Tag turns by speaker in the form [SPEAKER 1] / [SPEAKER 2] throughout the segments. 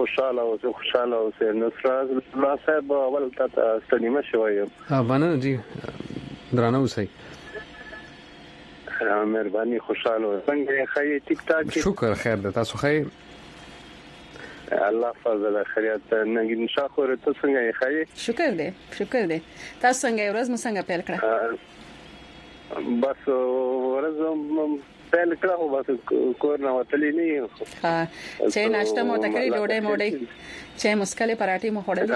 [SPEAKER 1] خوشاله اوسه نصرت الله صاحب اول ته ستنیمه شوی
[SPEAKER 2] مننه جی درانه اوسئ
[SPEAKER 1] مهرباني خوشاله څنګه خیر ټیک ټاک
[SPEAKER 2] شکر خیر ده تاسو خیر
[SPEAKER 1] الله فضل خیریت نګین شاخور ته څنګه خیر
[SPEAKER 3] شکر ده تاسو څنګه ورځ مو څنګه پیل کړه
[SPEAKER 1] بس ورځ پیل کړه خو بس کور نه وتلی نه
[SPEAKER 3] ها چې ناشته مو تکړه ډوډۍ موډۍ چې مسکله پراټي مو خوړلې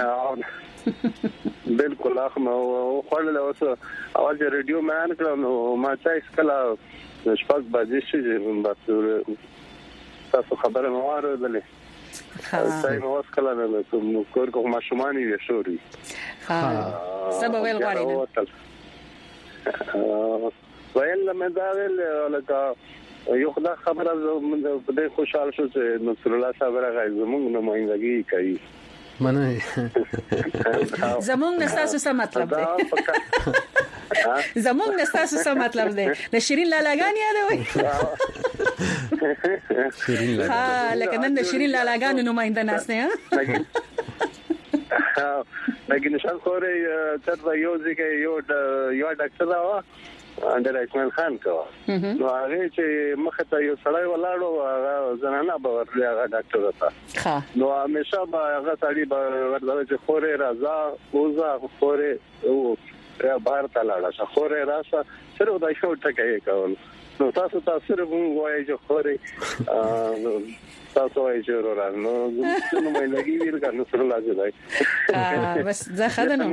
[SPEAKER 1] بالکل اخمه خوړل اوس اول ریډیو مان کړو نو ما چا اسکلا شپږ بجې شي بس تاسو خبره مو اوریدلې ها نو اوس کله نو کور کوم ماشومانی وي شوري
[SPEAKER 3] ها سبا ویل غواړي
[SPEAKER 1] ویل مې دا ویل لکه یو خدای خبره په دې خوشاله شو چې نصر الله صاحب راغی زموږ نمائندګي کوي
[SPEAKER 2] منه
[SPEAKER 3] زمونږ نستاسو څه مطلب دی زمونږ نستاسو څه مطلب دی د شیرین لالاګان یادوي
[SPEAKER 2] شیرین لالا
[SPEAKER 3] ها لکه نن د شیرین لالاګان نمائنده ناس نه
[SPEAKER 1] لکه نشان خوري تر یو ځکه یو ډاکټر دا اندر اکمل خان کو نو هغه چې مخه ته یو سړی ولاړو هغه زنانه به ورلې هغه ډاکټر وتا نو همیشه به هغه سړی به ورته چې خوري راځه اوزه خوري او بهر ته لاړه خوري راځه سره دا شو ټکه کول نو تاسو مونږ وایي چې خوري تاسو وایي چې ورانو نو مې لګي ویل کنه سره لاګي دی
[SPEAKER 3] بس ځه خدانو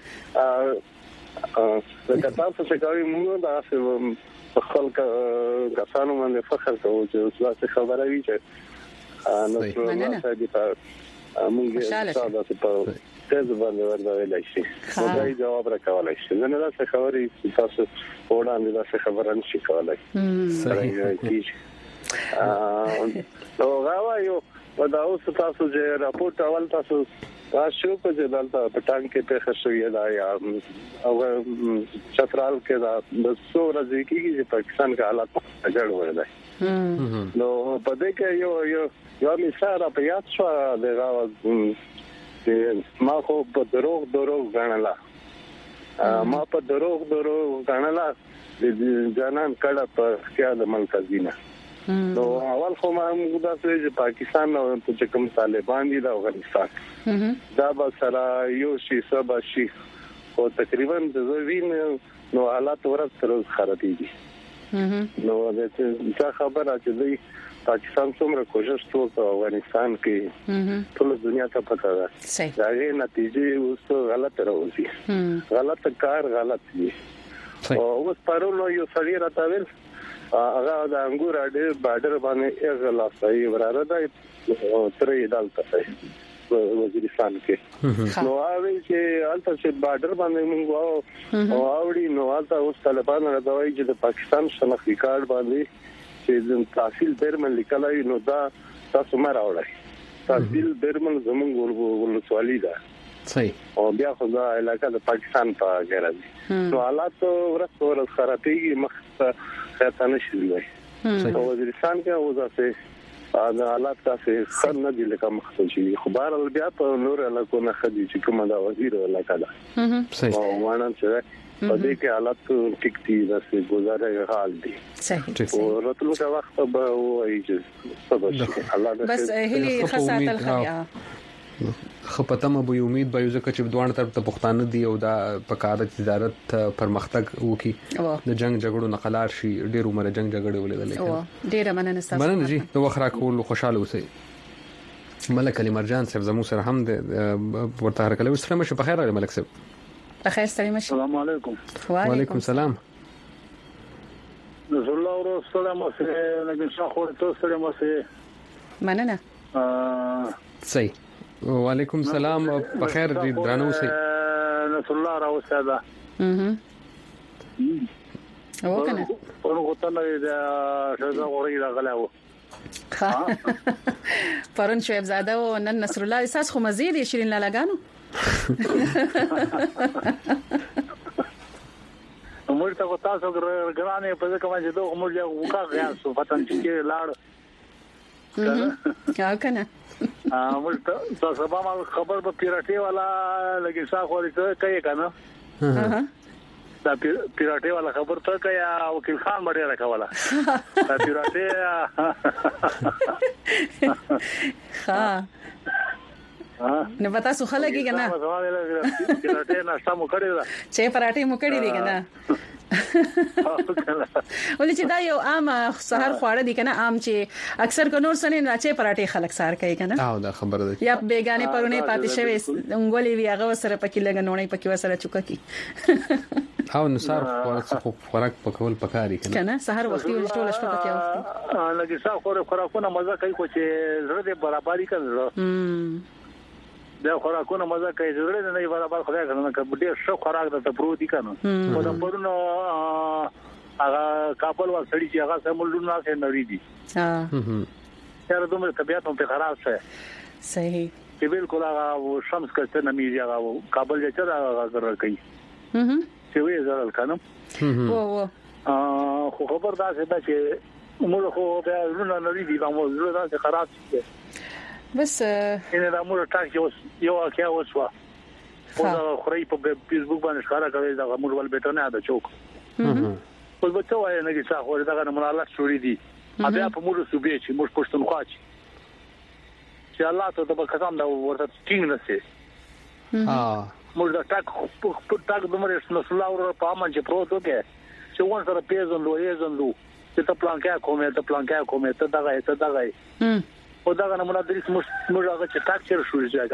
[SPEAKER 1] دا تاسو څه کوي موږ دا خلک کسانو باندې فخر کوو چې تاسو خبره وی چې نو څه دي موږ تاسو په تاسو باندې ورته شي دا جواب راکولای شي نه دا څه خبري تاسو وړاندې دا څه خبره نشي کولای صحیح نو غوايو دا اوس تاسو چې راپورټ اول تاسو تاسو په ځدالته پټان کې په خشوي دا یا او چترال کې دا د څو ورځې کې چې پاکستان کا حالات جوړ ورده نو په دې کې یو مثال په یاد شو دا ما خو په دروغ غنلا ما په دروغ غنلا جانان کړه په خیال مرکزینه نو اول خو ما موږ دا چې پاکستان او چې کوم طالبان دي د افغانستان دا به سره یو شي سبا شي او تقریبا د زوین نو حالات ورته خرابېږي نو دا خبره چې دوی پاکستان څومره کوشش وکړ افغانستان کې ټول دنیا ته پته ده دا یې نتیجې اوس غلط راوځي غلط کار غلط دي او اوس پرونو یو سړی راټاول هغه د انګور اډې بارډر باندې اغلا صحیح وراره ده ترې دالته وزیرستان کې نو هغه چې البته چې بارډر باندې موږ او اوړي نو البته اوس طالبان راځي چې د پاکستان شناختی کارت باندې چې تحصیل برمن لیکلای نو دا تاسو ما راوړی تحصیل برمن زموږ ولسوالۍ ده
[SPEAKER 2] صحیح
[SPEAKER 1] او بیا خو دا علاقہ د پاکستان په ګره دي نو حالات ورته خرابېږي مخ خاطر نشي وي او وزیرستان کې اوسه دا حالات تاسو خر نه دي لکه مخصوصي خبر بیا په نور علاقو نه خدي چې کومه دا وزیر علاقہ ده
[SPEAKER 2] صحیح
[SPEAKER 1] او وانه چې په دې کې حالات ټیک دي د گزارې حال دي
[SPEAKER 3] صحیح
[SPEAKER 1] او راتلو کا وخت به وایي چې سبا الله
[SPEAKER 3] بس هلي خاصه الخيا
[SPEAKER 2] خپتمه به امید به ځکه چې دوه طرف ته پښتانه دي او دا په کار د تجارت پرمختګ وکي د جنگ جګړو نقلار شي ډیر عمر جنگ جګړې ولیدل
[SPEAKER 3] ډیر مننه
[SPEAKER 2] جی د وخت راکول خوشاله اوسئ ملک علي مرجان صاحب زمو سره هم ورته هرکله وسره مشه په خیر علي ملک صاحب
[SPEAKER 3] په خیر ستړي مشه
[SPEAKER 1] السلام علیکم
[SPEAKER 2] وعلیکم السلام
[SPEAKER 1] رسول الله والسلام عليه لكن شاخور توسل مسه
[SPEAKER 3] مننه
[SPEAKER 2] صحیح وعلیکم السلام په خیر دي درانه اوسئ
[SPEAKER 1] رسول الله راو ساده
[SPEAKER 3] او کنه
[SPEAKER 1] ورغه ته دا شزا غوړی راغلاو
[SPEAKER 3] پرون شعیب زاده او نن نصر الله اساس خو مزید شیرین لالاګانو
[SPEAKER 1] موږ ته تاسو ګرانه په ځکه چې دوه موږ یو وکړ یا سو پتن چې لاړ
[SPEAKER 3] کنه
[SPEAKER 1] موږ ته سبا ما خبر په پیراټي والا لګي ساخوري کوي کنه دا پیراټي والا خبر ته کوي وکیل خان باندې راکواله دا پیراټي
[SPEAKER 3] ها نه پتا سو خلګي کنه
[SPEAKER 1] پیراټي ناشته مو کړی دا
[SPEAKER 3] چې پراټي مو کړی دی کنه ولې چې دا یو عام سحر خواړه دي کنه عام چې اکثر کو نور سنې نه چې پراټي خلک سار کوي کنه
[SPEAKER 2] او دا خبره ده
[SPEAKER 3] یا بیگانه پرونه پاتې شوی انګولې وی هغه سره پکې لګ نوړې پکې وسره چوکا کی
[SPEAKER 2] او نصار خوراک پکول پکاري
[SPEAKER 3] کنه سحر وختي ټول شپه پکې وختي
[SPEAKER 1] لګي سا خوراکونه مزه کوي خو چې زړه دې برابرۍ کړل دا خوراکونه مزه کوي زړه نه برابر خدای کنه کبډي شو خوراک د پروتي کنه په د پرونو هغه کابل ور سړی چې هغه سمولونه نه نړۍ دي سره دومره طبيعت هم په خراب شه
[SPEAKER 3] صحیح
[SPEAKER 1] چې بالکل هغه شمس کته نه میږي هغه کابل چې هغه غره کوي چې وی زړل کنه او خو خبر دا چې موږ خو به زړه نړۍ دي باندې زړه دا خراب شي
[SPEAKER 3] بس
[SPEAKER 1] ان دا موږ ټاک یو اکیا وسوا او خوري په فیسبوک باندې ښکارا کوي دا موږ ول بیت نه دا چوک په بچو وای نه چې څا خوري دا نه ملاله شوري دي بیا په موږ سوبې چې موږ پښتونخوا چې الله ته د قسم دا ورته ټینګ نشي موږ دا ټاک دومره نسل او په امن چې پروت وکي چې ون سره پیژندلو چې ته پلان کې کومه ته دغه او دا غنه موږ درې موږ هغه چې ټاک چیر شو ځای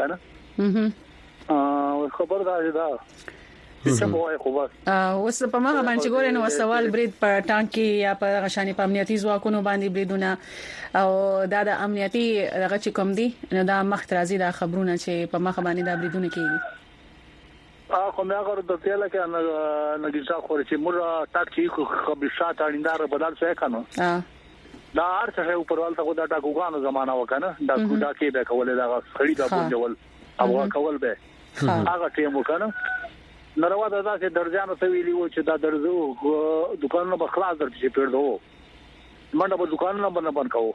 [SPEAKER 1] کنه خبر دا څه وای خو بس
[SPEAKER 3] اوس په ما باندې ګورې نو سوال برید په ټانکی یا په غشاني په امنیتي ځواکونو باندې بریدونه او دا د امنیتي هغه چې کوم دي نو دا مخترازي دا خبرونه چې په ما باندې دا بریدونه کوي
[SPEAKER 1] خو مې هغه د تل کې نه نګیزا خو چې موږ ټاک چې خو شات اړیندار بدل څه کنه دا ارڅه په پروال ته دا ټاکوګانو زمانہ وکنه دا کوډا کې به کولې دا خړی دا بونجول او کول به هغه ټیم وکنه ناروا دا چې درځانو ته ویلی و چې دا درځو دکانونو په خلاص درځي پیړدو منډه په دکانونو باندې بند کاوه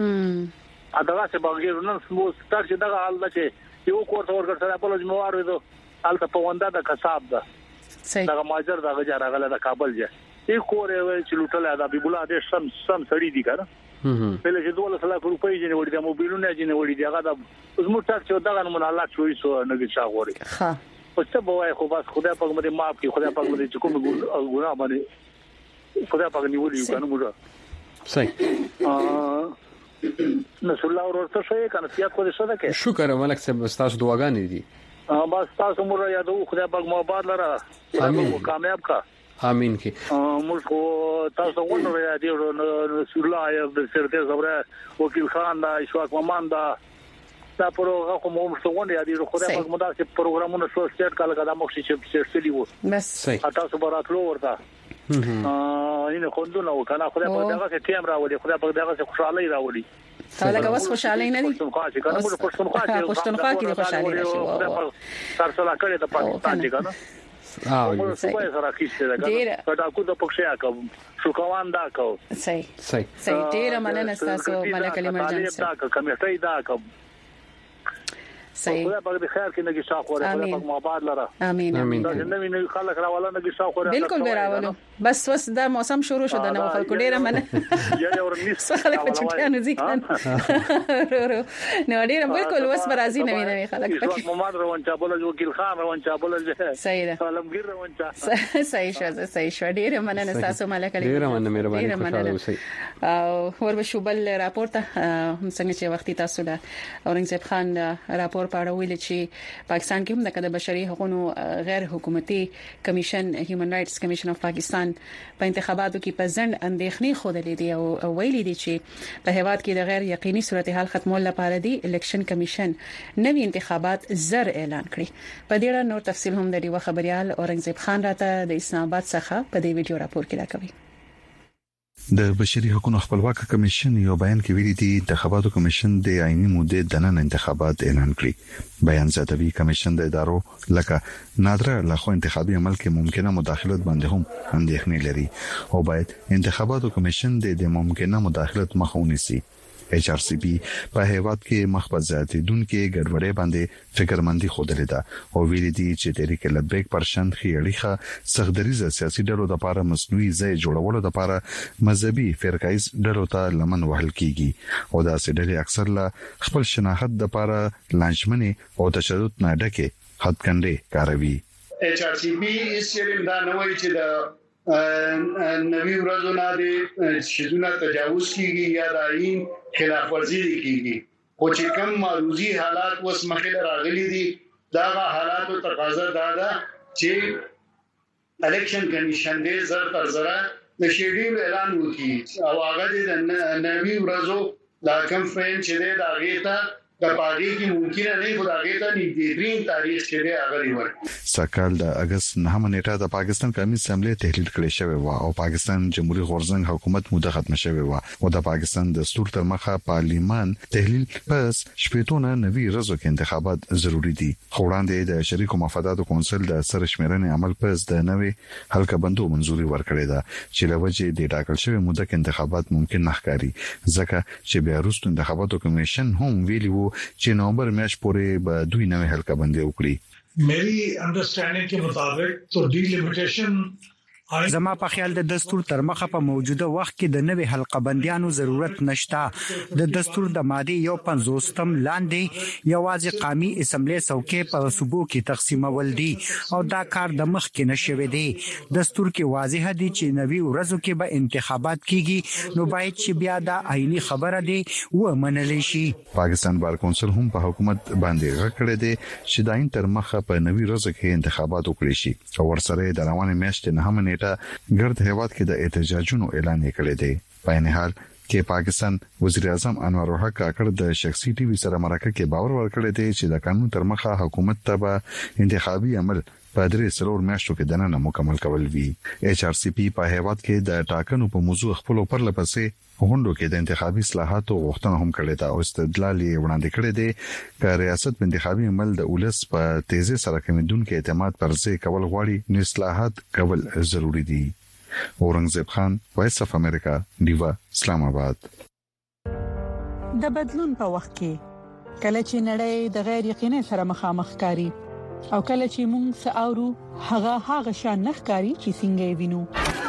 [SPEAKER 1] ا دا چې باغیر نن سمو ستار چې دا حال ده چې یو کوټ ورګر سره په لږ موارد الته په ونده د کساب ده دا ماجر دا غجاره غله د کابل جه یو کور یې چې لوټل دا بیبولا دې سم سړی دي کنه په لږ 12 روپۍ جنې وړي د موبایلونو جنې وړي دی هغه د زموږ ټاک چې دا نه الله چوي سو نه کې غوري
[SPEAKER 3] ها
[SPEAKER 1] او څه بوای خو بس خدای پاک مې معاف کړي خدای پاک مې چې کوم ګناه باندې خدای پاک نیولې کنه موږ
[SPEAKER 2] صحیح
[SPEAKER 1] نسل الله ورته شي کنه بیا کولی شو دا کې
[SPEAKER 2] شکر ملک صاحب تاسو دعاګانې دي
[SPEAKER 1] بس تاسو مور یادو خدای پاک مو آباد لره
[SPEAKER 2] امين
[SPEAKER 1] کامیاب کا
[SPEAKER 2] امين کې
[SPEAKER 1] موږ تاسو ونه یادو رسول الله د سرته زبره وکیل خان دا اشواق ممان دا پروګرام کوم څنګه یادو خدای پاک مو دا چې پروګرامونه شو سټارټ کاله دا مخ چې سټلی وو
[SPEAKER 3] بس
[SPEAKER 1] تاسو براتلو ورته اینه خوندونه وکنه خدای پاک دغه ټیم راوړي خدای پاک دغه خوشحالي راوړي
[SPEAKER 3] هغه اوس خوشاله نه دي
[SPEAKER 1] پښتونخوا کې
[SPEAKER 3] خوشاله نشي
[SPEAKER 1] تر څو لا کړي د پاکستان کې کنه
[SPEAKER 2] او
[SPEAKER 1] څه وایي سره کیسه ده دا کو د پښیا کوم شو کوان دا کو
[SPEAKER 3] صحیح ډیر مننه تاسو ملک علي مرجان
[SPEAKER 1] دا کمیټې دا کوم صحیح خدای پاک دې خیر کې نګي شاخ وره خدای پاک ماباد لره
[SPEAKER 3] امين
[SPEAKER 1] دا نوې خلک راواله نګي شاخ وره
[SPEAKER 3] بالکل براولو بس دا موسم شروع شو د نو خلکو ډیره منه
[SPEAKER 1] یا ور نس
[SPEAKER 3] خلک په چټیانو ځکه نو ډیره بالکل وس برازي نوې خلک
[SPEAKER 1] پکې محمد روان چابل وکیل خان روان چابل
[SPEAKER 3] صحیح ده
[SPEAKER 1] عالمگیر روان چا
[SPEAKER 3] صحیح شو ډیره مننه تاسو ملک علي
[SPEAKER 2] ډیره مننه مهرباني خوشاله اوسئ
[SPEAKER 3] او ور بشوبل راپورټ هم څنګه چې وختي تاسو دا اورنګزیب خان راپور پاړه ویل چې پاکستان کې هم د بشري حقوقو غیر حکومتي کمیشن هیومن رائټس کمیشن اف پاکستان په انتخاباتو کې په ځند اندېښنې خوده دي او ویلي دي چې په هیواد کې د غیر یقیني صورتحال ختمول لپاره دی الیکشن کمیشن نوي انتخابات زر اعلان کړي په دې اړه نور تفصيل هم د دې خبريال اورنګزیب خان راته د اسلام آباد څخه په دې ویډیو راپور کې راکوي
[SPEAKER 4] د بشري حقوقو خپلواک کمیشن یو بیان کې ویلي دی انتخاباتو کمیشن د عیني مودې د نن انتخابات اعلان کړي بیان زیاتوي کمیشن د ادارو لکه نادره لخوا انتخابي عمل کې ممکنه مداخلت باندې هم اندېښنې لري او باید انتخاباتو کمیشن د ممکنه مداخلت مخه ونیسي HRCP په هیواد کې مخبز زیاتیدونکو ګډوډۍ باندې فکرمندي خوده لیده او ویل دي چې تحریک لبیک پرشند خېړیخه سخدریزه سیاسي ډلو د لپاره مصنوعي ځای جوړولو لپاره مذهبي فرقایز ډلو ته لمن وهل کیږي او دا سړي اکثر لا خپل شناخت د لپاره لانجمني او تشدد نه ډکه حدکنده کاروي.
[SPEAKER 5] HRCP اسرائیل دا نوې چې د نوی ورځو نه د شذونه تجاوز کیږي یا د عین خلاف ورزي کیږي او چې کوم معروضي حالات اوس مخې راغلي دي دا حالات او تقاضا دا ده چې الیکشن کمیشن دې زر تر زره د شیډول اعلان وکړي او هغه د نوی ورځو دا کوم فریم چې دی دا غیته د پاګي کې ممکن نه خو دا غیته نږدې تاریخ چې دی هغه لري.
[SPEAKER 4] سکهال د اگست 9 نیټه د پاکستان قومي اسمبلی تحلیل کړی شوی و او پاکستان جمهوریت غورځنګ حکومت موده ختم شوی و او د پاکستان دستور تر مخه پارلیمان تحلیل پس شپږونه نوي ورځو کې انتخابات ضروری دي. وړاندې د شریکو مفاداتو کونسل د سرشمیرنې عمل پس د نوي حلقه بندو منځوري ورکړې ده چې لوجه د ټاکل شوی موده کې انتخابات ممکن نه ښکاري ځکه چې بیا وروسته انتخاباتو کمیشن هم ویلي وو چې نومبر میاشت پورې به دوی نوې حلقه بندي وکړي.
[SPEAKER 6] मेरी अंडरस्टैंडिंग के मुताबिक तो डिलिमिटेशन
[SPEAKER 7] زما په خیال د دستور تر مخه په موجوده وخت کې د نوې حلقه بندیانو ضرورت نشته. د دستور د ماده 150 لاندې یوازې قومي اسمبلی څوکۍ په صوبو کې تقسیمول دي او دا کار د مخ کې نشوي دی. دستور کې واضح دي چې نوې ورځو کې به انتخابات کیږي نو باید چې بیا دا عیني خبره دی و منل شي.
[SPEAKER 4] پاکستان بار کونسل هم په حکومت باندې غکړه دي چې داین تر مخه په نوې ورځو کې انتخابات وکړي شي او ورسره د روانه میاشتې نه هم ګرد هیواد کې د احتجاجونو اعلان کړی دی. په عین حال کې پاکستان وزیر اعظم انور الحق کاکړ د شخصي ټي وي سره مرکه کې باور ورکړی دی چې د قانون تر مخه حکومت ته انتخابي عمل په درې سلور میاشتو کې دننه مکمل کول وی. HRCP په هیواد کې د ټاکنو په موضوع خپل پرلپسې غونډو کې د انتخابي اصلاحاتو غوښتنه هم کړې ده او استدلال یې وړاندې کړی دی چې ریاست په انتخابي عمل د ولس په تیزی سره کمیدونکو اعتماد پر ځای کول غواړي نو اصلاحات کول ضروری دي. اورنګزیب خان، وایس اف امریکا، دیوا، اسلام آباد.
[SPEAKER 3] د بدلون په وخت کې کله چې نړۍ د غیر یقیني سره مخامخ کاری او کله چې موږ ساورو هغه شان نخکاری چې څنګه وینو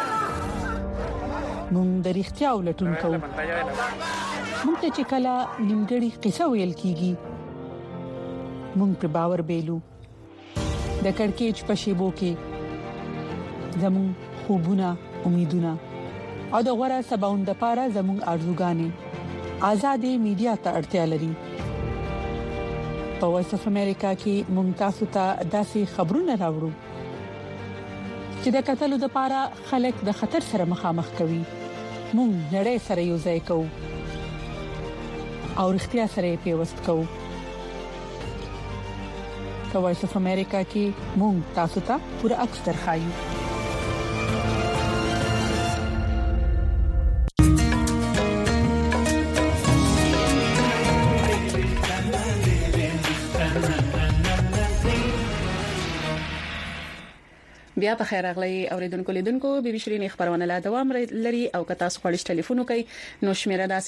[SPEAKER 3] موږ د اړتیا ولټون کوو. موږ ته چې کله نیمګړی قصه ویل کیږي موږ په باور بیلو. د کڑکېچ په شیبو کې زموږ خوبونه، امیدونه او د غوړه سباوند لپاره زموږ ارزوګانې آزادې میډیا ته اړتیا لري. په وایس اف امریکا کې موږ تاسو ته داسې خبرونه راوړو چې د قتل لپاره خلک د خطر سره مخامخ کوي. موږ نړۍ سره یو ځای کوو او اړتیا سره پیوست کوو. په وایس اف امریکا کې موږ تاسو ته پوره عکس درخایو. بیا په خیر اغلی اوریدونکو لیدونکو بي بي شيرين خبرونه لا دوام لري او که تاسو خپل ټلیفون کوي نو شمیره دا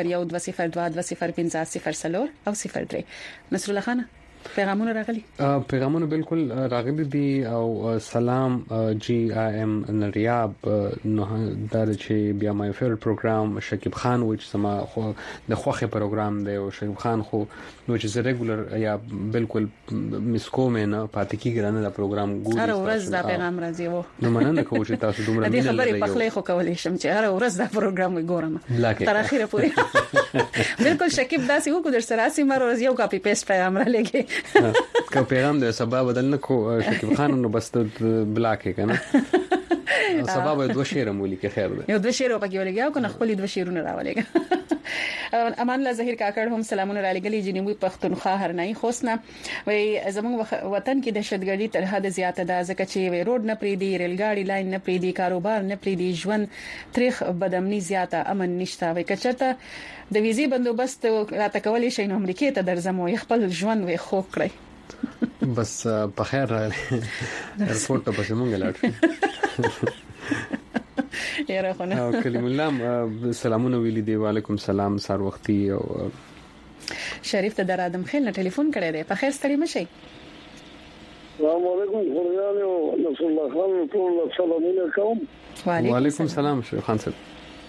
[SPEAKER 3] 0012022050 او 03 نصر الله خان پیغامونه بالکل راغلي دي او سلام جی آی ام نریاب نو دا چې بیا مای فیورټ پروګرام شکیب خان وچ سما خو د خوخه پروګرام دی او شکیب خان خو نو چې ریګولر یا بالکل مسکوم نه پاتې کیږي نه دا پروګرام ګوري هر ورځ دا پیغام راځي وو نو مننه کوم چې تاسو دومره مینه لرئ. د خبرې په خله خو کولای شم چې هر ورځ دا پروګرام وګورم تر اخره پورې. بالکل شکیب داسې وکړ در سره سیمه ورځ یو کاپی پیسټ پیغام را لګي که پیغام د سبب بدل نه کو شکیب خان نو بس بلاک کنه سبب دوه شعر مولي کې خیر ده یو دوه شعر په کې ولګیاو کنه خپل دوه شعرونه راولېګا. امان الله ظهیر کاکړ هم سلامونه را لګلي جنوبي پښتونخوا هرنای خوسنه وای زموږ وطن کې دهشتګردي تر حد زیاته ده ځکه چې وای روډ نه پریدي ریلګاډي لاین نه پریدي کاروبار نه پریدي ژوند تاریخ بدامني زیاته امن نشته وای کچته د ویزي بندوبست راته کولې شي نو امریکای ته درځم وای خپل ژوند وای خو کړی بس په خیر راغلی ریپورت ته پسې مونږ لاړ یاره خو نه
[SPEAKER 2] کلیم الله سلامونه ویلي دی وعلیکم سلام سار وختي او
[SPEAKER 3] شریف ته در ادم خیل نه ټلیفون کړی دی په خیر ستړي مشي
[SPEAKER 1] السلام علیکم خوريان او رسول الله خان ټول سلامونه کوم
[SPEAKER 2] وعلیکم سلام شیخ خان صاحب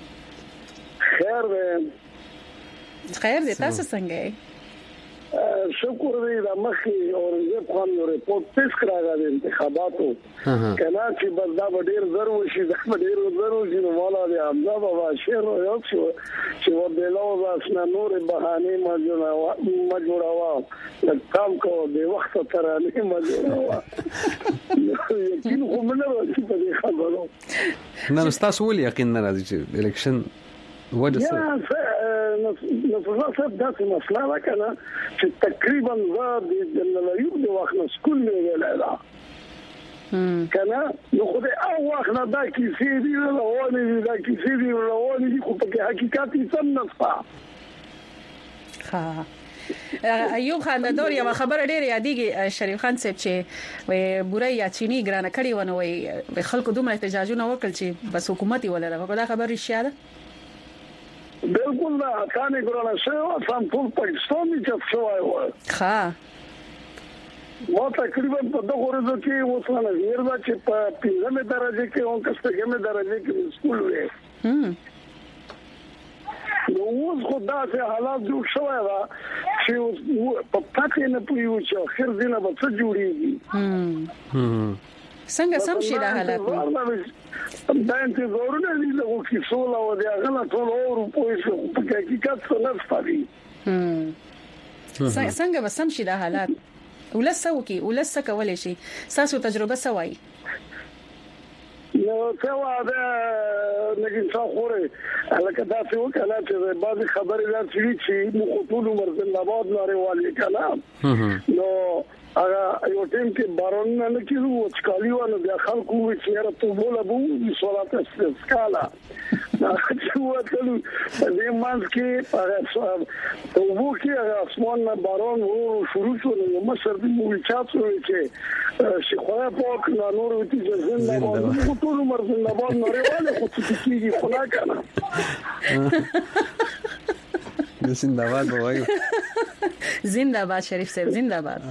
[SPEAKER 3] خیر دی تاسو څنګه یې
[SPEAKER 1] شکر دی د مخي اورنګزیب خان یو ریپورت پیش کړی د انتخاباتو کله چې بلدا ډیر ضرور شي د ډیر ضرور شي نو مولا دی حمزه بابا شیر یو چې و بلو واسنه نور بهانه ما جوړاوا کام کو د وخت تر نه ما جوړاوا یقین خو منه راځي په دې خبرو
[SPEAKER 2] نه تاسو ولې یقین نه راځي چې الیکشن وجه
[SPEAKER 1] نو څه داسې مسله ده کنه چې تقریبا زاد د یو د وخت سکول نه ویلا کنه نو خو د او وخت نه دا کیسې دی روانې دا کیسې دی روانې دي خو په حقیقت یې سم نه
[SPEAKER 3] ښه ایوب خان د دور یو خبر ډیر یادېږي شریف خان صاحب چې وې بوري یا چینی ګرانه کړي ونه وې خلکو دومره احتجاجونه وکړل چې بس حکومت یې ولر دا خبر رښتیا ده
[SPEAKER 1] بالکل دا کانه ګرانه شو سم ټول پاکستان چې شوای و ښه ما تقریبا په دغه ورځو کې وصله وردا چې په 15 درجه کې او کستګمه درجه کې سکول وې نو اوس خدا سه حالات جوړ شوی دا چې په پاتې نه پویو چې اخر دینه به څه جوړیږي
[SPEAKER 3] څنګه سم شي دا حالات
[SPEAKER 1] دا انتظارونه دي له کیسولا او د هغه ټول اورو پوهیږي په حقیقت څه نه ستاري
[SPEAKER 3] څنګه به سم شي دا حالات ولسه کولای شي تاسو تجربه سوای
[SPEAKER 1] نو څه دا لکه څو خوره الکه دا څه وکړه چې بعض خبرې راځي چې مو ټول عمر زنده‌باد ناريوالي کلام نو هغه یو ټیم کې بارون نه کیږي او چکالیو نو بیا خلکو چې را ته بوله بو د صلات اسکالا دا چې وته د مانځ کې هغه تو وو کې هغه اسمان نه بارون وو شروع شو نو مشر دې مو چاتو چې شيخه پاک نور وتی زنده ټول عمر زنده‌باد ناريواله خو چې کیږي خلا کنه
[SPEAKER 2] زنده‌باد وایو
[SPEAKER 3] زنده‌باد شریف صاحب زنده‌باد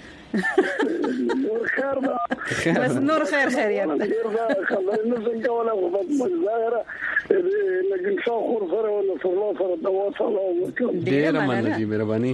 [SPEAKER 1] نور خیر
[SPEAKER 3] بس نور خیر خیریت
[SPEAKER 1] خبر نه څنګه ولا وبد ظاهره لکه څو خور سره ولا الله سره تواصل او
[SPEAKER 2] ډیر مننه جی مهرباني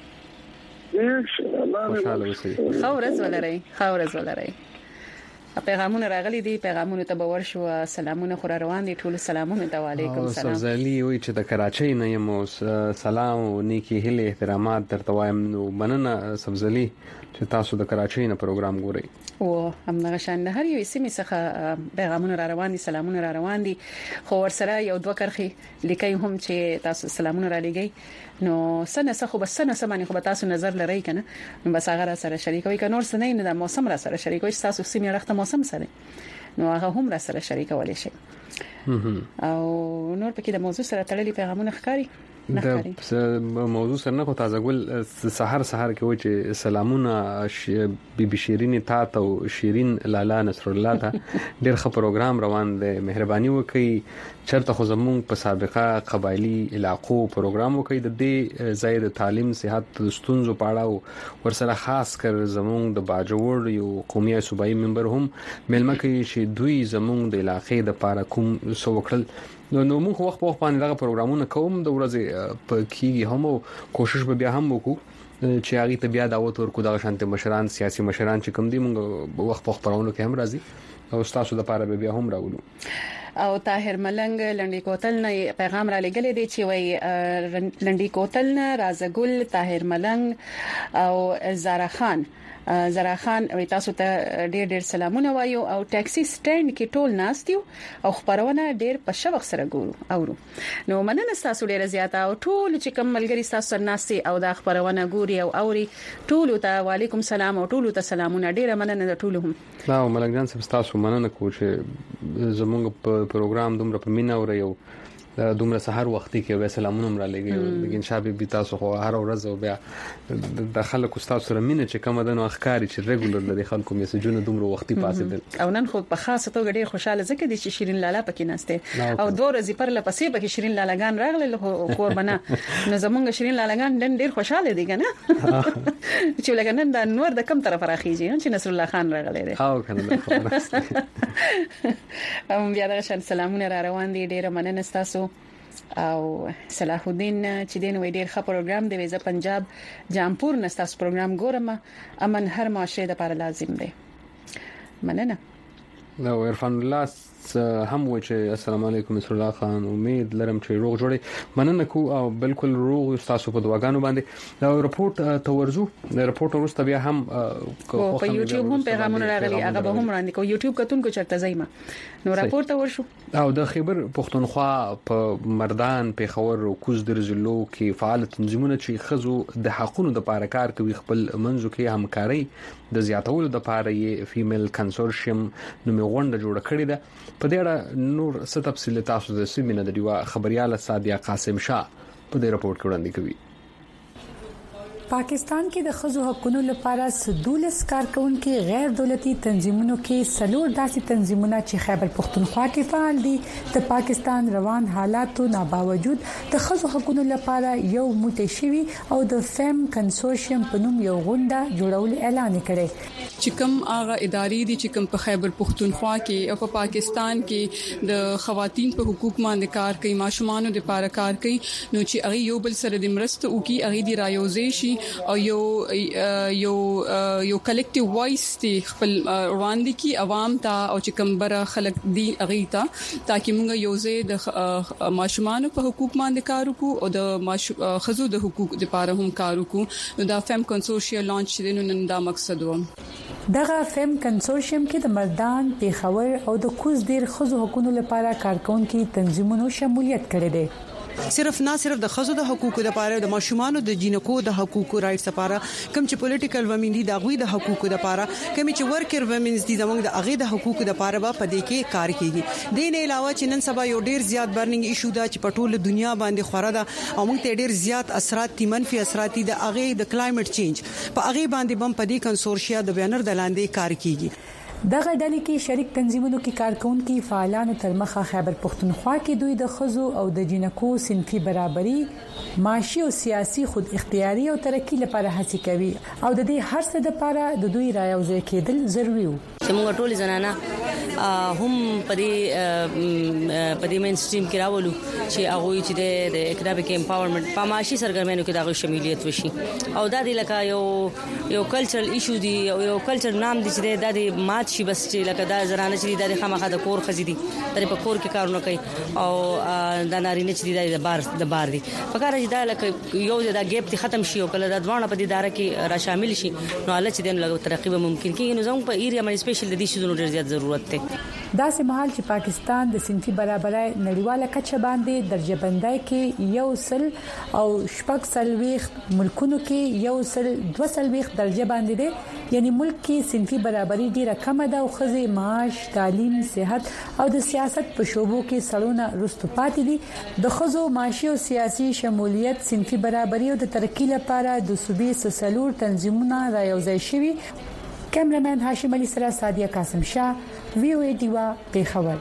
[SPEAKER 1] خوشاله
[SPEAKER 2] اوسئ
[SPEAKER 3] خورز ولرئ پیغامونه راغلي دي پیغامونه ته باور شو سلامونه خور روان دي ټول سلامونه ته وعلیکم سلام
[SPEAKER 2] سرزالي وي چې د کراچۍ نه یم سلام او نیکی هله احترامات درته وایم نو مننه سبزالي چې تاسو د کراچۍ نه پروګرام ګورئ
[SPEAKER 3] او همغه شان د هر یو سیمه څخه پیغامونه را روان دي سلامونه را روان دي خو ورسره یو دوه کرخي لیکي هم چې تاسو سلامونه را لګي نو سنه خو بس سنه سمانی خو تاسو نظر لري کنه بس هغه سره شریکوي کنه نور سنه نه د موسم را سره شریکوي تاسو سیمه رخته موسم سره نو هغه هم را سره شریکول شي او نور پکې د موضوع سره تړلي پیغامونه ښکاري
[SPEAKER 2] د موضوع سره نه خو تازه ګل سحر کې و چې سلامونه بيبي شيرين تا او شيرين لالا نصر الله ته ډېر ښه پروګرام روان دی مهرباني وکړئ چرته خو زموږ په سابقه قبایلی علاقو پروګرام وکړئ د دې زائد تعلیم صحت ستونزو پاړه ورسره خاص کر زموږ د باجوړ یو قومي صوبایي ممبر هم ملمه کوي چې دوی زموږ د علاقې د پاره کوم سوکړل نو موږ وخت په وخت باندې دا پروګرامونه کوم د ورځې په کیږي هم کوشش به بیا هم وکړو چې هغه ته بیا دعوت ورکو د شانته مشران سیاسي مشران چې کوم دي موږ وخت په وخت پرونه کې هم راځي او تاسو د پاره بیا هم راولو
[SPEAKER 3] او طاهر ملنګ لنډی کوتل نه پیغام را لګلې دی چې وای لنډی کوتل نه رازګل طاهر ملنګ او زرا خان تاسو ته ډېر سلامونه وایو او ټاکسي سټاند کې ټول ناستیو او خبرونه ډېر په شوق سره ګورو نو مننه تاسو ډېر زیاته او ټول چې کوم ملګری تاسو ناستي او دا خبرونه ګوري او اوري ټول ته وعلیکم سلام او ټول ته سلامونه ډېر مننه د ټولهم
[SPEAKER 2] لا ملک جان تاسو مننه کو چې زموږ په پروګرام دومره په مینا اوري او دومره سحر وختي کې به سلامونه را لګي لیکن شابه بي تاسو خو هر ورځ او بیا د خلکو تاسو سره مینه چې کوم دنو اخکاری چې ریګولر د خلکو میسجونه دومره وختي پاسې
[SPEAKER 3] او نن خو په خاصه توګه ډیر خوشاله ځکه دي چې شیرین لالا پکې نسته او دوه ورځې پر لپسې پکې شیرین لالاګان راغله قربانه نو زمونږ شیرین لالاګان نن ډیر خوشاله دي کنه چې لګنن د انور د کم طرف راخیږي چې نصر الله خان راغلی دی
[SPEAKER 2] او کنه
[SPEAKER 3] بیا د شان سلامونه را روان دي ډیر مننه تاسو او صلاح الدین چې دین وی ډیر ښه پروګرام دی ویزه پنجاب جامپور نستاس پروګرام ګورم امن هر معاشره د لپاره لازم دی مننه
[SPEAKER 2] نو عرفان الله هم و چې السلام علیکم رسول الله خان امید لرم چې روغ جوړي مننه کو او بالکل روغ تاسو په دواګانو باندې دا رپورټ تورزو د رپورټ وروسته بیا هم
[SPEAKER 3] په یوټیوب هم پیغامونه راغلي هغه به هم وړاندې کو یوټیوب کتونکو چرته زایما نو رپورټ ورشو
[SPEAKER 2] او د خیبر پښتونخوا په مردان پیښور او کوز درزلو کې فعال تنظیمونه چې خزو د حقوقو د لپاره کار کوي خپل منځو کې همکاري د زیاتولو د لپاره یې فیمیل کنسورشیم نومي غونډه جوړه کړې ده په دې اړه نور څه تفصیل تاسو د سیمینه د دیوا خبرياله سادیا قاسم شاه په دې رپورټ کې وړاندې کوي
[SPEAKER 8] پاکستان کې د خزو حقوقو لپاره سدولس کارکونکو غیر دولتي تنظیمونو کې سلور داسې تنظیمونه چې خیبر پختونخوا کې فعال دي د پاکستان روان حالاتو نه باوجود د خزو حقوقو لپاره یو متشوي او د فیم کنسورشیم په نوم یو غونډه جوړول اعلان کړي
[SPEAKER 9] چې کوم هغه ادارې دي چې کوم په خیبر پختونخوا کې او په پاکستان کې د خواتین په حقوق باندې کار کوي ماشومان د لپاره کار کوي نو چې هغه یو بل سره د مرسته او کې هغه دی رایوځي شي او یو کلیکټیو وایس دی خپل وړاندې کی عوام ته او چې کمبره خلک دی اغه ته ترڅو موږ یو ځای د ماشومان په حقوق باندې کار وکړو او د خزو د حقوق لپاره هم کار وکړو نو دا فیم کنسورشیم لانچ دي نو دا مقصد و
[SPEAKER 8] دغه فیم کنسورشیم کې د مردان پیښور او د کوز ډیر خزو حقوقو لپاره کارکونکو تنظیمونو شمولیت کړی دی
[SPEAKER 10] صرف د خزو د حقوقو لپاره د ماشومان د جینکو د حقوقو رائټس لپاره کوم چې پولیټیکل ومن دي د غوي د حقوقو لپاره کوم چې ورکر ومنز دي زموږ د اغه د حقوقو لپاره په دې کې کار کوي د نه علاوه چې نن سبا یو ډیر زیات برننګ ایشو دا چې په ټوله دنیا باندې خوره ده او موږ ته ډیر زیات اثرات دي منفي اثرات دي د اغه د کلایمټ چینج په اغه باندې بم په دې کنسورشیا د بینر د لاندې کار کوي
[SPEAKER 8] دغه ډلې کې شریک تنظیمونو کې کارکونکو فعالانو تر مخه خیبر پختونخوا کې دوی د خزو او د جنکو صنفي برابرۍ معاشي او سیاسي خود اختیاري او ترقی لپاره هڅه کوي او د دې هر څه لپاره د دوی رايوځي کېدل ضروری وو
[SPEAKER 11] چې موږ ټول زنانه هم په دې مین سټریم کې راولو چې هغه چې د اکونومیک امپاورمنت په معاشي سرګرمینو کې د شمولیت وشي او دا د لکه یو کلچرل ایشو دی او یو کلچر نام دی چې د مات شي بس چې لکه دا زنانه چې د خامخا د کور خزي دي د په کور کې کارونه کوي او د نارینه چې د بار دي فکر چې دا لکه یو د ګیپ ته ختم شي او کله د ځوانه په دې اداره کې را شامل شي نو الله چې د لږ ترقی به ممکن کیږي نو زموږ په ایریا باندې سپیشل د دې شیزونو ډیر زیات ضرورت دی
[SPEAKER 8] دا سمحال چې پاکستان د صنفي برابرۍ نړیواله کچه باندې درجه بندۍ کې یو سل او شپږ سلويخ ملکونو کې یو سل 2 درجه باندې دي یعنی ملک کې صنفي برابرۍ ډیره کم ده او خزي معاش تعلیم صحت او د سیاست په شوبو کې سړونه رستو پاتې دي د خزو معاشي او سیاسي شمولیت صنفي برابرۍ او د ترقی لپاره د صوبې سلور تنظیمونه رايوځای شوي کیمرمن هاشم علي سره سادیا قاسم شاه وی او ای دیوا پیښور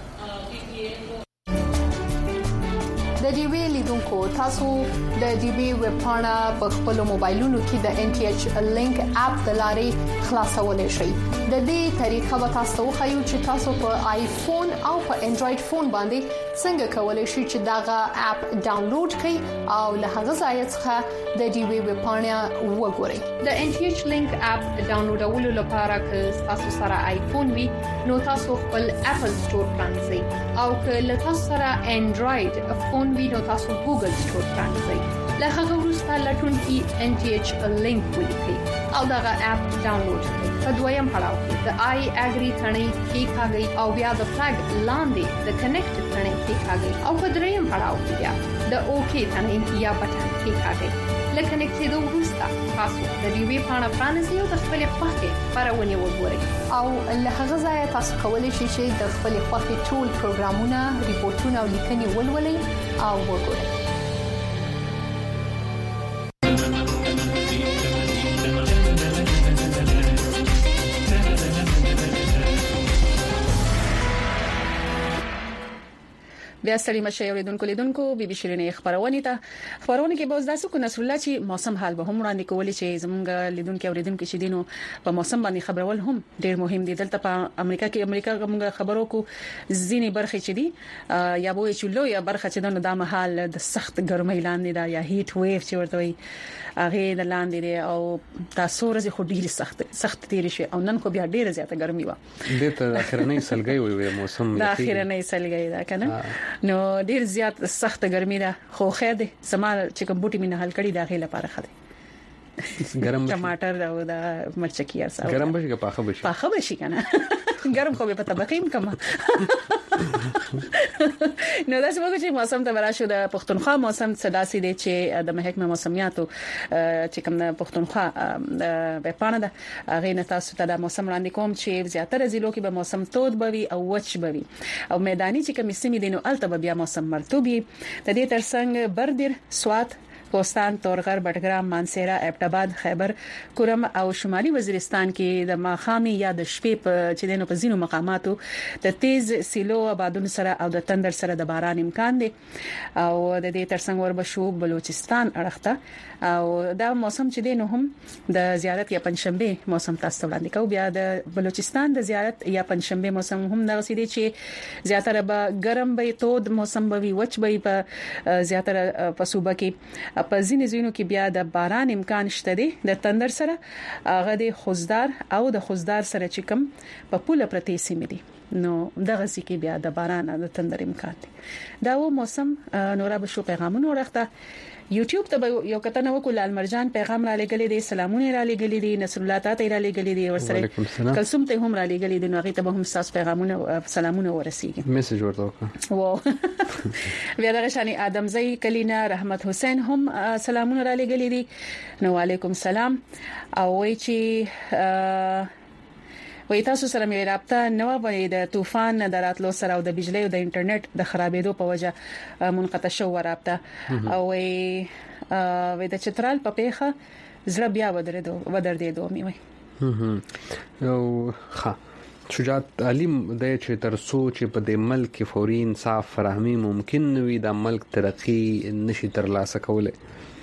[SPEAKER 12] د ډي وی لیدونکو تاسو د ډي وی ویب پاڼه په خپل موبایلونو کې د ان ټي ایچ لینک اپ د لارې خلاصولای شئ د دې طریقه به تاسو خو چې تاسو په آیفون او په انډراید فون باندې څنګه کولای شئ چې داغه اپ ډاونلوډ کړئ او له هغه ځای څخه د ډي وی ویب پاڼه وګورئ د ان ټي ایچ لینک اپ ډاونلوډولو لپاره که تاسو سره آیفون وي نو تاسو خپل اپل سٹور پرانځئ او که له تاسو سره انډراید فون وي نو تاسو ګوګل سٹور پرانځئ له هغه وروسته ته لټون کی NTH لینک ولیکئ او دا اپ ډاونلوډ کړئ. په دویم پړاو کې د آی اګری ثنې کې ښاګي او بیا د فلګ لاندې د کنیکټ ثنې کې ښاګي او په دریم پړاو کې بیا د اوکی ثنې یا بټن کې ښاګي. لکه نکټېدو وروسته تاسو د ډیوی پاڼه پرانیزئ او د خپل خوښه خبرونه وګورئ او له هغه ځایه تاسو کولی شئ چې د خپل خوښه ټول پروګرامونه، ریپورتونه او لیکنې ولولئ او وګورئ. بیا ستړي مشه اوریدونکو لیدونکو بي بي شيرين خبرونه کې به تاسو کو نصر الله چې موسم حال به هم وړاندې کولی چې زمونږ لیدونکو اوریدونکو چې دینو په موسم باندې خبرول هم ډیر مهم دي. دلته په امریکا موږ خبرو کو ځینې برخې چې دي یا به چې لو یا برخه چې د محل د سخت ګرمۍ لاندې دا یا هیټ ویو چې ورته وي هغه د لاندې دی او تاسو ورځ خو ډیر سخت تیر شي او نن خو بیا ډیر زیاته ګرمي و.
[SPEAKER 2] دته اخرنۍ سلګي وي موسم
[SPEAKER 12] د اخرنۍ سلګي دا کنه نو ډیر زیات سخت ګرمي ده خو خیر ده سمال چې کوم بوټي مینه حل کړي دا غي لپاره خده
[SPEAKER 2] ګرم
[SPEAKER 12] ټماټر او دا مرچکی ارساو
[SPEAKER 2] ګرم بشي که پاخه بشي کنه
[SPEAKER 12] ګرم خو به پته بخیم کما نو دا څنګه چې موسم ته وراشو د پښتونخوا موسم صداسي دي چې د محکمه موسمیاتو چې کوم د پښتونخوا په پانه ده هغه نه تاسو ته د موسم وړاندې کوم چې زیاتره ضلعو کې به موسم تود بوي او وچ بوي او میداني چې کوم سیمې دي نو الته بیا موسم مرطوبي د دې ترڅنګ بردر سوات کوستان تورغر بټګرام مانسیرا ابټاباد خیبر کورم او شمالي وزیرستان کې د ماخامي یا د شپې په چې دینو په زینو مقاماتو د تیز سیلو آبادون سره او د تندر سره د باران امکان دی او د دې ترڅنګ وربشو بلوچستان اړخته او دا موسم چې دینو هم د زیارت یا پنځشنبه موسم تاسو وړاندې کوي. بیا د بلوچستان د زیارت یا پنځشنبه موسم هم دغه سیدي چې زیاتره به ګرم به تود موسم به وچ به په زیاتره په صوبه کې په ځینې ځینو کې بیا د باران امکان شته دی د تندر سره هغه د خوزدار او د خوزدار سره چې کوم په پوله پرتی سیمې دي نو دغه ځکه بیا د باران او د تندر امکان دی. دا و موسم نورا بشو پیغامونه ورخته یوټیوب ته یو کتنه وکول المرجان پیغام را لګلې دي سلامونه را لګلې دي نصر الله تعالی را لګلې دي ورسره کلثوم ته هم را لګلې دي نو هغه ته هم تاسو پیغامونه سلامونه ورسیږي
[SPEAKER 2] میسج ورته وکړه
[SPEAKER 3] واو بیا دغه شانی ادم زئی کلینا رحمت حسین هم سلامونه را لګلې دي نو علیکم سلام او وای چې وای تاسو سره مې رابطه نو وای د طوفان دراتلو سره او د بجلی او د انټرنیټ د خرابېدو په وجه منقطع شو رابطه او وای د چترال په پیخه زړه بیا ودرېدو مې وای
[SPEAKER 2] او ها شجاعت علیم د چې تر سوچ په د ملک فوري انصاف فراهمي ممکن وي د ملک ترقی نشي ترلاسه کوله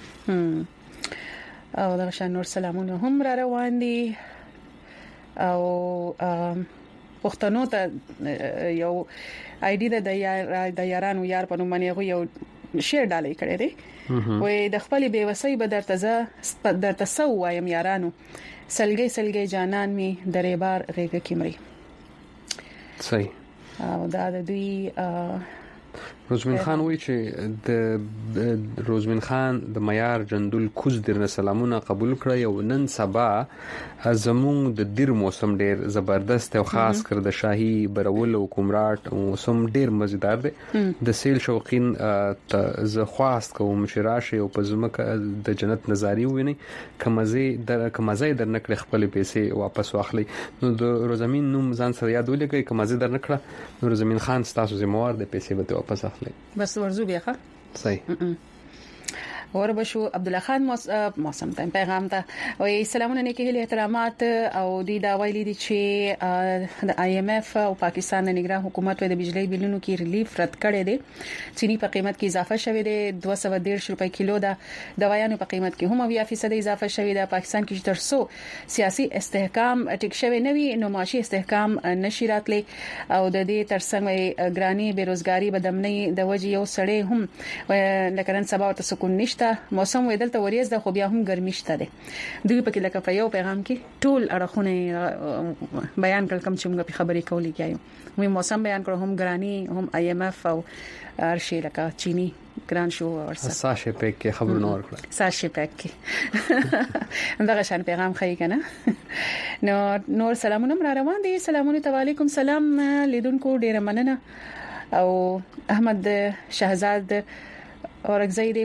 [SPEAKER 3] او دا شان نور سلامونه هم را روان دي او پښتنو ته یو آیډي د یارانو یار په نوم باندې یو شیر ډالې کړی دی وې د خپل بیوسۍ به درته سو وایم یارانو سلګي جانان می درې بار غېږه کیمري
[SPEAKER 2] صحیح
[SPEAKER 3] او دا د دوی
[SPEAKER 2] روزمن خان وی چې د روزمن خان د معیار جندول کوز درنه سلامونه قبول کړی او نن سبا زموږ د ډیر موسم ډیر زبردست او خاص کړ د شاهي برول او کومراټ موسم ډیر مزیدار دی د سیل شوقین ته زه خواست کوم چې راشي او په زمکه د جنت نظاری ویني کمزې در نکړي خپل پیسې واپس واخلي نو د روزمین نوم ځان سره یاد ولګي کمزې در نکړه نو روزمین خان تاسو زموږ د پیسې به واپس اخلي
[SPEAKER 3] بس ورزو بیا ښه
[SPEAKER 2] صحیح
[SPEAKER 3] وربشو عبد الله خان موسم ته پیغام ته او سلامونه نیکی هلي احترامات او دی دا ویلي دي چې د IMF او پاکستان د نگران حکومت د بجلی بلونو کې ریلیف رد کړي دي چینی په قیمت کې اضافه شوه دی 213 روپۍ کیلو دا دوايانو په قیمت کې هم 20% اضافه شوه دی پاکستان کې تر څو سیاسي استحکام ټیک شوی نه وي نو معاشي استحکام نشي راتلی او د دې ترڅنګ ګرانی بیروزګاری بدمنۍ د وجې یو سړی هم لکرن سبا ته سکون نشته شته موسم ویدل ته وریځ د خو بیا هم ګرمي شته ده دوی په کې لکه په یو پیغام کې ټول اړخونه بیان کړل کوم چې موږ په خبرې کولې کیایو موږ موسم بیان کړو هم ګرانی هم IMF او ارشي لکه چيني ګران شو ورسره
[SPEAKER 2] ساشه پک کې خبرونه ورکړه
[SPEAKER 3] ساشه پک کې دا شان پیغام خی کنه نور سلامونه را روان دي سلامونه علیکم سلام لیدونکو ډیر مننه او احمد شهزاد اورګزیدي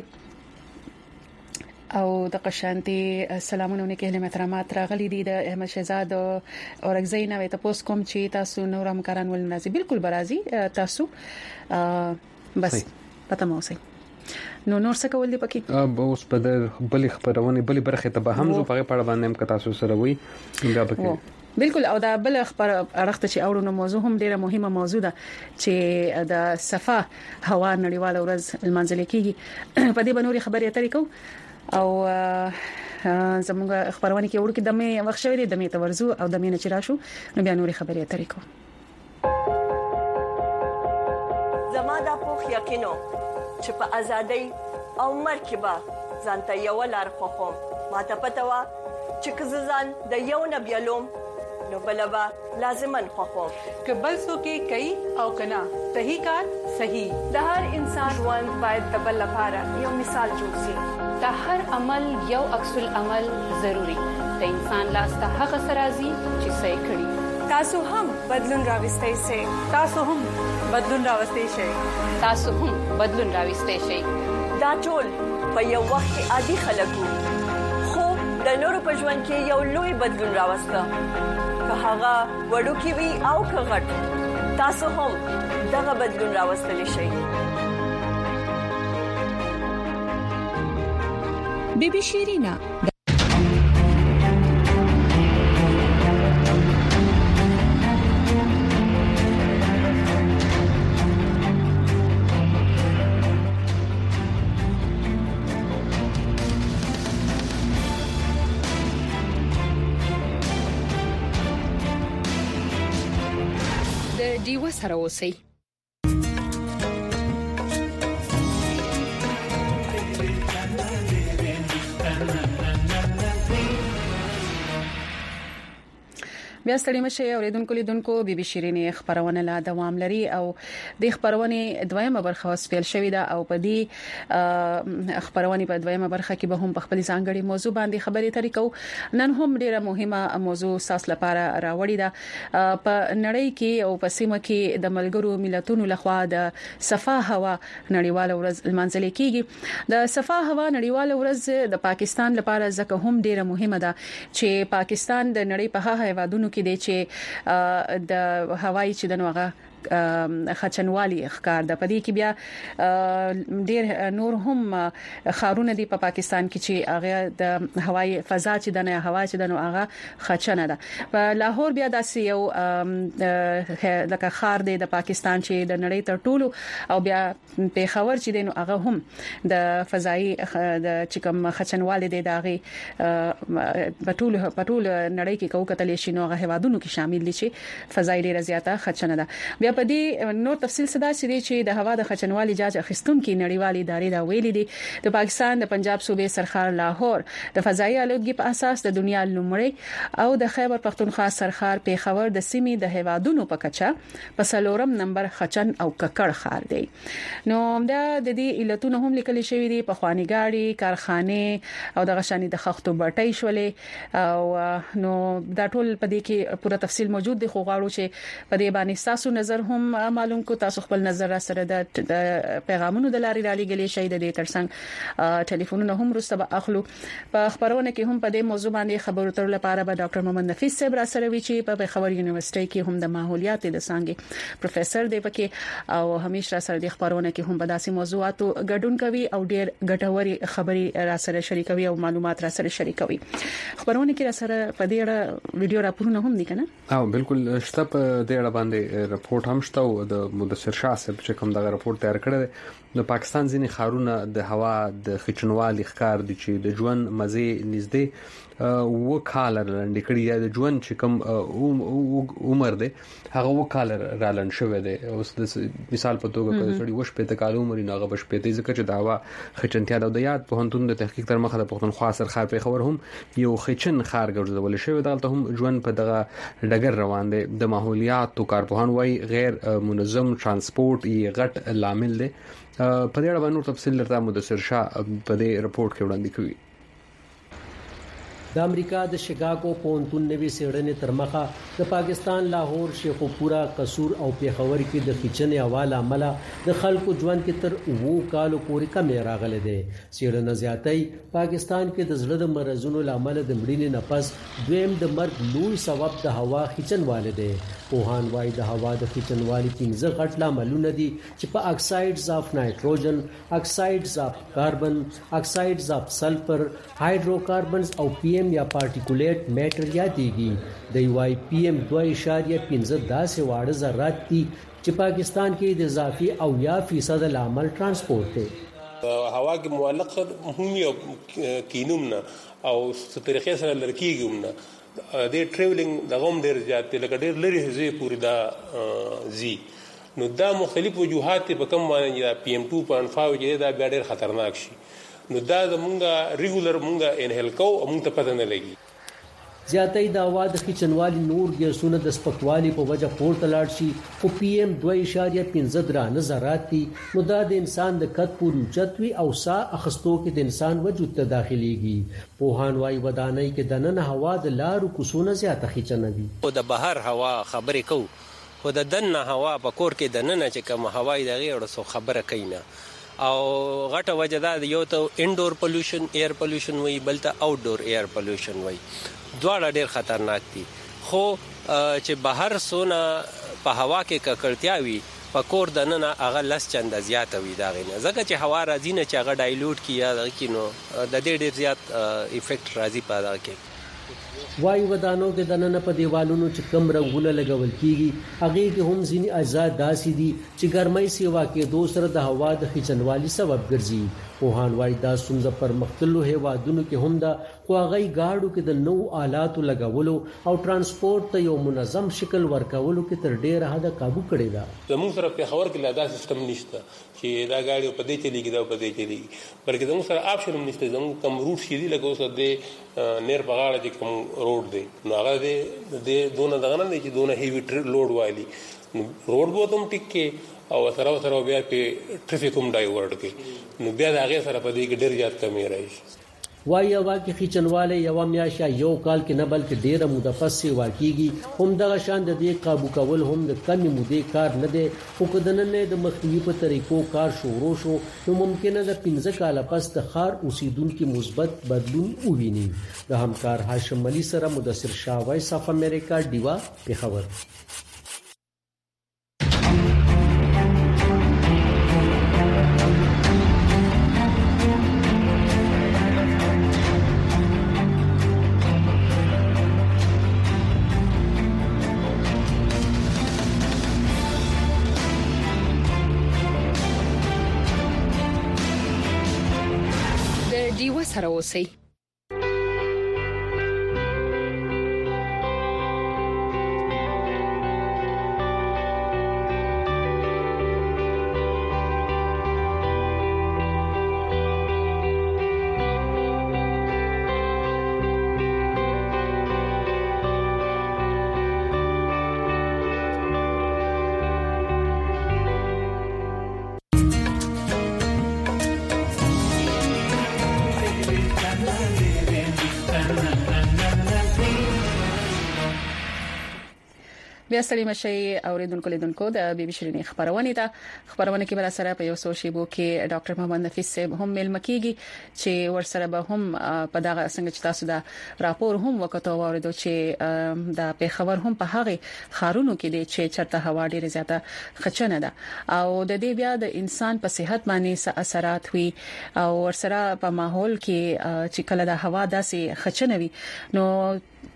[SPEAKER 3] او د قشانتي سلامونه کې له محترمات راغلي دي د احمد شهزاد اورګزی نه ته پوس کوم چې تاسو نورم کاران ول نازي بالکل برازي تاسو بس پته مو سي نور څه کول دي پکې
[SPEAKER 2] اوس په بل خبرونه بل برخه ته به هم زو په اړه باندې که تاسو سره وي دا پکې
[SPEAKER 3] بالکل او دا بل خبر ارخته چې اورونو موضوع هم ډیره مهمه موضوع ده چې د صفه هوا نړیواله ورځ المنځل کېږي په دې بنوري خبرې اترې کو او زموږ خبرونه کې ورکه دمه وخت شوی دمه تورزو او دمه نه چراشو نو بیا نوري خبرې اترې کو
[SPEAKER 13] زما د پوخ یقینو چې په ازادۍ او مرکبه ځانته یو لار خوخم ماته پته وا چې کززان د یو نبیلوم نو بلبا لازمن خوخم
[SPEAKER 8] که بل څوک کوي او کنا صحیح کار صحیح
[SPEAKER 12] د هر انسان ژوند باید د بل لپاره یو مثال جوړ شي د هر عمل یو عکس العمل ضروری د انسان لاس ته هغه سرازي چې صحیح کړي
[SPEAKER 13] تاسو هم بدلون راوستئ شئ
[SPEAKER 8] تاسو هم بدلون راوستئ شئ
[SPEAKER 12] تاسو هم بدلون راوستئ شئ
[SPEAKER 13] دا ټول په یو وخت کې عادي خلکو خو د نورو په ژوند کې یو لوی بدلون راوسته که هغه وړوکی وي او که غټ تاسو هم دغه بدلون راوستلی شئ
[SPEAKER 12] بیبي شیرینا دیو سره اوسئ بیا ستړي مشه اوریدونکو لیدونکو بیبي شیرینې خبرونه لا دوام لري او د خبرونه دویمه برخه وسپیل شوې ده او په دې خبرونه په دویمه برخه کې به هم په خپل ځانګړي موضوع باندې خبرې اترې کوو نن هم ډیره مهمه موضوع ساس لپاره راوړی ده په نړۍ کې او په سیمه کې د ملګرو ملتونو لخوا د صفه هوا نړیواله ورځ المنځل کېږي د صفه هوا نړیواله ورځ د پاکستان لپاره ځکه هم ډیره مهمه ده چې پاکستان د نړۍ په هغه هیوادونو کې دی چې د هوایي چې د نوغه خچنوالي ښکار د پدې کې بیا ډېر نور هم خارونه دي په پاکستان کې چې هغه د هوایي فضا چې د نه هوا چې د نو هغه خچنه ده په لاهور بیا داسې یو لکه خار دی د پاکستان چې د نړۍ تر ټولو او بیا په خبر چې د نو هغه هم د فضایي د چکم خچنوالي دی دغه پټول نړۍ کې کوکتل شي نو هغه هوادونو کې شامل دي چې فضایي ډیره زیاته خچنه ده بیا په دې نور تفصیل صدا چې د هوا د خچنوالي جاج اخیستونکو نړیوالې ادارې دا ویلي دي د پاکستان د پنجاب صوبې سرخار لاهور د فضایي آلودګي په اساس د دنیا لومړی او د خیبر پختونخوا سرخار په خبر د سیمې د هوادونو په کچا په سلورم نمبر خچن او ککړ خار دی نو دا د دې علتونو هم لیکل شوی دي په خواني ګاډي کارخانه او د غشاني د خښتو بټۍ شولې او نو دا ټول په دې کې پوره تفصیل موجود دی خو غواړو چې په دې باندې تاسو نظر هم معلوم کو تاسو خپل نظر را سره د پیغامونو د لارې را لګلې شي د دې ترڅنګ ټلیفونونه هم رسته اخلو په خبرونه کې هم په دې موضوع باندې خبرو تر لپاره به ډاکټر محمد نفیس صاحب را سره وی چې په خبر یونیورسيټي کې هم د ماحولیات د څنګه پروفیسور دی پکې او همیشه را سره د خبرونه کې هم په داسې موضوعاتو ګډون کوي او ډېر ګټوري خبري را سره شریکوي او معلومات را سره شریکوي خبرونه کې را سره په دې اړه ویډیو راپورونه هم دي کنه
[SPEAKER 2] او بالکل شته په دې اړه باندې رپورت هم شته او د مدثر شاه صاحب چې کوم دغه رپورت تیار کړی د پاکستان ځینې خارونه د هوا د خچنوالي ښکار دي چې د ژوند مزه نږدې وکالر لاندې کړی یا د ژوند چې کوم عمر دی هغه وکالر را لاند شوی دی. اوس د مثال په توګه کله سړي وش په تکالو عمر نه غبش په دې ځکه چې داوا خچنتیا د یاد په هنتون د تحقیق تر مخه د پښتونخوا سرخار په خبر هم یو خچن خار ګرځول شوی دلته هم ژوند په دغه ډګر روان دي. د ماحولیات او کارپوهان وايي غیر منظم ترانسپورت یې غټ لامل دی. په دې اړه نور تفصیل لرته مدثر شاه په دې رپورت کې وړاندې کړی.
[SPEAKER 14] د امریکا د شیکاګو پونتون نوي سیړنې تر مخه د پاکستان لاهور شیخوپورا قصور او پیښور کې د خچنې حواله عمله د خلکو ژوند کې تر 2 کال پورې کمې راغلي دي. سیړنه زیاتې پاکستان کې د زړه د مرزونو لامل د مړینې نفس دویم د مرګ لوی سبب د هوا خچنواله دي. پوهان وايي د هوا د خچنوالي 15 غټ لاملونه دي چې په اکسایډز اف نایټروجن، اکسایډز اف کاربن، اکسایډز اف سلفر، هایدروکاربنز او پی یا پارټیکولیټ میټر یادېږي. د واي پی ام 2.15 داسې واړه ذرات دي چې پاکستان کې د اضافي او یا فیصد لامل ترانسپورت دی.
[SPEAKER 15] هوا کې معلق هم یو کینومنه او طریقې سره لړکیږي د ټریولینګ د غوم ډیر زیات لکه ډیر لري هزي پوری دا زی نو دا مختلف وجوهات په کوم باندې دا پی ام 2.5 چې دا ډیر خطرناک شي. نو دا زمونږه ریګولر مونږه انهیل کو او مونږ ته پته نه لګي.
[SPEAKER 14] زیاتې د هوا د خچنوالي نور ګیسونه د سپکوالي په وجه پورته لاړ شي خو پی ام 2.15 درانه ذرات دي. نو دا د انسان د قد پورې چتوي او سا اخستو کې د انسان وجود ته داخليږي. پوهان وايي ودانۍ کې د نن هوا د لارو کوسونه زیاته خچنه دي.
[SPEAKER 16] او د بهر هوا خبرې کو خو د دنه هوا په کور کې د نن چې کوم هوای د غیړو سو خبره کینا او غټه وجه دا یو ته انډور پولوشن ایر پولوشن وای بلته آوټډور ایر پولوشن وای. دواړه ډیر خطرناک دي خو چې بهر سونه په هوا کې ککړتیا وي په کور د نن هغه لس چنده زیات وي دا غینه ځکه چې هوا راځي نه چې هغه ډایلوټ کییا د کینو د دې ډیر زیات افیکټ راځي په دا کې.
[SPEAKER 14] وایي ودانو کې د نن په دیوالونو چې کم رنگونه لګول کیږي هغه کې هم ځینی اجزا داسې دي چې ګرمۍ سیوا کې دوسر د هوا د خچنوالي سبب ګرځي. پوهان وايي دا څنګه پر مختلفو هیوادونو کې هم دا خو هغه گاډو کې د نو آلاتو لګولو او ترانسپورت ته یو منظم شکل ورکولو کې تر ډیره حد قابو کړی دا.
[SPEAKER 15] زموږ سره په خبر کې لادا سیستم نشته چې دا گاډي په دې چلیږي دا په دې چلیږي بلکې زموږ سره آپشن هم نشته. زموږ کم روټ شې دي لکه اوس د نیر په غاړه چې کوم روډ دی نو هغه د دونه دغه نه چې دونه هیوی لوډ والی روډ بو تم ټیک کې او سره بیا په ټریفیک هم ډایورټ کې نو بیا د هغه سره په دې کې ډیر زیات کمی راځي.
[SPEAKER 14] وایي واکه خچنواله یو میاشا یو کال کې نه بلکې ډیره مدفسي واقعيږي هم دغه شان د دې قابو کول هم د کمی مودې کار نه دی خو کدنه نه د مخنیوي په طریقو کار شروع شو نو ممکنه د 15 کال پس د خار اوسیدونکو مثبت بدلون وویني. د همکار هاشم علي سره مدثر شاه وایس اف امریکا دیوا په خبر.
[SPEAKER 3] سره اوسئ. بیا ستړي مشي اوریدونکو لیدونکو د بي بي شيرين خبرونه کې بل سره په یو څو شیبو کې ډاکټر محمد نفیس صاحب هم ملم کیږي چې ورسره به هم په دغه څنګه چې تاسو دا راپور هم وکړو اوریدو چې د پیښور هم په هغه خارونو کې دي چې چرته هوا ډیره زیاته خچنه ده او د دې بیا د انسان په صحت باندې څه اثرات وي او ورسره په ماحول کې چې کله د هوا داسې خچنه وي نو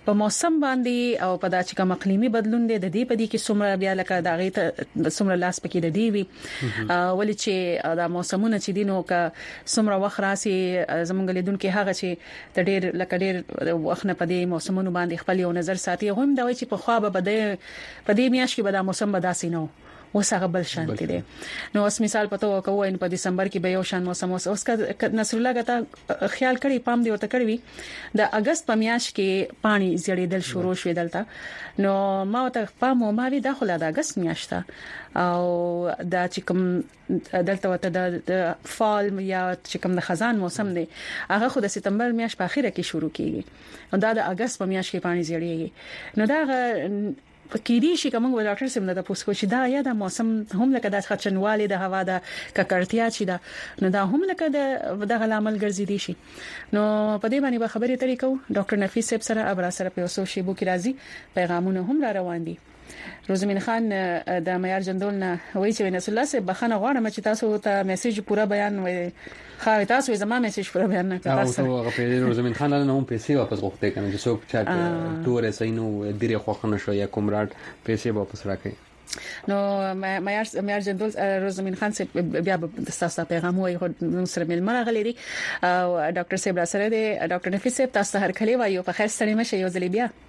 [SPEAKER 3] په موسم باندې او په داسې کوم اقليمي بدلون دي د دې په دې کې څومره بیا لکه دا غي ته څومره لاس پکې د دی وی ولې چې دا موسمونه چې دینو کا څومره وخت راسي زمونږ لیدونکو هغه چې د ډېر لکه ډېر وخت نه په دې موسمونو باندې خپل یو نظر ساتي هم دا وایي چې په خوا به په دې میاشت کې به دا موسم به داسې نو وسغه بل شانتي دي نو اوس مثال پته وکوه ان په دسمبر کې به یو شان موسم اوس کا نصر الله غته خیال کړي پام دی ورته کړی د اگست په میاشت کې پانی زیړېدل شروع شوه دلته نو ما ته پام ما وی داخله د اگست میاشت او دا چې کوم دلته وته د فال یا چې کوم د خزان موسم دی هغه خو د سپتمبر میاشت په اخیره کې شروع کیږي او دا د اگست په میاشت کې پانی زیړېږي نو دا فکرې شي کوم ډاکټر سم د پوسکو چې دا یا د موسم هم لکه د خچنوالي د هوا د ککړتیا چې دا نو دا هم لکه د عامل ګرځېدي شي نو په دې باندې به خبرې ترې کو ډاکټر نفیس صاحب سره ابرا سره په اوسو شی بو کې راځي پیغامونه هم را روان دي روزمین خان د معیار جندول نه وایي چې نصر الله صاحب بخنه غواړم چې تاسو ته میسج پورا بیان وایي خو تاسو زما میسج پورا بیان نه کړئ
[SPEAKER 2] تاسو هغه په روزمین خان نه هم پیسې واپس غوښته کنه چې څوک چا تور سینو ډیره خوښنه شو یا کومراټ پیسې واپس راکړي
[SPEAKER 3] نو معیار جندول روزمین خان سے بیا تاسو پیغام وایي نو سره مل مرغلي دي او ډاکټر صاحب سره دي ډاکټر نفیس صاحب تاسو هر کله وایو په خیر سره مشه یو ځلې بیا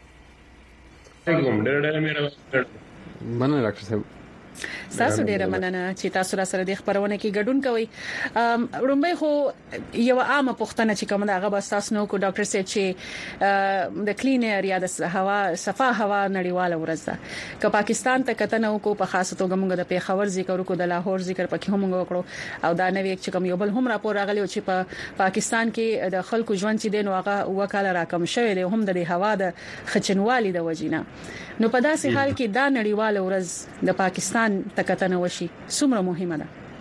[SPEAKER 15] کوم ډېر مې
[SPEAKER 2] مننه ډاکټر صاحب
[SPEAKER 3] تاسو ډیره مننه چې تاسو را سره د خبرونه کې ګډون کوئ رومبه خو یو عامه پوښتنه چې کوم دا غو تاسو نو کو ډاکټر صاحب چې د کلین ایریا د هوا صفه هوا نړیواله ورځ ده که پاکستان ته کته نو کو په خاصه توګه موږ د پیښور ذکر کو د لاهور ذکر پکې هم وکړو او دا نوې چې کوم یو بل هم راپور راغلی چې په پاکستان کې د خلکو ژوند چې دین واغه وکاله راکم شوی دی هم د هوا د خچنوالي د وجینا نو په داسې حال کې دا نړیواله ورځ د پاکستان تکتنه وشي څومره مهمه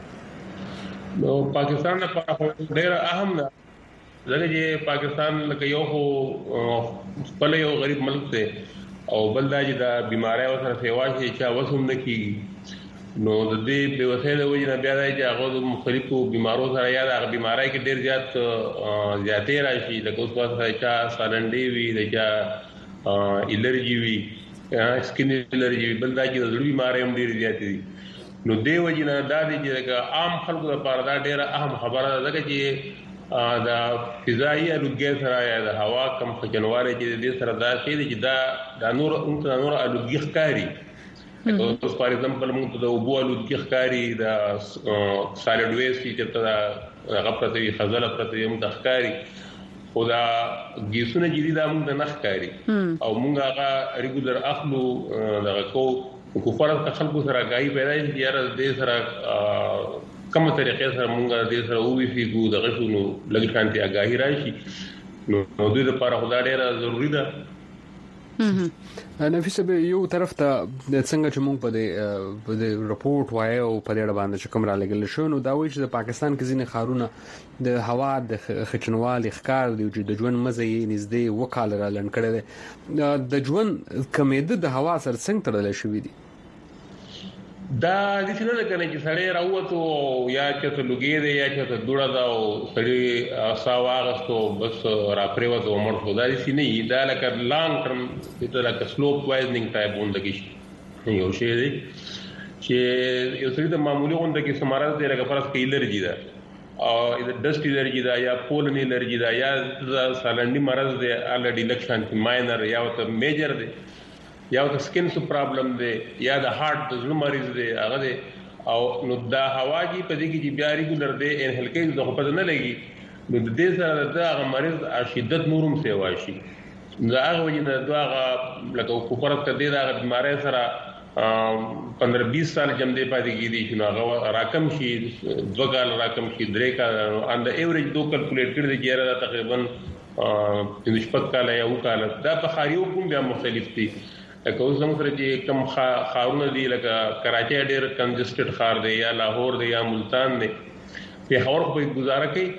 [SPEAKER 3] ده
[SPEAKER 15] نو پاکستان لپاره ډېر اهم ده ځکه چې پاکستان لکه یو خپل یو غریب ملک دی او بل دا چې د بیماری سره سیوا شي چې وسوم نه کیږي نو د دې په وسیله وجه بیا دا چې هغه مختلفو بیمارو سره یا د بیماری کې ډېر زیاتې راشي لکه اوس واسه چې سالنډي وي د الرجی وي سکین الرجی بل دا چې د زړه بیماری هم ډېر زیات دي نو دی وجنه دا دي چې عام خلکو لپاره دا ډېر اهم خبره ده چې دا فضائي الوګي سره یا د هوا کم خجنواله چې د سره دا شی دي چې دا نور الوګي ښکاری اوس پر ایگزامپل موږ ته د اوبو الوګي ښکاری د سالډ ویسټ چې ته هغه پرته خزله پرته هم د ښکاری خدا گیسونه جدي دا موږ نه ښکاری او موږ هغه ریګولر اخلو دغه کو فرض خلکو سره غاي پیدا دي یاره د سره کومه طریقې سره موږ د سره وې فيګو دغه شنو لګ شانتي اگاهي راشي نو د لپاره خدای ډیره ضروری ده
[SPEAKER 2] نفیس به یو طرف ته څنګه چې موږ په دې رپورت وایو په دې باندې چې کوم را لګل شو نو دا وایي چې د پاکستان کې ځینې خارونه د هوا د خچنوالي ښکار دی چې د ژوند مزه یې نږدې وکاله را لن کړي د ژوند کمیده د هوا سره څنګه تړل شوې دي
[SPEAKER 15] دا د څه نه کنه چې سړی راوته یا چې ته لګي دی یا چې ته دوړه دا او سړی ساواغستو بس را پریوته عمر خو دا دي نه دا لکه لانګ ټرم د لکه سلوپ وایزنګ ټایپ وندګي یو شی دی چې یو څه د معمولی وندګي سمارز دی لکه فرض کې الرجی ده او د ډست الرجی ده یا پولن الرجی ده یا سالنډي مرض دی الډی لکشن ماینر یا ته میجر دی یا د سکین سو پرابلم دی یا د هارت د زړه مریض دی هغه دی او نو دا هوا کی په دې کې چې بیا ریګولر دی ان هلکې د خپل نه لګي نو د دې سره د هغه مریض شدت نورم سیوا شي دا هغه وجه دا هغه لکه کوپرت کړي دا هغه بیماری سره 15-20 سال جم دی پاتې کیږي چې هغه راکم شي 2 کال راکم شي 3 کال ان د ایوریج 2 کیلکولیټ کړي دی چې تقریبا 15 کال یا 2 کال دا په خاريو کوم بیا مختلف دي که اوس زموږ سره چې کم خارونه دي لکه کراچي ډېر کنجسټډ خار دی یا لاهور دی یا ملتان دی په هور په گزاره کوي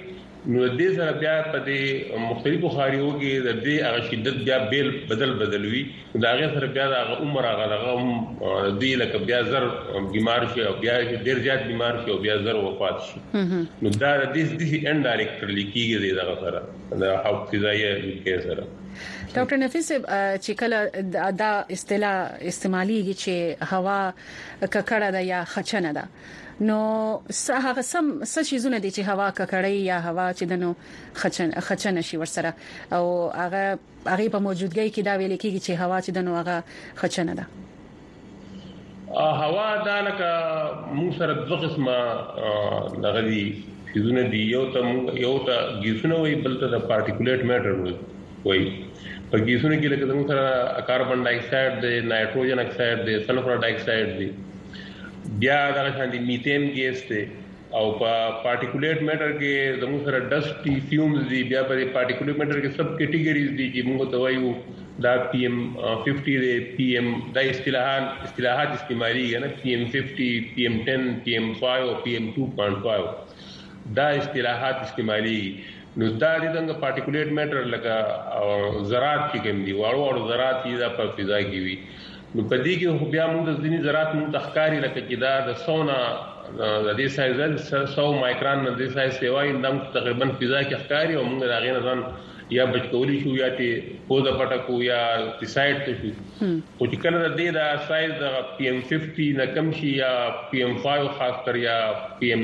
[SPEAKER 15] نو دې سره بیا په دې مختلفو خاریو کې د دې هغه شدت بیا بیل بدل وي دا هغه سره بیا د عمر هغه دې لکه بیا زر بیمار شي او بیا ډیر زیات بیمار شي او بیا زر وفات شي نو دا د دې انډایرکټلی کیږي دغه سره د حافظایي کې سره
[SPEAKER 3] ډاکټر نفیس چې کله دا اصطلاح استعماليږي چې هوا ککړه ده یا خچنه ده نو هغه څه شیزونه دي چې هوا ککړی یا هوا چې دنو خچنه شي ورسره او هغه په موجودګۍ کې دا ویل کېږي چې هوا چې دنو هغه خچنه ده
[SPEAKER 15] هوا دا لکه موږ سره دوه قسمه لغوي شیزونه دي یو ته ګیسونه وي بل ته د پارټیکولیټ میټر وي په ګیسونه کې لکه موږ سره کاربن ډای اکساید دی نایټروجن اکساید دی سلفر ډای اکساید دی بیا دا شاندي میثین ګیس ته او په پارټیکولیټ میټر کې زموږ سره ډسټي فیومز دي بیا په پارټیکولیټ میټر کې سب کیټګریز دي چې موږ ته وایو دا PM 50 دی PM دا اصطلاحات استعمالي نه PM 50 PM 10 PM 5 او PM 2.5 دا اصطلاحات استعمالي نو دا د څنګه پارټیکولیټ میټر لکه ذرات کې کوم دي واړو ذرات دي دا په فضا کې وي نو په دې کې بیا موږ د ځینې ذرات موږ تخکاری لکه چې دا د سونا د دې سایز 100 مایکرون د دې سایز سیوای اندام تقریبا فضا کې ښکاری او موږ دا غیر ځان یا بچکولی شو یا ته پوزا پټکو یا سایډ ته شو او چې کله د دې دا سایز د PM 50 نه کم شي یا PM 5 خاص کر یا PM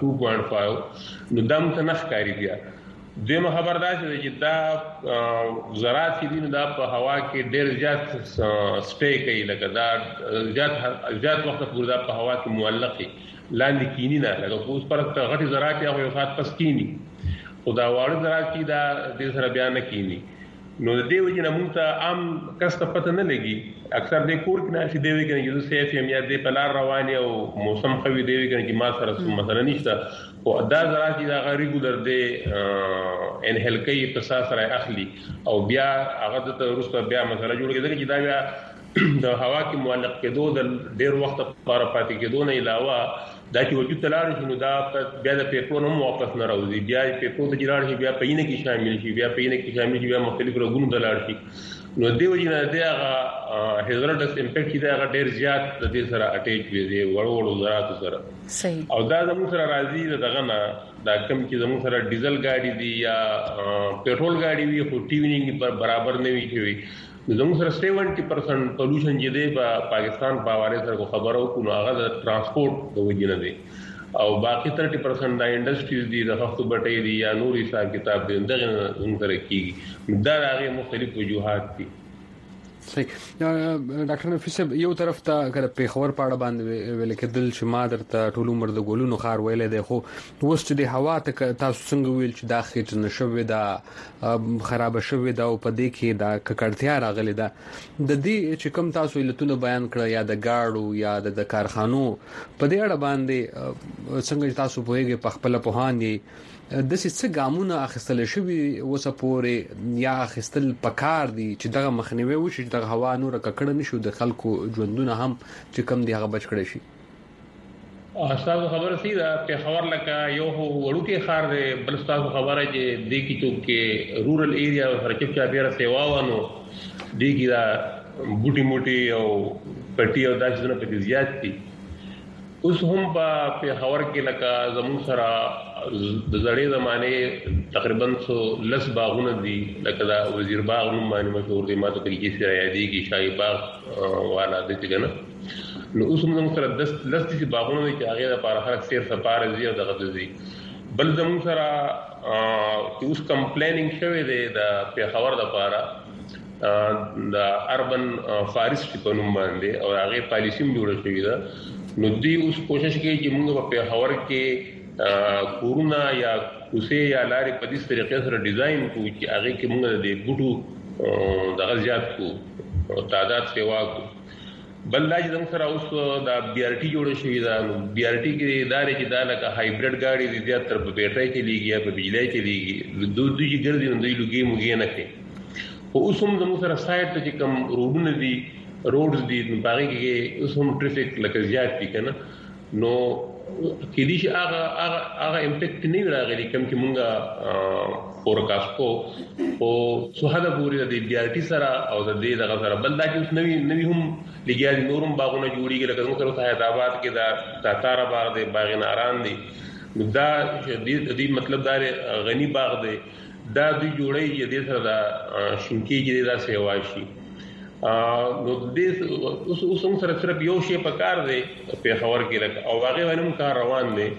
[SPEAKER 15] 2.5 نو دم ته نخکاری بیا دغه خبردار چې دا زراعت چې دین دا په هوا کې ډېر زیات سټې کوي لکه دا زیات وخت پورې دا په هوا کې معلقي لاندې کینی نه لکه اوس پر غټي زراعت یا یو خاص پس کینی خدا واړه زراعت کې دا د سره بیان نه کینی نو د دې وجه نه موږ ته عام کس ته پته نه لګي اکثر د کور کې نه شي دی وی کنه چې سیف یم یا د پلار رواني او موسم خوي دی وی کنه چې ما سره مثلا نشته او دا زراعت دا ریګولر دی انهل کوي په سره اخلي او بیا هغه ته ورسته بیا مثلا جوړ کېږي چې دا بیا د هوا کې معلق کېدو د ډېر وخت لپاره پاتې کېدو نه علاوه دا چې وجود تلار شي نو دا بیا د پیپرو نو واپس نه راوځي بیا پیپرو ته جوړ شي بیا پینه کې شامل شي بیا پینه کې شامل شي بیا مختلف رګونو تلار شي نو دی وجه نه دی هغه هزارډس امپیکټ چې دا هغه ډېر زیات د دې سره اٹیچ وي دی وړو زراعت سره
[SPEAKER 3] صحیح او
[SPEAKER 15] دا زموږ سره راځي دغه نه دا کم چې زموږ سره ډیزل ګاډي دي یا پېټرول ګاډي وي خو ټي وینګ پر برابر نه وي شوی زموږ سره 70% پولوشن چې دی په پاکستان په حواله سره خبرو کو نو هغه د ترانسپورت د وجې نه دی او باقي 30% د انډستریز دي د خفتو بټي دي یا نور حساب کتاب دي دغه سره کیږي دا هغه مختلف وجوهات دي
[SPEAKER 2] صحیح ډاکټر نفیس یو طرف ته کله په خبر پاړه باندې ویل کېدل چې ما درته ټول عمر د ګولونو خار ویلې دی خو اوس چې د هوا ته تاسو څنګه ویل چې دا خېټ نشوي دا خراب شوی دا او په دې کې دا ککړتیا راغلي ده د دې چې کوم تاسو علتونه بیان کړ یا د گاډو یا د کارخانو په دې اړه باندې څنګه تاسو پوهیږئ په خپل پوهان دي د څه ګامونه اخیستل شوی وسه پورې یا اخیستل پکار دي چې دغه مخنیوي وشي چې دغه هوا نور ککړ نشو د خلکو ژوندونه هم چې کم دی هغه بچ کړي شي
[SPEAKER 15] تاسو خبره سي دا په خبر لکه یو وړو کې خار دی بل تاسو خبره چې د کی چوک کې رورل ایریا او هرچپ چا بیره سیواونو دی کی دا بوټي موټي او پټي او داسې نه پکې زیات دي اوس هم په خبر کې لکه زمون سره د زړې زمانه تقریبا 110 باغونه دي لکه دا وزیر باغ نوم باندې مشهور دي ماته کې چې یادېږي شاهي باغ والا د څنګه نه نو اوس موږ سره 10 باغونه دي چې هغه لپاره خلک سیر سفار زی او دغه دي بل زمون سره چې اوس کمپلینینګ شوی دی د په خبر د لپاره د اربن فارست په نوم باندې او هغه پالیسی جوړه شوې ده نو دوی اوس کوشش کوي چې موږ په خبر کې کورونا یا کوسه یا لارې په دې طریقې سره ډیزاین کوو چې هغه کې موږ د بوټو د غزيات کو تعداد سیوا کو بل لا چې موږ سره اوس د BRT جوړ شوی دا BRT کې ادارې چې دا لکه هایبرید گاډي دي زیاتره په بیټرۍ کې لیږي یا په بجلی کې لیږي دوی چې ګرځي نو دوی لګي موږ نه کوي خو اوس هم موږ سره سایت ته چې کوم روډونه دي روډز دي په هغه کې اوس هم ټریفیک لکه زیات دي کنه نو کې دي چې هغه امپیکټ نه راغلي کوم چې مونږه فورکاست کو او سوهدا پوری د ډي ار ټي سره او د دې دغه سره بل دا چې نوی هم لګیا دي نورم باغونه جوړیږي لکه موږ سره حیدرآباد کې دا تاتارا باغ دی باغ ناران دی دا دې مطلب دا غنی باغ دی دا دوی جوړي دې سره دا شینکی کې دا سیوا شي نو دې اوس هم سره یو شی په کار دی په خبر کې لکه او هغه ونوم کار روان دی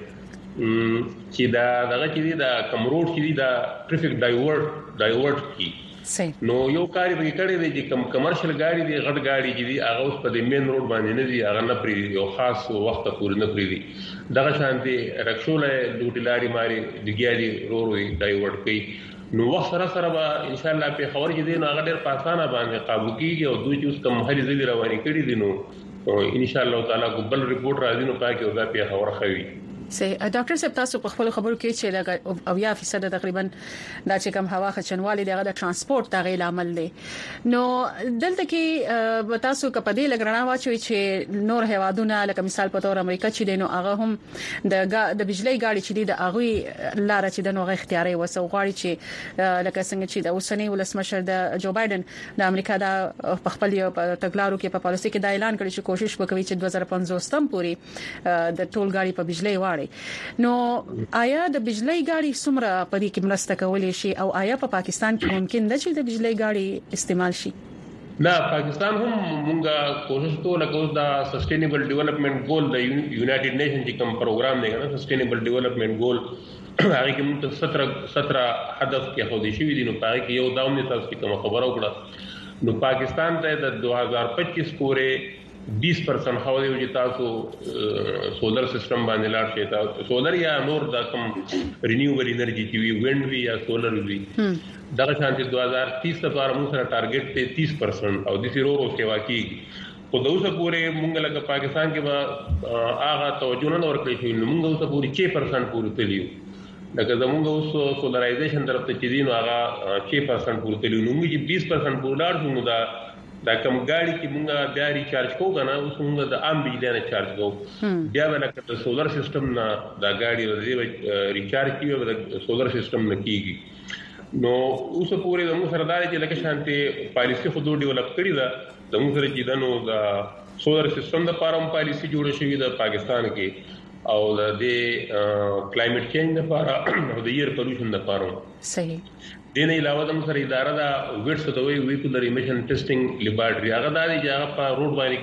[SPEAKER 15] چې دا دغه چې دا کمروډ چې دا ټریفیک ډایورټ کی نو یو کاری به کړی دی چې کمرشل ګاډي دی غټ ګاډي چې دی هغه اوس په دې مین روډ باندې نه دی هغه نه پری یو خاص وخت پورې نه پری دی دغه شانتي رکشوله ډوټلاري ماري دګیاري روروي ډایورټ کوي نو وخت سره به ان شاء الله په خبر کې دی نو هغه ډېر په اسانه باندې قابو کیږي او دوی چې اوس کوم هلي ځلې رواني کړي دي نو ان شاء الله تعالی کو بل ریپورت راځي نو پاکي او دا په خبر خوي
[SPEAKER 3] سي ډاکټر صاحب تاسو په خپل خبرو کې چې لګا او یا فیصد تقریبا دا چې کوم هوا خچنوالي دغه د ترانسپورت تغییر عمل دی نو دلته کې تاسو کپدې لګرنا واچوي چې نور هوادونه لکه مثال په تور امریکا چې دینو هغه هم د بجلی گاډي چې د هغه لار چې د نوغه اختیاري وسو غواړي چې لکه څنګه چې د اوسنی ولسمشر د جو بایدن د امریکا د خپل تګلارو کې په پالیسي کې د اعلان کړی چې کوشش وکوي چې 2050 تم پوري د ټول گاډي په بجلی نو آیا د بجلی ګاډي څومره په دې کې مرسته کولای شي او آیا په پاکستان کې ممکن ده چې د بجلی ګاډي استعمال شي
[SPEAKER 15] نه پاکستان هم مونږه کوشش کوو لکه دا سسټینبل ډیولپمنٹ ګول د یونایټډ نیشن چې کوم پروګرام دی کنه سسټینبل ډیولپمنٹ ګول هغه کې موږ 17 هدف کې خو دي شي دي نو پاره کې یو داوم نه تاسو کوم خبره وکړه نو پاکستان ته د 2025 پورې 20% خو دی چې تاسو سولر سیستم باندې لاړ شئ تاسو سولر یا نور د کوم رینیوبل انرژي چې وی ویند وی یا سولر وی دا شانتي 2030 لپاره موږ سره ټارګټ ته 30% او د سیرورو سیوا کیږي خو دوسه پورې موږ لکه پاکستان کې به هغه توجه نه ورکړي چې موږ اوسه پورې 6% پورې تلیو لکه زموږ اوس سولرایزیشن طرف ته چې دین هغه 6% پورې تلیو نو موږ 20% پورې لاړ شو دا کوم ګاډي چې موږ بیا ریچارج کوو کنه اوس موږ د عام بجلی نه چارج کوو بیا ولکه د سولر سیستم نه دا ګاډي ورته ریچارج کیږي د سولر سیستم نه کیږي نو اوس پورې د موږ سردار چې لکه شانتي پالیسي خود ډیولپ کړی دا د موږ سره چې دنو دا سولر سیستم د پاره پالیسي جوړه شوې د پاکستان کې او د کلایمټ چینج لپاره او د ایر پولوشن لپاره
[SPEAKER 3] صحیح
[SPEAKER 15] دین علاوه د مسر اداره دا ویټس ته وی ویکولر ایمیشن ټیسټینګ لیبارټری هغه د چې په روډ باندې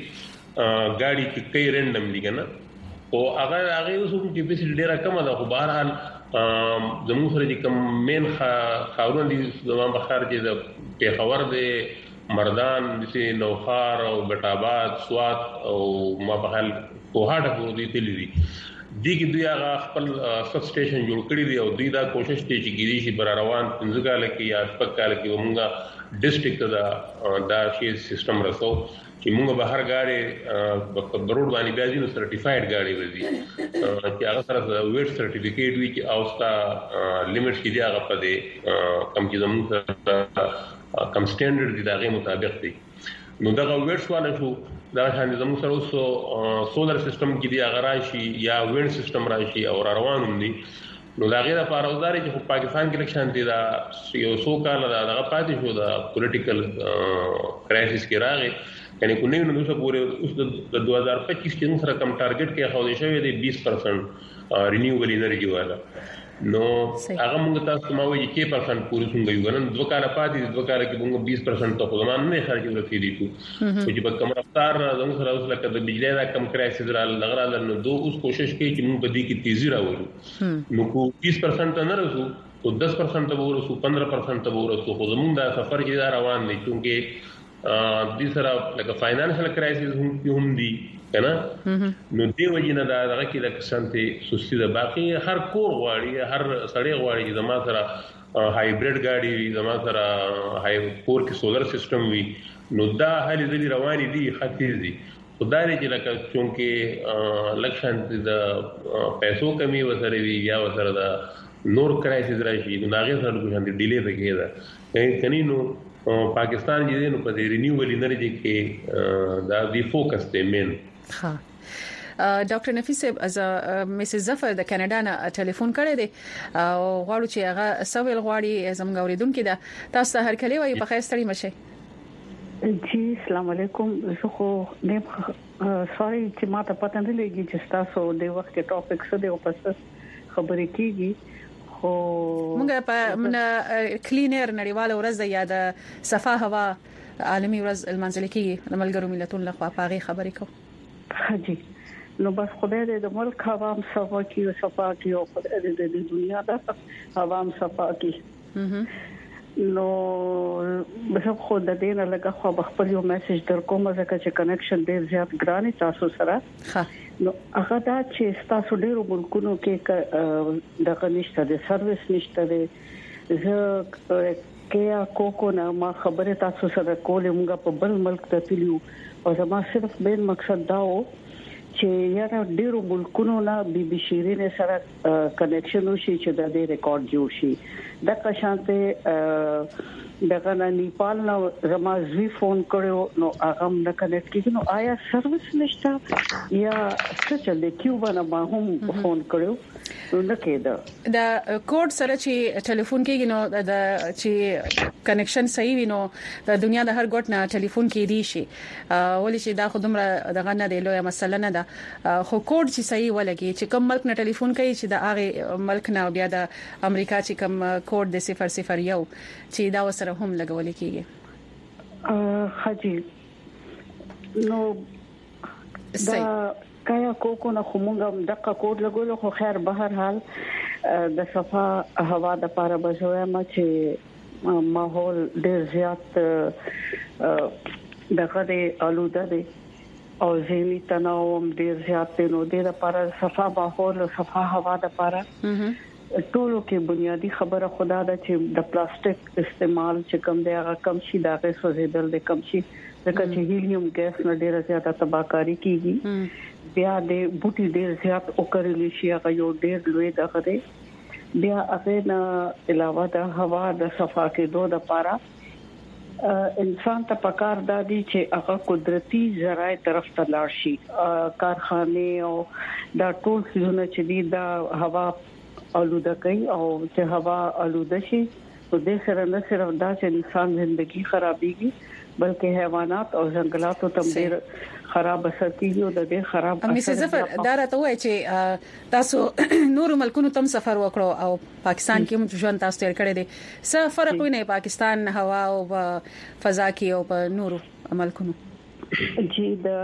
[SPEAKER 15] ګرځي ګاډي کې کئی رینډم دي کنه او هغه اوس چې په سل ډیره کم ده خو بهرحال د موږ سره کوم مین خاورون دي زموږ بخار چې د پیښور د مردان د نوخار او بټاباد سوات او ما بهال کوهاټ پور دي تللی دي دیګ دوی هغه خپل سب سټیشن جوړ کړی دی او دوی دا کوشش کوي چې ګیری شي بر روان پنځګاله کې یا سپکاله کې موږ ډیسټریکټ دا شی سیستم رسو چې موږ بهر غاړي په روډ باندې بیا دي سرټیفایډ غاړي وځي چې هغه سره ویټ سرټیفیکیټ وی چې اوستا لیمټ کې دی هغه په دې کم چې زموږ کم سټانډرډ دي دغه مطابق دی نو دا ویټ سوال شو دا شاندې زموږ سره اوس سولر سیستم کې دی هغه راشي یا ویند سیستم راشي او روانوم دي نو دا غیره پاروزاري چې پاکستان کې لکه شانتي دا یو سو کال دا دغه پاتې شو دا پولیټیکل کرایسس کې راغی یعنی کو نه نو څه پورې اوس د 2025 کې سره کم ټارګټ کې خو دې شوی دی 20% رینیوبل انرژي والا نو هغه موږ تاسو ما وایي چې 6% پورې څنګه یو غنن دوه کال پاتې دوه کال کې موږ 20% ته خدمان نه خرج ورسېدي کو چې په کوم رفتار زموږ سره اوس لکه د بجلی دا کم کرایسس لغرا نو دوه اوس کوشش کوي چې موږ په دې کې تیزی راوړو نو کو 20% نه رسو تو 10% ته ورسو 15% ته ورسو خو زموږ دا سفر کې روان دي چې د سره لکه فاینانشل کرایسس هم دي کنه نو دی وجنه دا دغه کې د سنتي سستی د باقي هر کور غواړي هر سړی غواړي چې زما سره هایبرید گاډي وي زما سره هاي کور کې سولر سیستم وي نو دا هلي ځلې رواني دي خطر دي خدای دې لکه چونکه لکشن د پیسو کمی وسره وي یا وسره د نور کرایسس راشي نو هغه سره د ګوندې ډیلی وکړي کني نو پاکستان دې نو په رینیوبل انرژي کې دا دی فوکس دی مین
[SPEAKER 3] ها ډاکټر نفیس از مسز ظفر د کاناډا نه ټلیفون کړی دی او غواړو چې هغه سوال غواړي زموږ اوریدونکو دا تاسو هر کله وایي په خیر ستړي مشه.
[SPEAKER 17] جی السلام علیکم. زه خو نه سوري چې ما ته پته نه لګي چې تاسو د وخت کې ټاپک څه دی او پس خبرې کیږي. خو
[SPEAKER 3] موږ په کلینر نړیواله ورځ د یاد صفا هوا عالمي ورځ المنزل کې د ملګرو ملتونو لخوا پاغي خبرې کوم.
[SPEAKER 17] حاجی نو بس خدای دې د ملک عوام صفا کی او صفا کی او خدای دې د دنیا د عوام صفا کی. نو بس خو د دې نه لګه خو خپل یو میسج درکوم ځکه چې کنیکشن ډیر زیات ګراني تاسو سره. نو هغه دا چې تاسو ډیرو ملکونو کې د نشته د سرویس نشته د زه کیا کوکو نه ما خبره تاسو سره کولې موږ په بل ملک ته تلو او زما صرف بل مقصد دا و چې یاره ډیرو ملکونو نه بي بي شيرین سره کنیکشن وشي چې د دې ریکارډ جوړ شي. د قشانته دغه نیپال نو زما زوی فون کړو نو هغه نه کنیکټ کیږي. نو آیا سرویس نشته یا څه چل کیوبا نه ما هم فون کړو نو کېده
[SPEAKER 3] د کوډ سره چې ټلیفون کېږي نو د چې کنیکشن صحیح وینو د دنیا د هر ګوټ نه ټلیفون کې دی شي ولې چې دا خودمره دغه نه دی لوی مسله نه ده. خو کوډ چې صحیح ولګي چې کوم ملک نه ټلیفون کوي چې د هغه ملک نه بیا د امریکا چې کوم کوډ د 001 چې دا وسره هم لګول کېږي.
[SPEAKER 17] حاجی نو دا کایا کوکو نه کومه دغه کوډ لګول خو خیر به هر حال د صفا هوا د پاره بجوه ما چې ماحول ډیر زیات دغه د آلوده دي او ذهني تناو ډیر زیات دی. نو د لپاره صفا ماحول او صفا هوا د لپاره ټولو کې بنیادی خبره خدا دا چې د پلاستیک استعمال چې کم دی هغه کم شي دا غي سوزیدل د کم شي ځکه چې هیلیوم ګیس نه ډیره زیاته تباہکاری کیږي. بیا د بوټي ډیر زیات اوکرل شي هغه یو ډیر لوی دغه دی. بیا هغه نه علاوه د هوا د صفا کې دوه د لپاره انسان ته پکار دادی چې هغه قدرتي ذرایع طرف ته لاړ شي. کارخانه او دا ټول څه چې دی دا هوا آلوده کوي او چې هوا آلوده شي نو د سره نه صرف دا چې انسان ژوندۍ خرابېږي بلکې حیوانات او ځنګلات ته ډېر خراب اثر کوي او د دې خراب اثر
[SPEAKER 3] مسز ظفر دا راته وایي چې تاسو نور ملکونو تم سفر وکړو او پاکستان کې هم ژوند تاسو تیر کړی دی څه فرق ویني پاکستان هوا او فضا کې او په نورو ملکونو؟
[SPEAKER 17] جی دا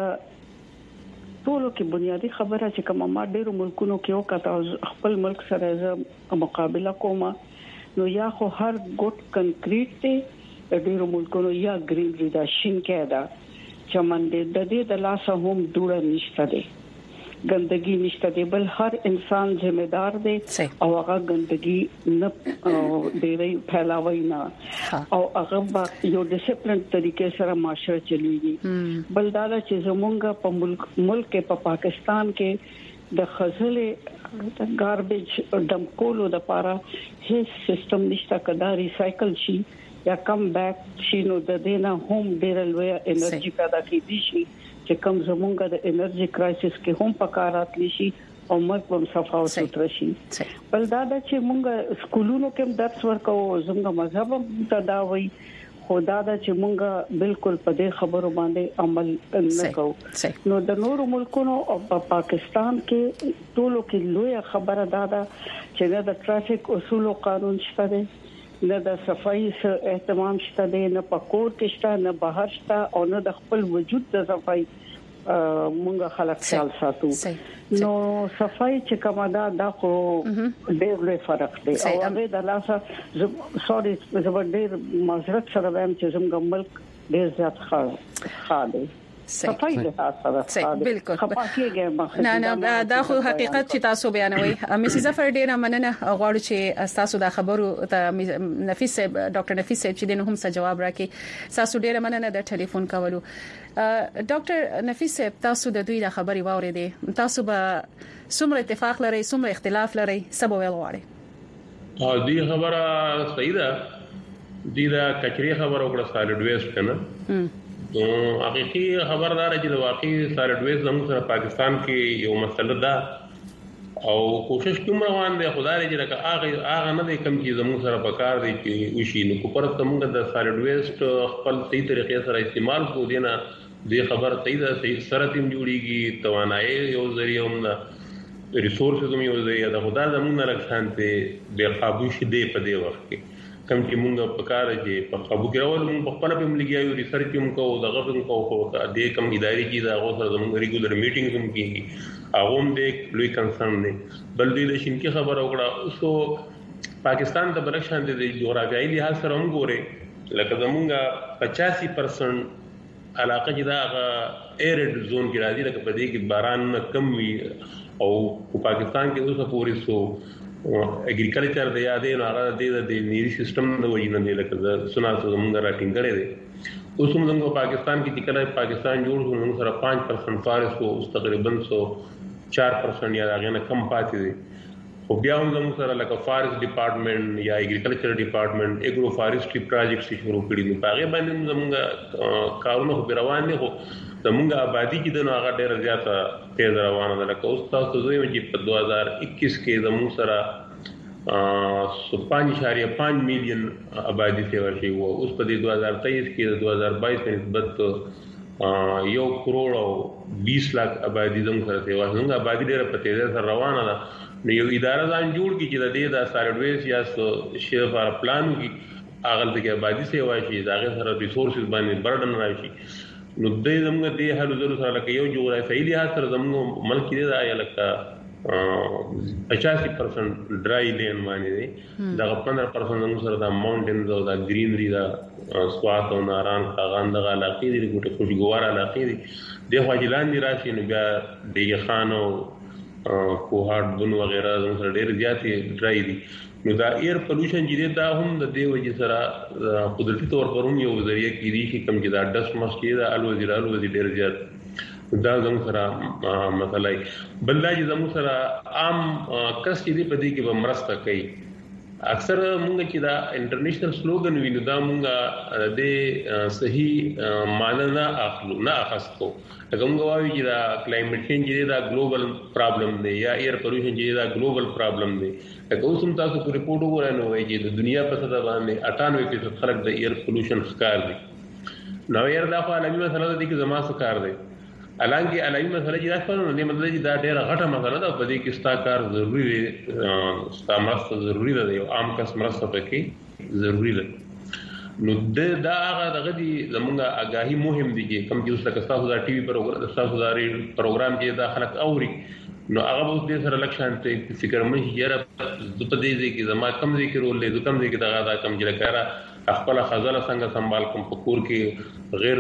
[SPEAKER 17] ټولو کې بنیادی خبره چې کومه ما ډیرو ملکونو کې وکړه خپل ملک سره مقابله کومه نو یا خو هر ګوت کنکریټ دی ډیرو ملکونو یا ګرینری دا شین کېدا چمن دې د دې د لاسه هم ډوړه نشته دی ګندګي نشته دی بل هر انسان ذمہ دار دی او هغه ګندګي نه ډېرې پھیلاوي نه او هغه یو ډیسپلین طریقې سره معاشره چلیږي. بل دا چې زمونږ په ملک په پاکستان کې د خزلې ګاربیج ډم کولو د لپاره هیڅ سیستم نشته کدا ریسایکل شي یا کم بیک شي نو د دینه هم ډېر لوی انرژي پیدا کیږي شي چې کوم زمونږ د انرژي کرایسس کې هم پکارات لشي او موږ هم صفا او سوتره شي. بل دا چې موږ سکولونو کې درس ورکو زموږ مذهب ته دا وایي خدا دا چې موږ بالکل په دې خبرو باندې عمل نه کوو. نو د نورو ملکونو او په پاکستان کې ټولو کې لوی خبره دا ده چې د ټرافیک اصول او قانون شته دي نه د صفایي اهتمام شته دي نه په کور کې شته نه بهر شته او نه د خپل وجود د صفایي مونږ خلک خیال ساتو. نو صفایي چې کومه دا خو ډېر لوی فرق دی او هغه د لاسه سوري زبر ډېر معذرت سره وایم چې زموږ ملک ډېر زیات خاله صفایي له تاسو
[SPEAKER 3] بالکل نه دا خو حقیقت چې تاسو بیانوي. مسز ظفر ډیره مننه غواړم چې تاسو دا خبرو ته نفیس ډاکټر نفیس چې دنه هم څه جواب راکړي. تاسو ډیره مننه د ټلیفون کولو. ډاکټر نفیس تاسو د دوی د خبري واورېدې تاسو به څومره اتفاق لري څومره اختلاف لري سبب ویل غواړي؟
[SPEAKER 15] دې خبره صحیح ده دې دا کچري خبره وکړه سالډ ویسټ کنه حقيقي خبردار چې د واقعي سالډ ویسټ زموږ سره پاکستان کې یو مسله ده او کوشش کوم روان دي خدای دې لکه هغه نه دي کم چې زموږ سره پکار دي چې وشي نو کو پرته موږ د سالډ ویسټ خپل صحیح طریقې سره استعمال کو دینه دې خبر صحیح ده صحیح سره تیم جوړیږي توانایي یو ذریعہ هم ده ریسورسز هم یو ذریعہ ده خدای زموږ نه رښتانته بے قابو شي دی په دې وخت کې کم چې موږ په کار کې په قابو کې راول موږ په خپل په ملګریو ریسرچ هم کوو دغه هم کوو د کم اداري چې دا غوښه زموږ ریګولر میټینګز هم کیږي هغه هم د لوی کنسرن دی بل دې شین کې خبر وکړه اوسو پاکستان د بلک شان د جغرافیایي لحاظ سره هم ګوره لکه زموږ 85% علاقه چې دا ایرډ زون کې راځي لکه په دې کې باران کم وي او په پاکستان کې اوسه پوری سو اګریکلچر د یادې نو هغه د نیری سیستم د وجې نه لکه سناسو زمونږ راټینګ کړي دي اوس موږ پاکستان کې چې کله پاکستان جوړ شو موږ سره 5% فارست او تقریبا 4% یا هغه نه کم پاتې دي خو بیا هم زموږ سره لکه فارست ډپارټمنټ یا اګریکلچر ډپارټمنټ ایګرو فارستري پروجیکټس شروع کړي دي په هغه باندې زموږ کارونه خو روان دي خو زموږ آبادی چې د هغه ډېر زیاته تیز روانه ده لکه اوس تاسو دوی چې په 2021 کې زموږ سره 5.5 میلیون آبادی سیوا شي وو اوس په 2023 کې د 2022 په نسبت 1 کروڑ او 20 لک آبادی زموږ سره سیوا زموږ آبادی ډېر په تیز سره روانه ده نو یو اداره ځان جوړ کی چې د دې د سالډ ویسټ یا شیر فار پلان کی اغل د آبادی سیوا شي دا غیر سره ریسورسز باندې برډن راشي نو د زموږ د حل زرو سره لکه یو جغرافیایي لحاظ سره زموږ ملک کې دا یا لکه 85% ډرای لین باندې دی دا 15% زموږ سره د ماونټینز او د گرینری دا سوات او ناران خاغان د علاقې دي ګوټه خوشګوار علاقې دي د خواجلان دي راشي نو بیا د خان او کوهاټ بن وغیرہ زموږ سره ډېر زیاتې ډرای دي نو دا ایر پولوشن چې دا هم د دې وجې سره قدرتي تور پر هم یو ذریعہ کې دي چې کم چې دا ډست مسکې دا الوزي ډېر زیات دا زموږ سره مسله بل دا چې زموږ سره عام کس چې دی په دې کې به مرسته کوي اکثر مونږ چې دا انټرنیشنل سلوګن وینو دا مونږ د صحیح معنی نه اخستو لکه مونږ وایو چې دا کلایمټ چینج دا ګلوبل پرابلم دی یا ایر پولوشن چې دا ګلوبل پرابلم دی لکه اوس هم تاسو په ریپورت وګورئ نو وایي چې د دنیا په سطح باندې 98% خلک د ایر پولوشن ښکار دي نو ایر دا خو عالمي مسله ده چې زما ښکار دی حالانکه عالمي مسله چې دا څنګه نه مطلب چې دا ډېره غټه مسله ده په دې کې ستا کار ضروری دی ستا مرسته ضروری ده یو عام کس مرسته پکې ضروری ده نو دا هغه دغه دي زمونږه آگاهي مهم دي چې کوم چې اوس لکه تاسو دا ټي وي پروګرام تاسو دا پروګرام چې دا خلک اوري نو هغه اوس دې سره لکشانته فکر مې یاره د په دې کې زما کم دي کې رول له کم دي کې دا کم چې لکه خپل خزانه څنګه سنبال کوم په کور کې غیر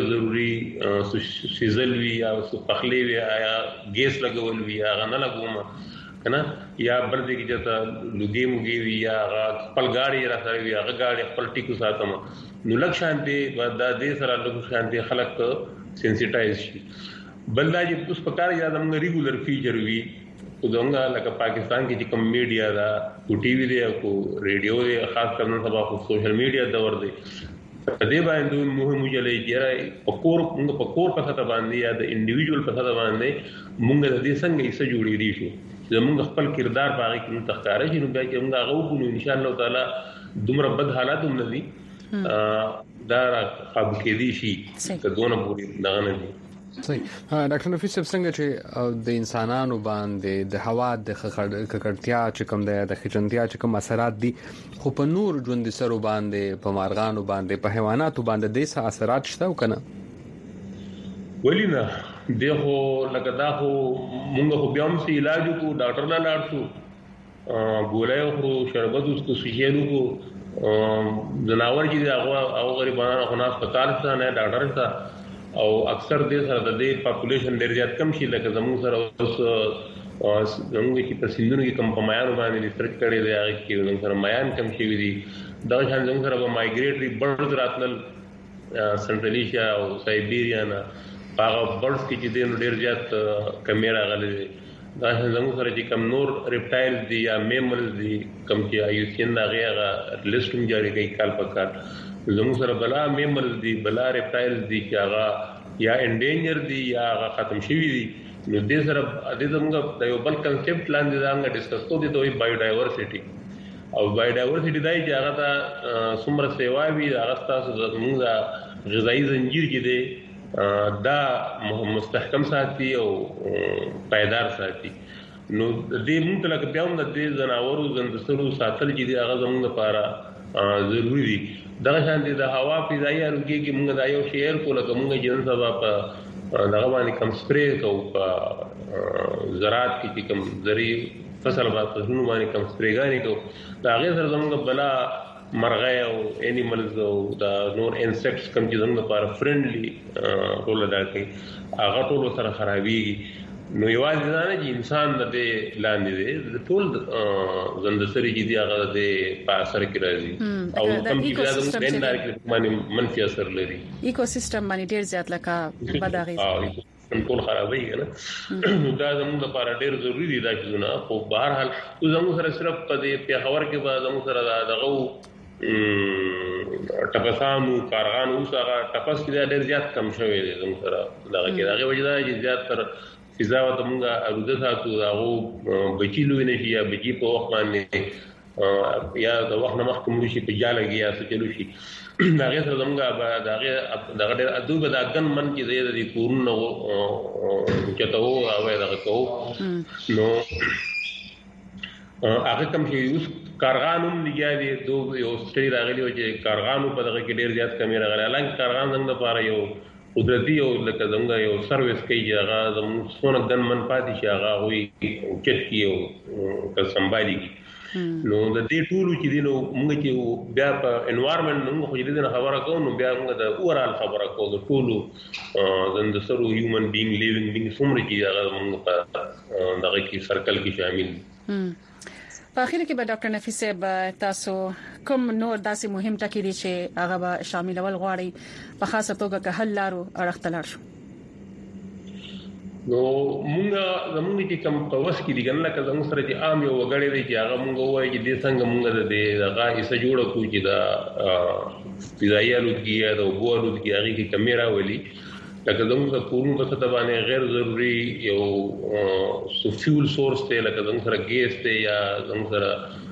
[SPEAKER 15] ضروری سیزل وی یا پخلی وی یا ګیس لګول وی یا غنه لګوم کنه یا بل دې کې چې لګي موږي وی یا خپل گاڑی را سره وی هغه گاڑی خپل ټیکو ساتم نو لک شانتي دا دې سره لک شانتي خلک سنسټایز شي بل دا چې اوس په کار یا زموږ ریګولر فیچر وی ودونګه لکه پاکستان کې چې کوم میډیا دا او ټي وي دی او ریډیو دی خاص کر نن سبا خو سوشل میډیا دور دی په دې باندې مهم جلې چې په کور په ساته باندې یا د انډیویډوال په ساته باندې مونږ د دې څنګه ایسه جوړې دي شو زمونږ خپل کردار باغی کې متخکاره شي نو بیا چې موږ هغه وکړو ان شاء الله تعالی دومره بد حالات هم نه دي دا قابو کې دي شي که دونه پوری دغه نه دي
[SPEAKER 2] صحیح ډاکټر نفیس څنګه چې د انسانانو باندې د هوا د ککړتیا چې کوم د خجنتیا چې کوم اثرات دي خو په نور ژوند سره باندې په مارغانو باندې په حیواناتو باندې د څه اثرات شته وکنه
[SPEAKER 15] ولینا دغه لکه دا خو موږ خو بیا هم سي علاج کو ډاکټر لا لاړ شو ګولای خو شربت اوس کو سيجلو کو جناور چې هغه غریبانو خو نه هسپتال ته نه ډاکټر ته او اکثر دې سره د دې پاپولیشن ډېر زیات کم شي لکه زموږ سره اوس زموږ کې په سیندونو کې کم په میانو باندې ریسرچ کړي دی هغه کې زموږ سره میان کم شي دي دا شان زموږ سره په مایګریټري برډز راتلل سنټرل ایشیا او سایبیریا نه هغه برډز کې چې دین ډېر زیات کمیرا غلي دا زموږ سره چې کم نور ریپټایلز دي یا میملز دي کم چې آیوسین دا غیغه لیست هم جاری کوي کال په کال زموږ سره بلا میمل دي بلا ریپټایل دي چې هغه یا انډینجر دي یا هغه ختم شوی دي نو دې سره د زموږ د یو بل کنسپټ لاندې دا موږ ډیسکس کوو د بایو ډایورسيټي او بایو ډایورسيټي دای چې هغه ته څومره سیوا وي هغه تاسو زموږ غذایی زنجیر کې دی دا مستحکم ساتي او پایدار ساتي نو دې موږ لکه بیا هم د دې زناورو زندسلو ساتل چې هغه زموږ لپاره ضروری دي دا شان دي د هوا فضایي اړوګي کې موږ دا یو شیر کوله کومه جن سبا په دغه باندې کم سپری کو په زراعت کې کوم زری فصل باندې باندې کم سپریګانی کو دا غیر سره زموږ بلا مرغه او انیملز او دا نور انسیکټس کوم چې زموږ لپاره فرندلی رول ادا کوي هغه ټول سره خرابيږي نو یوازې نه چې انسان د لاندې دی ټول زندسري چې دی هغه د په اثر کې راځي او کوم چې زموږ باندې منفي اثر لري
[SPEAKER 3] ایکو سیستم باندې ډیر زیات لکه بداغي
[SPEAKER 15] ټول خرابوي کنه دا زموږ لپاره ډیر ضروری دي دا چې نه خو بهر حال زموږ سره صرف په دې خبر کې به زموږ سره دغه ټپسانو کارغانو سره ټپس کې ډیر زیات کم شوی دی زموږ سره دغه وجه چې زیات تر فضا ته موږ اروده ساتو هغه بچی لوي نشي یا بچی په وخت باندې یا د وخت نه مخکې موږ شي په جاله کې یا څه چلو شي هغه سره موږ دغه ډېر ادوبه د اګن من کې د کورونو چته او دغه کو نو هغه کوم چې اوس کارغانوم لګیا دي یو ستړي راغلي او چې کارغانو په دغه کې ډېر زیات کمی راغلي حالانکه کارغان څنګه لپاره یو قدرتي او لکه څنګه یو سرویس کوي هغه زموږ څونه ګن من پاتې شي هغه وي چټ کیو که سمبالي نو د دې ټولو چې دینو موږ چې بیا په انوایرنمنت موږ خو دې نه خبره کوو نو بیا موږ د اورال خبره کوو د ټولو زندسرو هیومن بینګ لیوینګ بینګ څومره چې هغه موږ په دغه کې سرکل کې شامل
[SPEAKER 3] په اخر کې به ډاکټر نفیس صاحب تاسو کوم نور داسې مهم ټکي دي چې هغه به شاملول غواړي په خاصه توګه که حل لارو اړختلار شو
[SPEAKER 15] نو موږ زموږ چې کوم په وس کې دي ګنه که زموږ سره چې عام یو وګړی دی چې هغه موږ وایي چې د څنګه موږ د دغه ایسه جوړه کوو چې دا فضایي الوتګي یا د اوبو الوتګي هغه کې کمیرا ولي لکه زموږ د کورونو په سطح باندې غیر ضروري یو فیول سورس ته لکه زموږ سره ګیس ته یا زموږ سره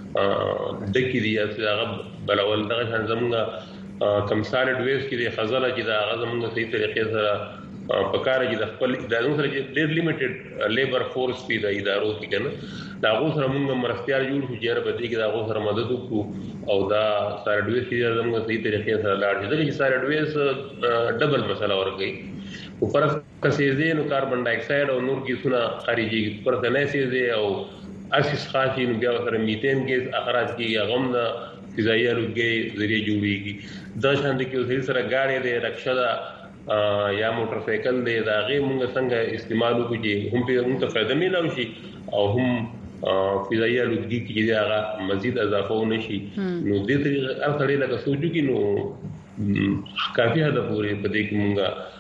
[SPEAKER 15] ډکی دی یا هغه بلول دغه شان زموږ کم سالډ ویسټ کې د خزانه چې دا هغه زموږ صحیح طریقې سره په کار کې د خپل ادارو سره ډېر لیمیټډ لیبر فورس په د ادارو کې کنه دا غو سره موږ مرستيال جوړ شو چې رب دې کې دا غو سره مدد وکړو او دا سالډ ویسټ کې زموږ صحیح طریقې سره لاړ شي دا چې سالډ ویسټ ډبل مسله ورګي او پر کسيزه نو کاربن ډای اکساید او نور ګیسونه خارجي پر دنه سيزه او اساس خاصي نو بیا سره میتین ګیس اخراج کې غم د فضایي الوتګي ذریعہ جوړيږي دا شان دي کې سره گاډي د رکشا یا موټر سایکل دی دا غي موږ څنګه استعمال وکړي هم په موږ ته فائدہ ملو شي او هم فضایي الوتګي کې هغه مزید اضافه ونشي نو دې طریقه اړتړې لکه سوچو کې نو کافي هدا پورې په دې کې موږ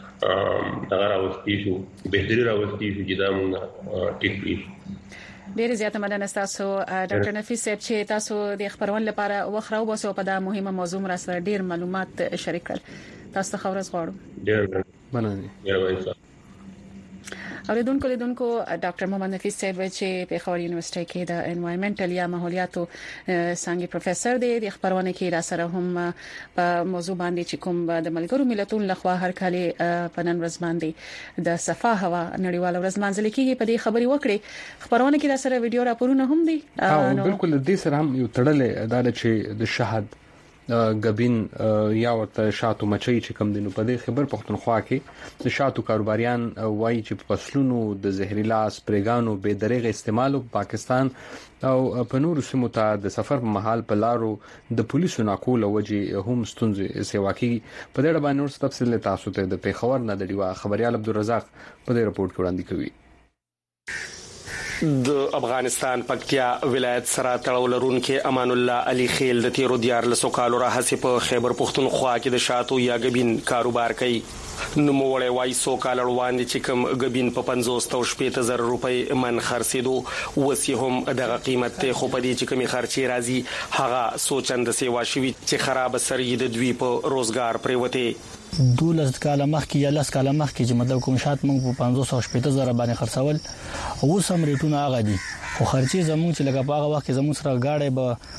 [SPEAKER 15] دا راوستي شو بهتري راوستي شو چې دا موږ ټیک کړی
[SPEAKER 3] ډیر زیاته مننه تاسو ډاکټر نفیس صاحب چې تاسو د خبرون لپاره وخره وباسو په دا مهمه موضوع را سره ډیر معلومات شریک کړل تاسو ته خبرز غواړم
[SPEAKER 15] ډیر مننه
[SPEAKER 3] اوریدونکو ډاکټر محمد نفیس صاحب چې په خبر یونیورسيټي کې د انوایرنمنټل یا ماحولیاتو څنګه پروفیسور دی د خبرونه کې را سره هم په موضوع باندې چې کوم د ملګرو ملتونو لخوا هر کله په نن ورځ باندې د صفه هوا نړیواله ورځ مانځل کېږي په دې خبري وکړي خبرونه کې را سره ویډیو راپورونه هم دي
[SPEAKER 2] بالکل دې سره هم یو تړلې اداره چې د شهد غبین یا ورته شاتو مچي چې کم دینو په دې خبر پښتونخوا کې د شاتو کاروباریان وایي چې په فصلونو د زهريلا سپریګانو به دریغه استعمال په پاکستان او په نورو سیمو ته د سفر په محل په لارو د پولیسو ناکول وجې هم ستونزې سیوا کوي په دې اړه باندې نور تفصیل تاسو ته د پیښور نه د ډیوا خبريال عبدالرزاق په دې رپورت کې وړاندې کوي
[SPEAKER 18] د افغانستان پکتیا ولایت سره تړاو لرونکي امان الله علي خیل د تیرو 14 کالو راهسي په خیبر پختونخوا کې د شاتو یا غبین کاروبار کوي. نو موړې وای سو کال وړاندې چې کوم غبین په 500,000 روپۍ من خرڅېدو وسی هم دغه قیمت ته خو په دې چې کومي خرچي راځي هغه سوچند سیوا شوی چې خراب سرې د دوی په روزګار پریوته.
[SPEAKER 19] 12 کاله مخکې یا 10 کاله مخکې چې مطلب کوم شات موږ په 500,000 باندې خرڅول او سم ریټونه هغه دي خو خرچي زموږ چې لګا په هغه وخت زموږ سره گاډي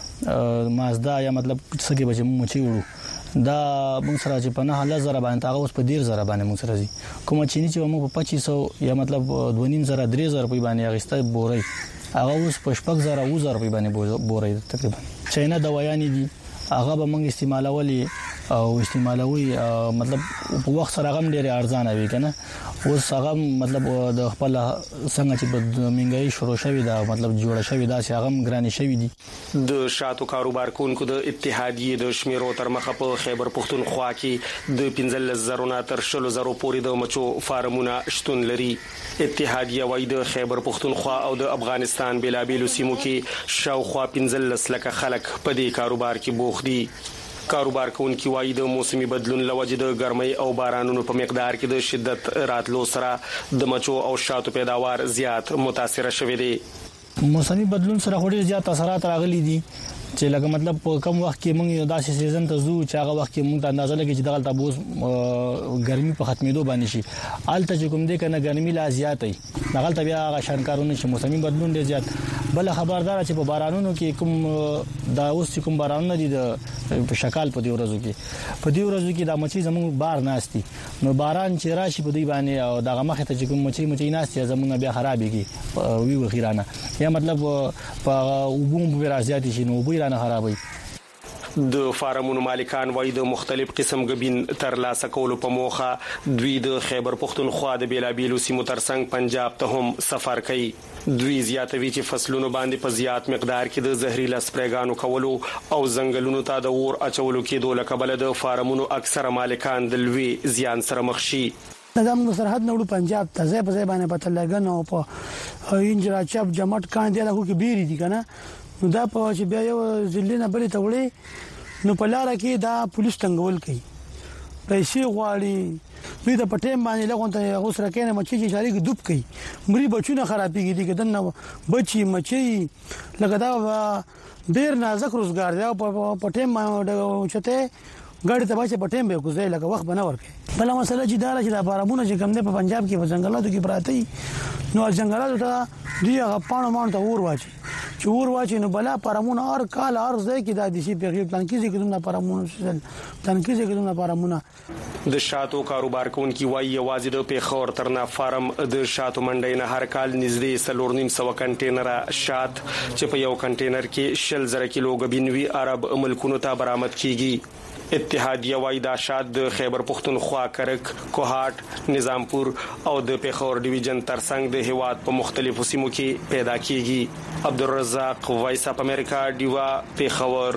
[SPEAKER 19] به مازدا یا مطلب څنګه به موږ چي وړو دا موږ سره چې په 9,000 باندې هغه اوس په 10,000 باندې موږ سره دي کوم چې چې موږ په 2500 یا مطلب 2,500 روپۍ باندې اغسته بوري هغه اوس په 6,000 روپۍ باندې بوري تقریبا. چاینا دوايان دي هغه به موږ استعمالولي او استعمالوي مطلب په وخت سره غم ډېر ارزانه وي کنه اوس هغه مطلب د خپل څنګه چې د منګای شروع شوی دا مطلب جوړ شوی دا چې هغه ګرانی شوی دي.
[SPEAKER 18] د شاتو کاروبار کوونکو د اتحادیې د شمیرو تر مخه په خیبر پختونخوا کې د 15,000 تر 20,000 پورې د مچو فارمونه شتون لري. اتحادیه وای د خیبر پختونخوا او د افغانستان بلابیلو سیمو کې شاوخوا 15 لکه خلک په دې کاروبار کې بوخ دي. کاروبار کوونکي وایي د موسمي بدلون لوجه د ګرمۍ او بارانونو په مقدار کې د شدت راتلو سره د مچو او شاتو پیداوار زیات متاثر شوی دی.
[SPEAKER 19] موسمي بدلون سره ډېر زیات اثرات راغلي دي چې لکه مطلب په کم وخت کې موږ داسې سیزن ته ځو چې هغه وخت کې موږ ته اندازه لګي چې دغه تاسو ګرمي په ختمېدو باندې شي آلته چې کوم دې کنه ګرمي لا زیاتې دغه ته بیا هغه شانکارونه چې موسمي بدلون ډېر زیات بل خبردار چې په بارانونو کې کوم دا اوس کوم بارانونه دي د شکال په دې ورځو کې دا مچي زموږ بار ناشتي نو باران چې راشي په دې باندې او دغه مخه ته چې کوم مچي ناشتي زموږ بیا خرابېږي وی وخیرانه یا مطلب په وبوم به راځي چې نو نه خرابوي.
[SPEAKER 18] د فارمونو مالکان وایي د مختلف قسم غبین تر لاسه کولو په موخه دوی د خیبر پختونخوا د بیلابیلو سیمو ترڅنګ پنجاب ته هم سفر کوي. دوی زیاتوي چې فصلونو باندې په زیات مقدار کې د زهريلا سپریګانو کولو او ځنګلونو ته د اور اچولو کې دوه لکبل د فارمونو اکثره مالکان د لوی زیان سره مخ شي.
[SPEAKER 20] دا موږ سرحد نوړو پنجاب ته ځای په ځای باندې پته لګنه او په انجرا چپ جمعټ کان دی له کې بیري دي کنه نو دا په چې بیا یو ځلینه بلې ته وړي نو په لار کې دا پولیس څنګه ول کوي پیسې غواړي دوی ته پټه باندې لغون ته اوس راکینه مچي چې شاري کې ډوب کوي مری بچونه خرابېږي دي کدن بچي مچي لګدا ډیر نازک روزګار دی په پټه باندې چته ګاډي ته باشه پټه به کوزه لګ وخت بنور کې بل مسله چې دا چې د بارامونه چې کم دی په پنجاب کې په ځنګلاتو کې پراته نو ځنګلاتو ته دی هغه پانو مان ته اور واچي چې اور واچي نو بلا پرمونه هر کال هر ځای کې د دې شي په غیب تنکیزي کې دومره پرمونه تنکیزي کې دومره پرمونه.
[SPEAKER 18] د شاتو کاروبار کوونکي وایي یوازې د پیښور ترنا فارم د شاتو منډۍ نه هر کال نږدې 3.5 کنټینر شات چې په یو کنټینر کې 60,000 کیلو غبین وی عرب ملکونو ته برآمد کیږي. اتحادیه وای دا شات د خیبر پختونخوا کرک کوهاټ نظامپور او د پیښور ډیویژن ترڅنګ د هیواد په مختلفو سیمو کې پیدا کیږي. عبدالرزاق وایس اپ امریکا دیوا پیښور.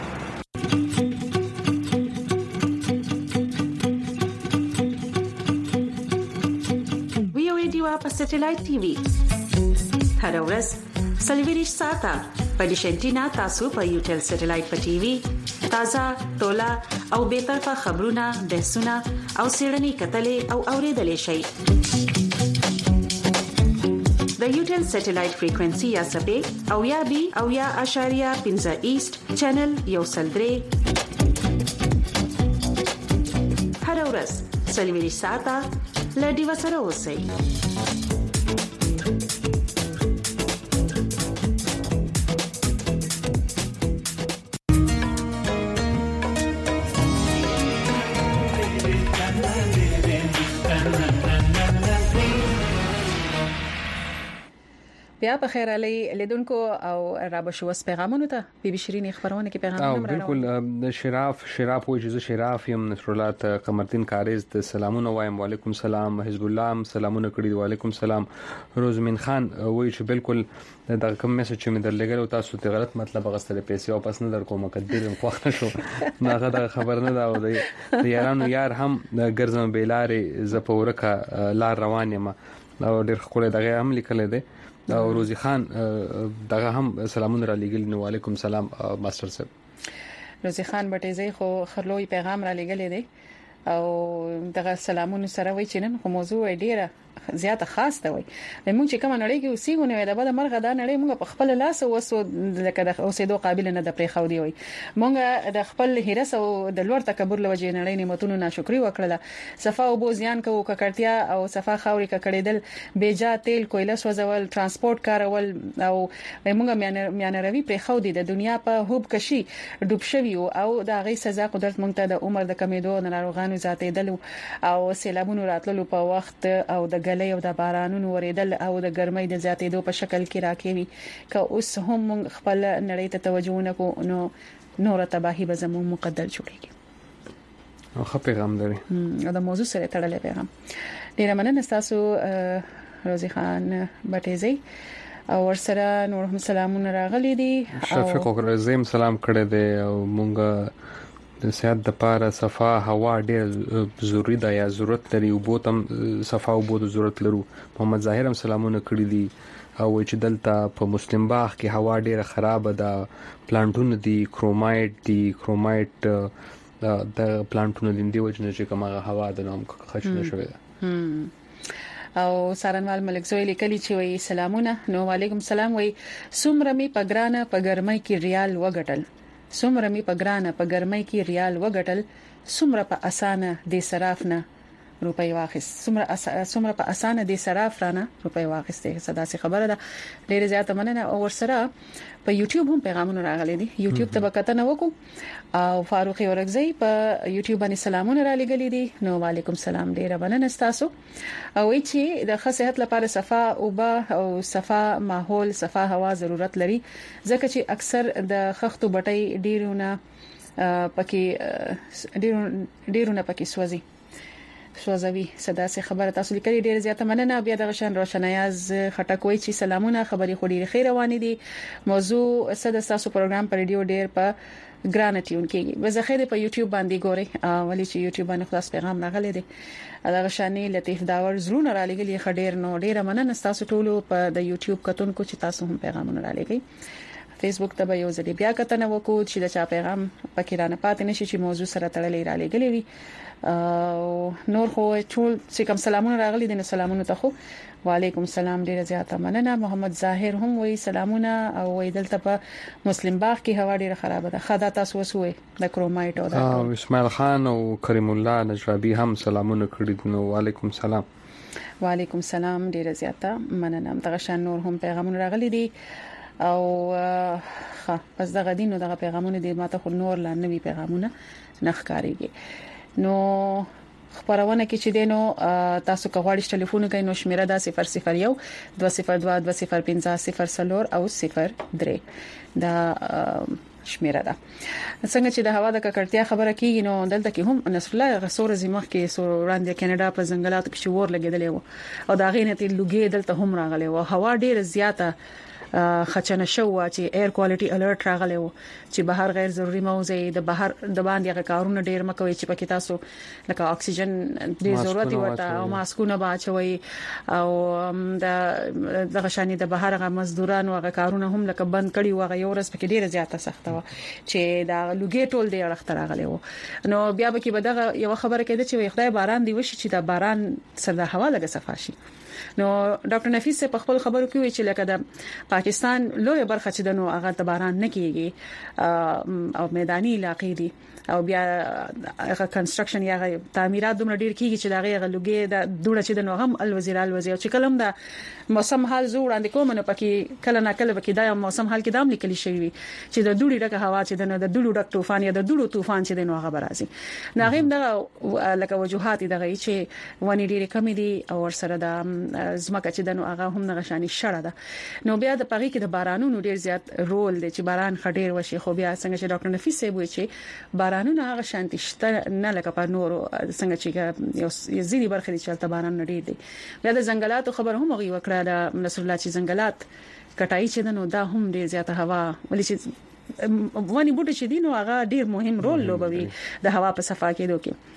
[SPEAKER 21] ویو دیوا په سټلایټ ټي وي هر ورځ سلویریش ساته په دیشنټینا تاسو په یوټل سټلایټ په ټي وي تازه تولا او به طرفه خبرونه بحثونه او سیړنی کتلې او اوریدلې شي د یوټل سټلایټ فریکوئنسي یا سپې او یا بي او یا اشاریه 15 ایست چینل یو سلدري هر ورځ سلویریش ساته لډي وسره اوسئ.
[SPEAKER 3] بیا په خیر علي لیدونکو او را بشو وس پیغامونه ته بي شيرين خبرونه کې پیغام
[SPEAKER 2] راوړل بالکل د شراف وجزه شراف يم نصرالله قمرتين کاریز ته سلامونه وایم وعلیکم سلام حزب الله سلامونه کړی وعلیکم سلام روزمن خان وایي چې بالکل دا کوم میسج چې مې درلګل او تاسو ته غلط مطلب غستل پیسې او پس نه در کوم کډیر خو نه شو ناغه دا خبر نه دا و دی یارانو یار هم ګرځم بیلارې زپورکه لار روان یم او ډېر خپل دغه عمل کړی دی او روزي خان دغه هم سلامونه را لګل نو علیکم سلام ماستر صاحب.
[SPEAKER 3] روزي خان بټيزي خو خرلوي پیغام را لګلې دي او دغه سلامونه سره وای چې نن خو موضوع ډیره زیاته خاص ده وای موږ چې کوم نړۍ کې اوسېګو د بده مرغه دا نړۍ موږ په خپل لاس وسو لکه د اوسېدو قابل نه د پرې خو دی وای موږ د خپل هرس او د لوړ تکبر لوجې نړۍ نعمتونو ناشکری وکړه صفه او بو زیان کو ککړتیا او صفه خاوري ککړېدل بیجا تیل کویله سوځول ترانسپورت کارول او موږ میانروي پرې خو دی د دنیا په هوب کشي ډوب شوی او د غي سزا قدرت موږ ته د عمر د کمیدو ناروغانو زیاتېدل او سیلابونو راتللو په وخت او د غلې او د بارانونو وریدل او د ګرمۍ د زیاتېدو په شکل کې راکېوي که اوس هم خپل نړۍ ته توجه نکو نو نور تباہي به زموږ مقدر جوړيږي.
[SPEAKER 2] او خپل پیغام لري
[SPEAKER 3] دا موضوع سره تړلې پیغام. ډیره مننه تاسو روزي خان بټيزي او ورسره نور هم سلامونه راغلي دي.
[SPEAKER 2] شفیق وګرځم سلام کړه دې او مونږ د صحت د لپاره صفه هوا ډېر ضروری ده یا ضرورت لري او بوتم صفه او بوت ضرورت لرو. محمد ظاهر هم سلامونه کړی دي او چې دلته په مسلم باغ کې هوا ډېره خراب ده پلانټونه دي کرومایټ د پلانټونه دي وجنه چې کومه هوا د نوم خښنه شوې ده.
[SPEAKER 3] او سارنوال ملک زوی لیکلی چې وی سلامونه نو وعلیکم السلام وی سومره می پګرانه په ګرمۍ کې ریال وګټل سومره می پګرانه په ګرمۍ کې ریال وګټل سومره په اسانه د صراف نه روپۍ واخیست سومره په اسانه د صراف رانه روپۍ واخیسته صدا سي خبره ده ډیره زیاته مننه او ورسره په یوټیوب هم پیغامونه راغلي دي یوټیوب ته وکټنه وکړو او فاروق اورغزي په یوټیوب باندې سلامونه را لګلي دي نو وعلیکم السلام ډیره مننه تاسو او چې د صحت لپاره صفه او او صفه ماحول صفه هوا ضرورت لري ځکه چې اکثر د خختو بټي ډیرونه پکې سوځوي صدا سي خبره تاسو لیکلي ډیر زیاته مننه بیا د غشن روشنایاز خټکوي چې سلامونه خبري خوري خیر رواني دي موضوع صد تاسو پروګرام پر ریډیو ډیر په ګرانټیون کې وزخیر په یوټیوب باندې ګوري ولی چې یوټیوب باندې خلاص پیغام راغلي دي دا غشاني لطیف داور زرونه را لګلي خډیر نو ډیر مننه تاسو ټول په د یوټیوب کتونکو چې تاسو هم پیغامونه را لګي فیسبوک ته به یو ځل بیا کتنه وکړو چې د چا پیغام پکې رانه پاتې نشي چې موضوع سره تړلې را لګلې وي نور خو ټول چې کوم سلامونه راغلي دي نو سلامونه ته خو وعلیکم السلام ډیره زیاته مننه. محمد ظاهر هم وی سلامونه او وی دلته په مسلم باغ کې هوا ډیره خراب ده خدا تاسو وسوي د کرومایټ او د
[SPEAKER 2] اسماعیل خان او کریم الله نجرابي هم سلامونه کړی نو وعلیکم السلام.
[SPEAKER 3] وعلیکم السلام ډیره زیاته مننه. دغه شان نور هم پیغامونه راغلي دي او پس دغه دین او دغه پیغامونه دي ماته خو نور لا نوي پیغامونه نخکاریږي نو خبرونه کې چې دینو تاسو کوغاړی ټلیفون کوي نو شمیره دا 001 202 205 او 03 دا شمیره ده. څنګه چې د هوا د ککړتیا خبره کیږي نو دلته کې هم نصر الله غسور زمخ کې سوراند کینیډا په ځنګلاتو کې شور لګیدل او دا غینه ته لوګي دلته هم راغلی او هوا ډیره زیاته خچنه شو چې ایر کوالټي الرټ راغلی و چې بهر غیر ضروري موضوع د بهر د باندې کارونه ډیر مکوي چې پکې تاسو لکه اکسیجن د ضرورت ورته او ماسکونه باچوي او د غشاني د بهر غ مزدوران او غ کارونه هم لکه بند کړي و غ یو ورځ پکې ډیره زیاته سخته و چې دا لوګي ټول دی اړخ راغلی و نو بیا به کې بدغه یو خبره کېده چې خدای باران دی وشي چې دا باران سره د هوا لګه صفاشي نو ډاکټر نفیس په خپل خبرو کې وی چې لکه د پاکستان لوی برخه چې د نو هغه د باران نه کیږي او میداني علاقې دي او بیا هغه کنستراکشن یا تعمیرات دومره ډیر کیږي چې دا هغه لوګي د دوړه چې د نو هم الوزیر چې کلم د موسم حال زو وړاندې کوم نو پکې کله نه کله پکې دا موسم حال کې دام لیکل شوی چې د دوړي ډکه هوا چې د دوړو ډک طوفان یا د دوړو طوفان چې د نو هغه برازي ناغیم د لکه وجوهات دغه چې ونی ډیره کم دي او سره د زمکه چې د نو هغه هم نغشاني شړه ده نو بیا د پغی کې د بارانونو ډیر زیات رول دی چې باران خډیر وشي خو بیا څنګه چې ډاکټر نفیس صاحب وایي چې بارانونه هغه شانتي شته نه لکه په نورو څنګه چې یو ځینی برخه دي چې باران نه ډیر دي بیا د ځنګلاتو خبر هم غوي وکړه د نصر الله چې ځنګلات کټای چې د نو دا هم ډیر زیاته هوا ولې چې ونی بوټي چې دي نو هغه ډیر مهم رول لوبوي د هوا په صفا کېدو کې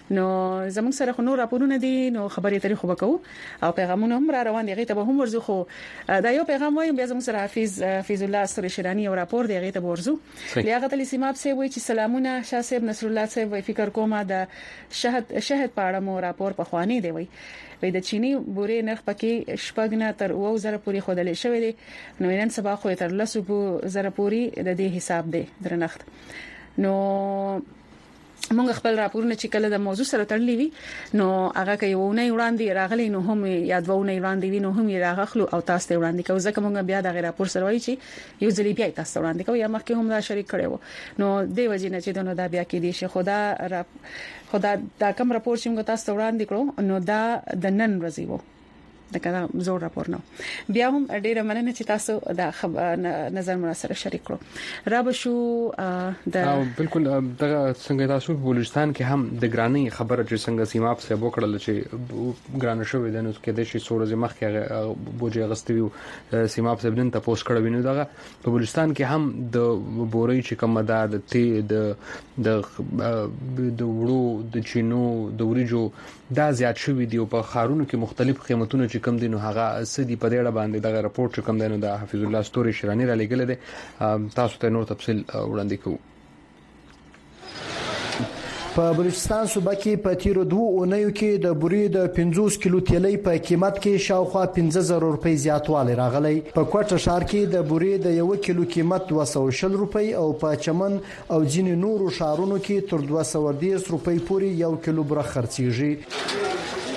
[SPEAKER 3] نو زموږ سره نور راپورونه دي نو خبري تاریخ وکاو او پیغامونه هم را روان دي غیته به هم ورزو خو دا یو پیغام وایم بیا زموږ سره حفیظ الله استر شیرانی او راپور دی غیته ورزو لیاقت علی سیماب سه وای چې سلامونه شاه صاحب نصر الله صاحب وای فکر کومه د شهد پاړه مو راپور په خواني دی وای د چيني بورې نرخ پکې شپږنه تر 2000 پورې خودلې شوې دي نو نن سبا خو تر 10000 پورې د دې حساب دی درنخت نو موږ خپل راپورونه چې کله د موضوع سره تړلې وي نو هغه کوي ونه وړاندې راغلي نو هم یادونه وړاندې وي نو هم راغخلو او تاسو ته وړاندې کوو ځکه موږ بیا د راپور سره وایي چې یو ځلې بیا تاسو وړاندې کوو یا مخکې هم دا شریک کړو نو د وجې نه چې دنو دا بیا کې دي چې خدا دا کوم راپور چې موږ تاسو وړاندې کړو نو دا د نن ورځې وو دا کله زوړ راپور نو بیا هم ډیره مننه چې تاسو دا نظر مر سره شریک کړو را به شو د
[SPEAKER 2] بالکل دغه څنګه تاسو په بلوچستان کې هم د ګرانی خبره چې څنګه سیماب سه وکړل چې ګرانه شوې ده نو کې د شي سورز مخ کې بوجي غستوي سیماب سه بنن ته پوسټ کړو نو دغه په بلوچستان کې هم د بوري چې کوم د تی د وړو د چینو د وریجو دا زیات شوې دي او په خارونو کې مختلف قیمتونه چې کم دي نو هغه سدي په ډېر باندې دغه راپورټ چې کم دی نو د حفیظ الله ستوري شیرانی را لګل دي تاسو ته نور تفصیل وړاندې کوو
[SPEAKER 5] په بلوچستان صوبه کې په تیرو 2 اونیو کې د بوري د 50 کیلو تیلې په قیمت کې شاوخوا 15000 روپۍ زیاتوالی راغلی په کوټه ښار کې د بوري د 1 کیلو قیمت 220 روپۍ او په چمن او ځینې نورو ښارونو کې تر 210 روپۍ پورې 1 کیلو بوره خرڅیږي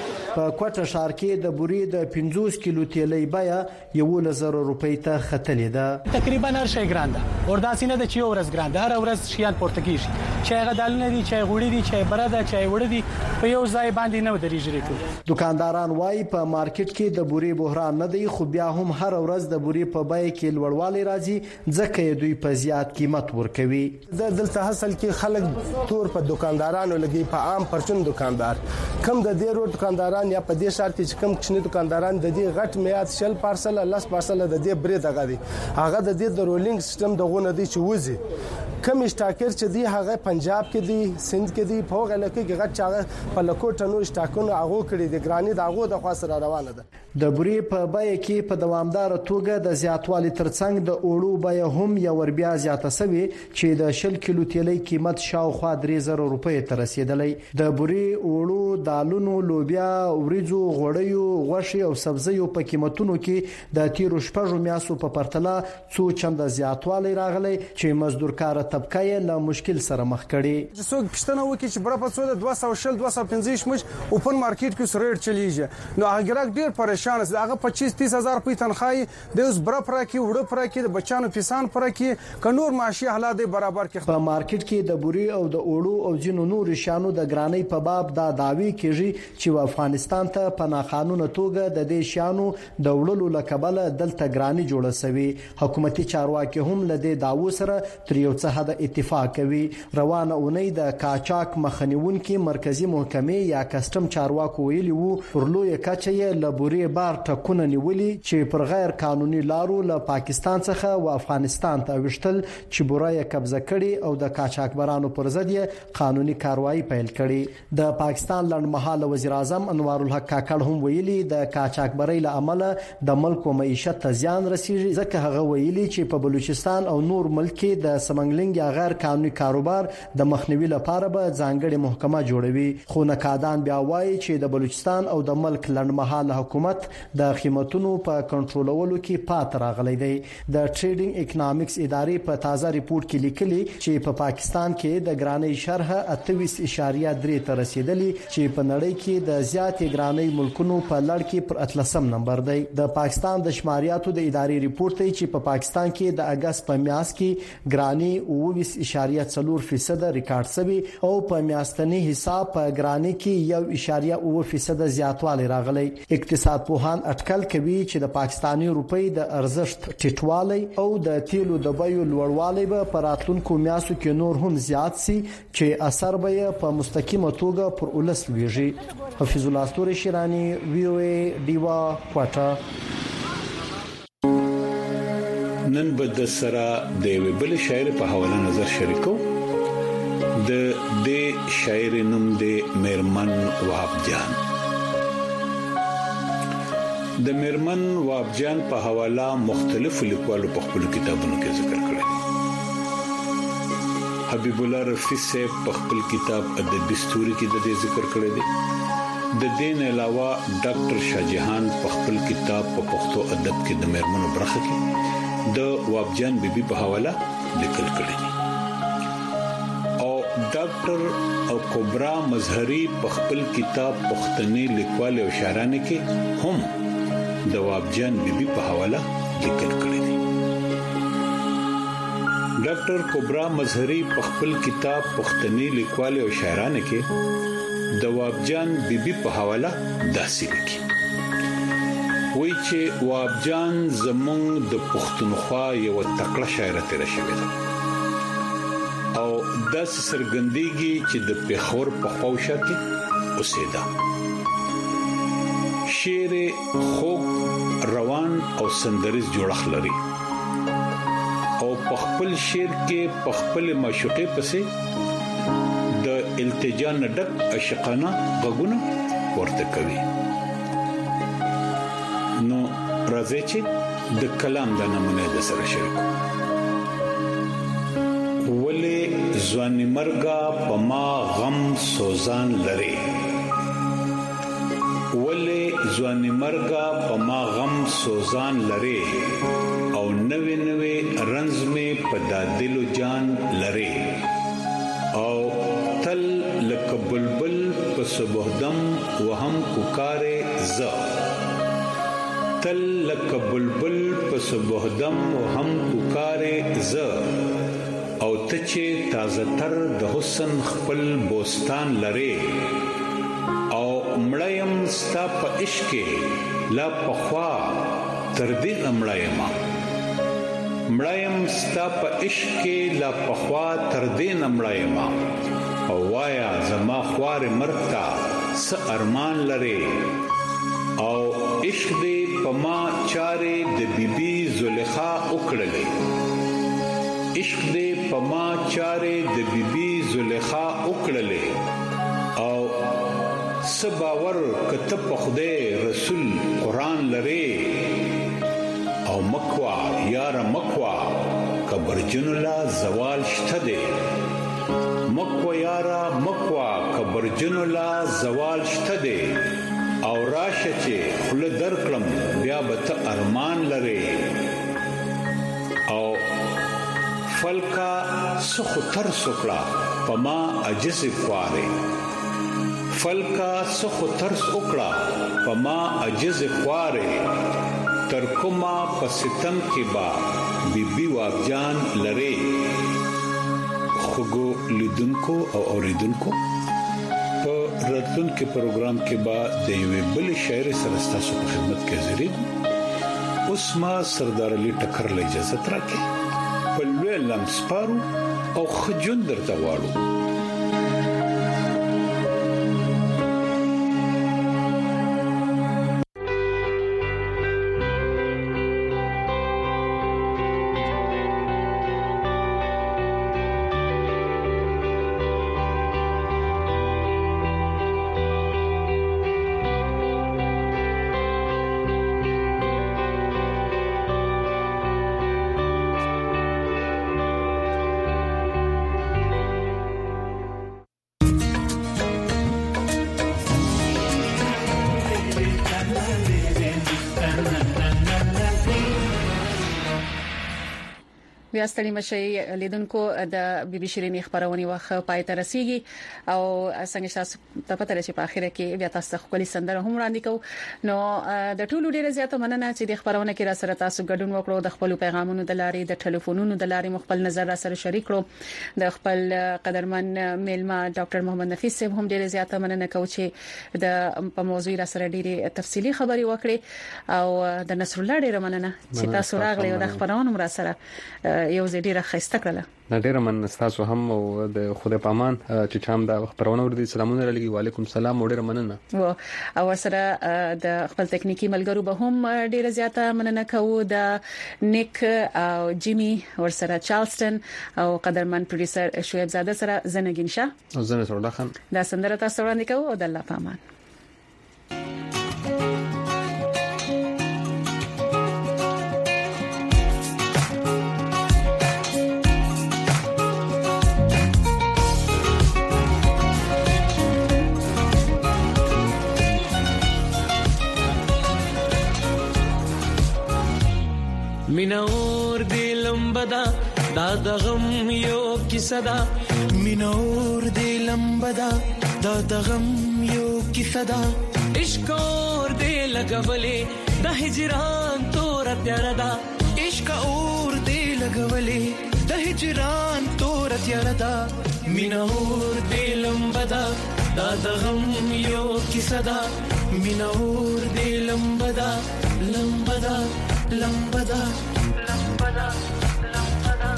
[SPEAKER 5] په کوټه ښار کې د بوري د 50 کیلو تیلې بیه 1000 روپۍ ته ختلې ده
[SPEAKER 22] تقریبا هر شی ګرانده اورداسینه د چیو ورځ ګرانده هر ورځ شیان پورته کیږي چې غدالونه دي چې غوړي دي چې برده چې وړي دي په یو ځای باندې نه ودرېږي ټول
[SPEAKER 5] دکانداران وايي په مارکیټ کې د بوري بحران نه دی خو بیا هم هر ورځ د بوري په بیه کې لوړوالی راځي ځکه دوی په زیات قیمت ورکوي
[SPEAKER 23] د دلته حاصل کې خلک تور په دکاندارانو لګي په عام پرچون دکاندار کم د ډیرو دکانداران یا په دې شرط چې کم کښنی دکانداران د دې غټ میات شل پارسل 10 پارسل د دې برې دغه دي هغه د دې د رولینګ سیستم دغه نه دي چې وځي کم اشتاکر چې دی هغه پنجاب کې دی سند کې دی په هغه لکه کې غټ چاغه په لکوټنو اشتاکونو هغه کړی دی ګرانی دغه د خاصه روانه ده
[SPEAKER 5] د بوري په بیه کې په دوامدار توګه د زیاتوالي ترڅنګ د اوړو بیه هم یو ور بیا زیاته سوي چې د 10 کیلو تیلې قیمت شاوخوا 3000 روپۍ ته رسیدلې د بوري اوړو دالونو لوبیا وریجو غوړیو غوښې او سبزیو په قیمتونو کې د تیرو شپږو میاشتو په پرتله څو چنده زیاتوالی راغلی چې مزدورکار طبقه یې له مشکل سره مخ کړي
[SPEAKER 23] څوک پښتنه وکړي چې بره په څو د 200 250 مش اوپن مارکیټ کې سره چلیږي نو هغه ډیر پریشان است هغه 25-30 هزار روپۍ تنخواهي د اوس بره پر کې وړه پر کې د بچانو پیسان پر کې قانون معاشي حالات برابر کې
[SPEAKER 5] په مارکیټ کې د بوري او د اوړو او جنو نور شانو د ګرانی په باب دا داوی کیږي چې افغانستان ته په ناقانونه توګه د دې شانو د وړلو لکبل دلته ګرانی جوړه سوي حکومتي چارواکي هم له دې داوو سره تر یو څه حد اتفاق کوي روانه اونۍ د کاچاک مخنیونکو مرکزی محکمې یا کسٹم چارواکو ویلي وو پر لوی کچې له بوري بار ټکونه نیولي چې پر غیر قانوني لارو له پاکستان څخه او افغانستان ته وشتل چې بوري قبضه کړي او د کاچاکبرانو پر ضد قانوني کاروایی پیل کړي د پاکستان لړمحاله وزیر اعظم انوار الحق کاکړ هم ویلي د کاچاکبرۍ له امله د ملک او معیشت ته زیان رسیږي ځکه هغه ویلي چې په بلوچستان او نور ملک کې د سمنګلنګ یا غیر قانوني کاروبار د مخنیوي لپاره به ځانګړي محکمه جوړوي خو نقادان بیا وایي چې د بلوچستان او د ملک لړمحاله حکومت د قیمتونو په کنټرولولو کې پات راغلی دی د ټریډینګ اکونومکس ادارې په تازه ریپورت کې لیکلي چې په پاکستان کې د ګرانی شرح 28.3 ته رسیدلی چې په نړۍ کې د زیاتې ګرانی ملکونو په لړ کې پر 13 نمبر دی د پاکستان د شماریاتو د ادارې ریپورت دی چې په پاکستان کې د اگست په میاشت کې ګرانی 20.4% ریکارډ شوی او په میاشتنی حساب په ګرانی کې 1.9% زیاتوالی راغلی اقتصاد پوهان اټکل کوي چې د پاکستانی روپۍ د ارزښت ټیټوالی او د تیلو د بیو لوړوالی به په راتلونکو میاشتو کې نور هم زیات شي چې اثر به په مستقیمه توګه پر ولس لویږي حفیظ الله ستوري شیرانی وی او ای دیوا کوټه
[SPEAKER 24] نن به د سره د ویبل شاعر په حواله نظر شریکو
[SPEAKER 4] د شاعر نوم د میرمن وهاب جان. د میرمن وهاب جان په حواله مختلف لیکوالو په خپل کتابونو کې ذکر کړی. حبیب الله رفیع صاحب په خپل کتاب ادبي ستوري کې د دې ذکر کړی دی. د دین علاوه ډاکټر شاهجهان په خپل کتاب په پښتو ادب کې د میرمنو برخه کې د وهاب جان بیبي په حواله لیکل کړی دی. او ډاکټر او کبرا مظهری په خپل کتاب پښتني لیکوال او شاعرانه کې هم د وهاب جان بیبي په حواله لیکل کړی دی. ډاکټر کبرا مظهری په خپل کتاب پښتني لیکوال او شاعرانه کې د وهاب جان بیبي په حواله داسې لیکي. وایي چې وهاب جان زموږ د پښتونخوا یو تکړه شاعره تیر شوی ده او داسې سرګندېږي چې د پیښور په خوښه کې اوسېده. شعر خوږ روان او سندریز جوړښت لري او په خپل شعر کې په خپل معشوقې پسې د التجا نډک عاشقانه غږونه ورته کوي. نو راځي چې د کلام د نمونه د سره شریکو. ولې ځواني مرګه په ما غم سوزان لري، ولې ځواني مرګه په ما غم سوزان لري او نوې نوې رنز می په دادلو جان لري او تل لک بلبل په صبحدم وهم کوکارې ز، تل لک بلبل په صبحدم وهم کوکارې ز او ته چې تازه تر د حسن خپل بوستان لري او مړیم ستا په عشق لا پخوا تر دې مړیم، مړیم ستا په عشق لا پخوا تر دې مړیم او وایا زما خوار مرتا س ارمان لري او عشق دې پما چاره د بیبي زلیخا وکړلې، عشق دې پما چاره د بیبي زلیخا وکړلې او سباور کته په خدای رسول قران لري او مکوا یار مکوا کبرجن لا زوال شته دي، مکوا یارا مکوا کبرجن لا زوال شته دي او راشه چې خل درکړم بیا به ته ارمان لري او فلکا سخو تر سکړه پما عجز خواره، فلکا سخو ترس وکړه پما عجز خواره تر کومه پستم کې با بیبي وهاب جان لري. خوګو لیدونکو او اوریدونکو په راتلونکي پروګرام کې با د یوې بل شاعر سره تاسو په خدمت کې حاضرې. اوس ما سردار علي ټکر له اجازه ترکه په لوی لمسپارو او خجون درته غواړو.
[SPEAKER 3] بیا ستړي مشي لیدونکو د بي بي شيرين خبرونه وخت پای ته رسیدي او څنګه تاسو ته پته لري په اخر کې بیا تاسو خپل سندره هم وړاندې کوو. نو د ټولو ډیره زیاته مننه چې د خبرونه کې را سره تاسو ګډون وکړو، د خپل پیغامونو د لارې د ټلیفونونو د لارې مخبل نظر را سره شریک کړو. د خپل قدرمن میلما ډاکټر محمد نفیس صاحب هم ډیره زیاته مننه کوم چې د په موضوع را سره ډیره تفصیلی خبري وکړي او د نصر الله ډیره مننه چې تاسو راغلی او د خبرونه را سره یو ډیره خسته کړله.
[SPEAKER 2] ډیره من تاسو هم او د خدای پامان چې چام د خبرونه ور دي سلامونه علیکم. وعلیکم السلام. ډیره مننه.
[SPEAKER 3] او سره د خپل تکنیکی ملګرو به هم ډیره زیاته مننه کوو د نیک او جیمی ور سره چارلستون او قدرمن پروډوسر شعیب زاده سره زنګین شاه
[SPEAKER 2] او زنه سره خان
[SPEAKER 3] دا سندره تاسو وړاندې کوو او د الله پامان.
[SPEAKER 1] مینور دی لمبدا دا د غم یو کیسه دا مینور دی لمبدا دا د غم یو کیسه دا عشق اور دی لګولې د هجران تور تیار دا عشق اور دی لګولې د هجران تور تیار دا مینور دی لمبدا دا د غم یو کیسه دا مینور دی لمبدا لمبدا لمبدا لمبدا لمبدا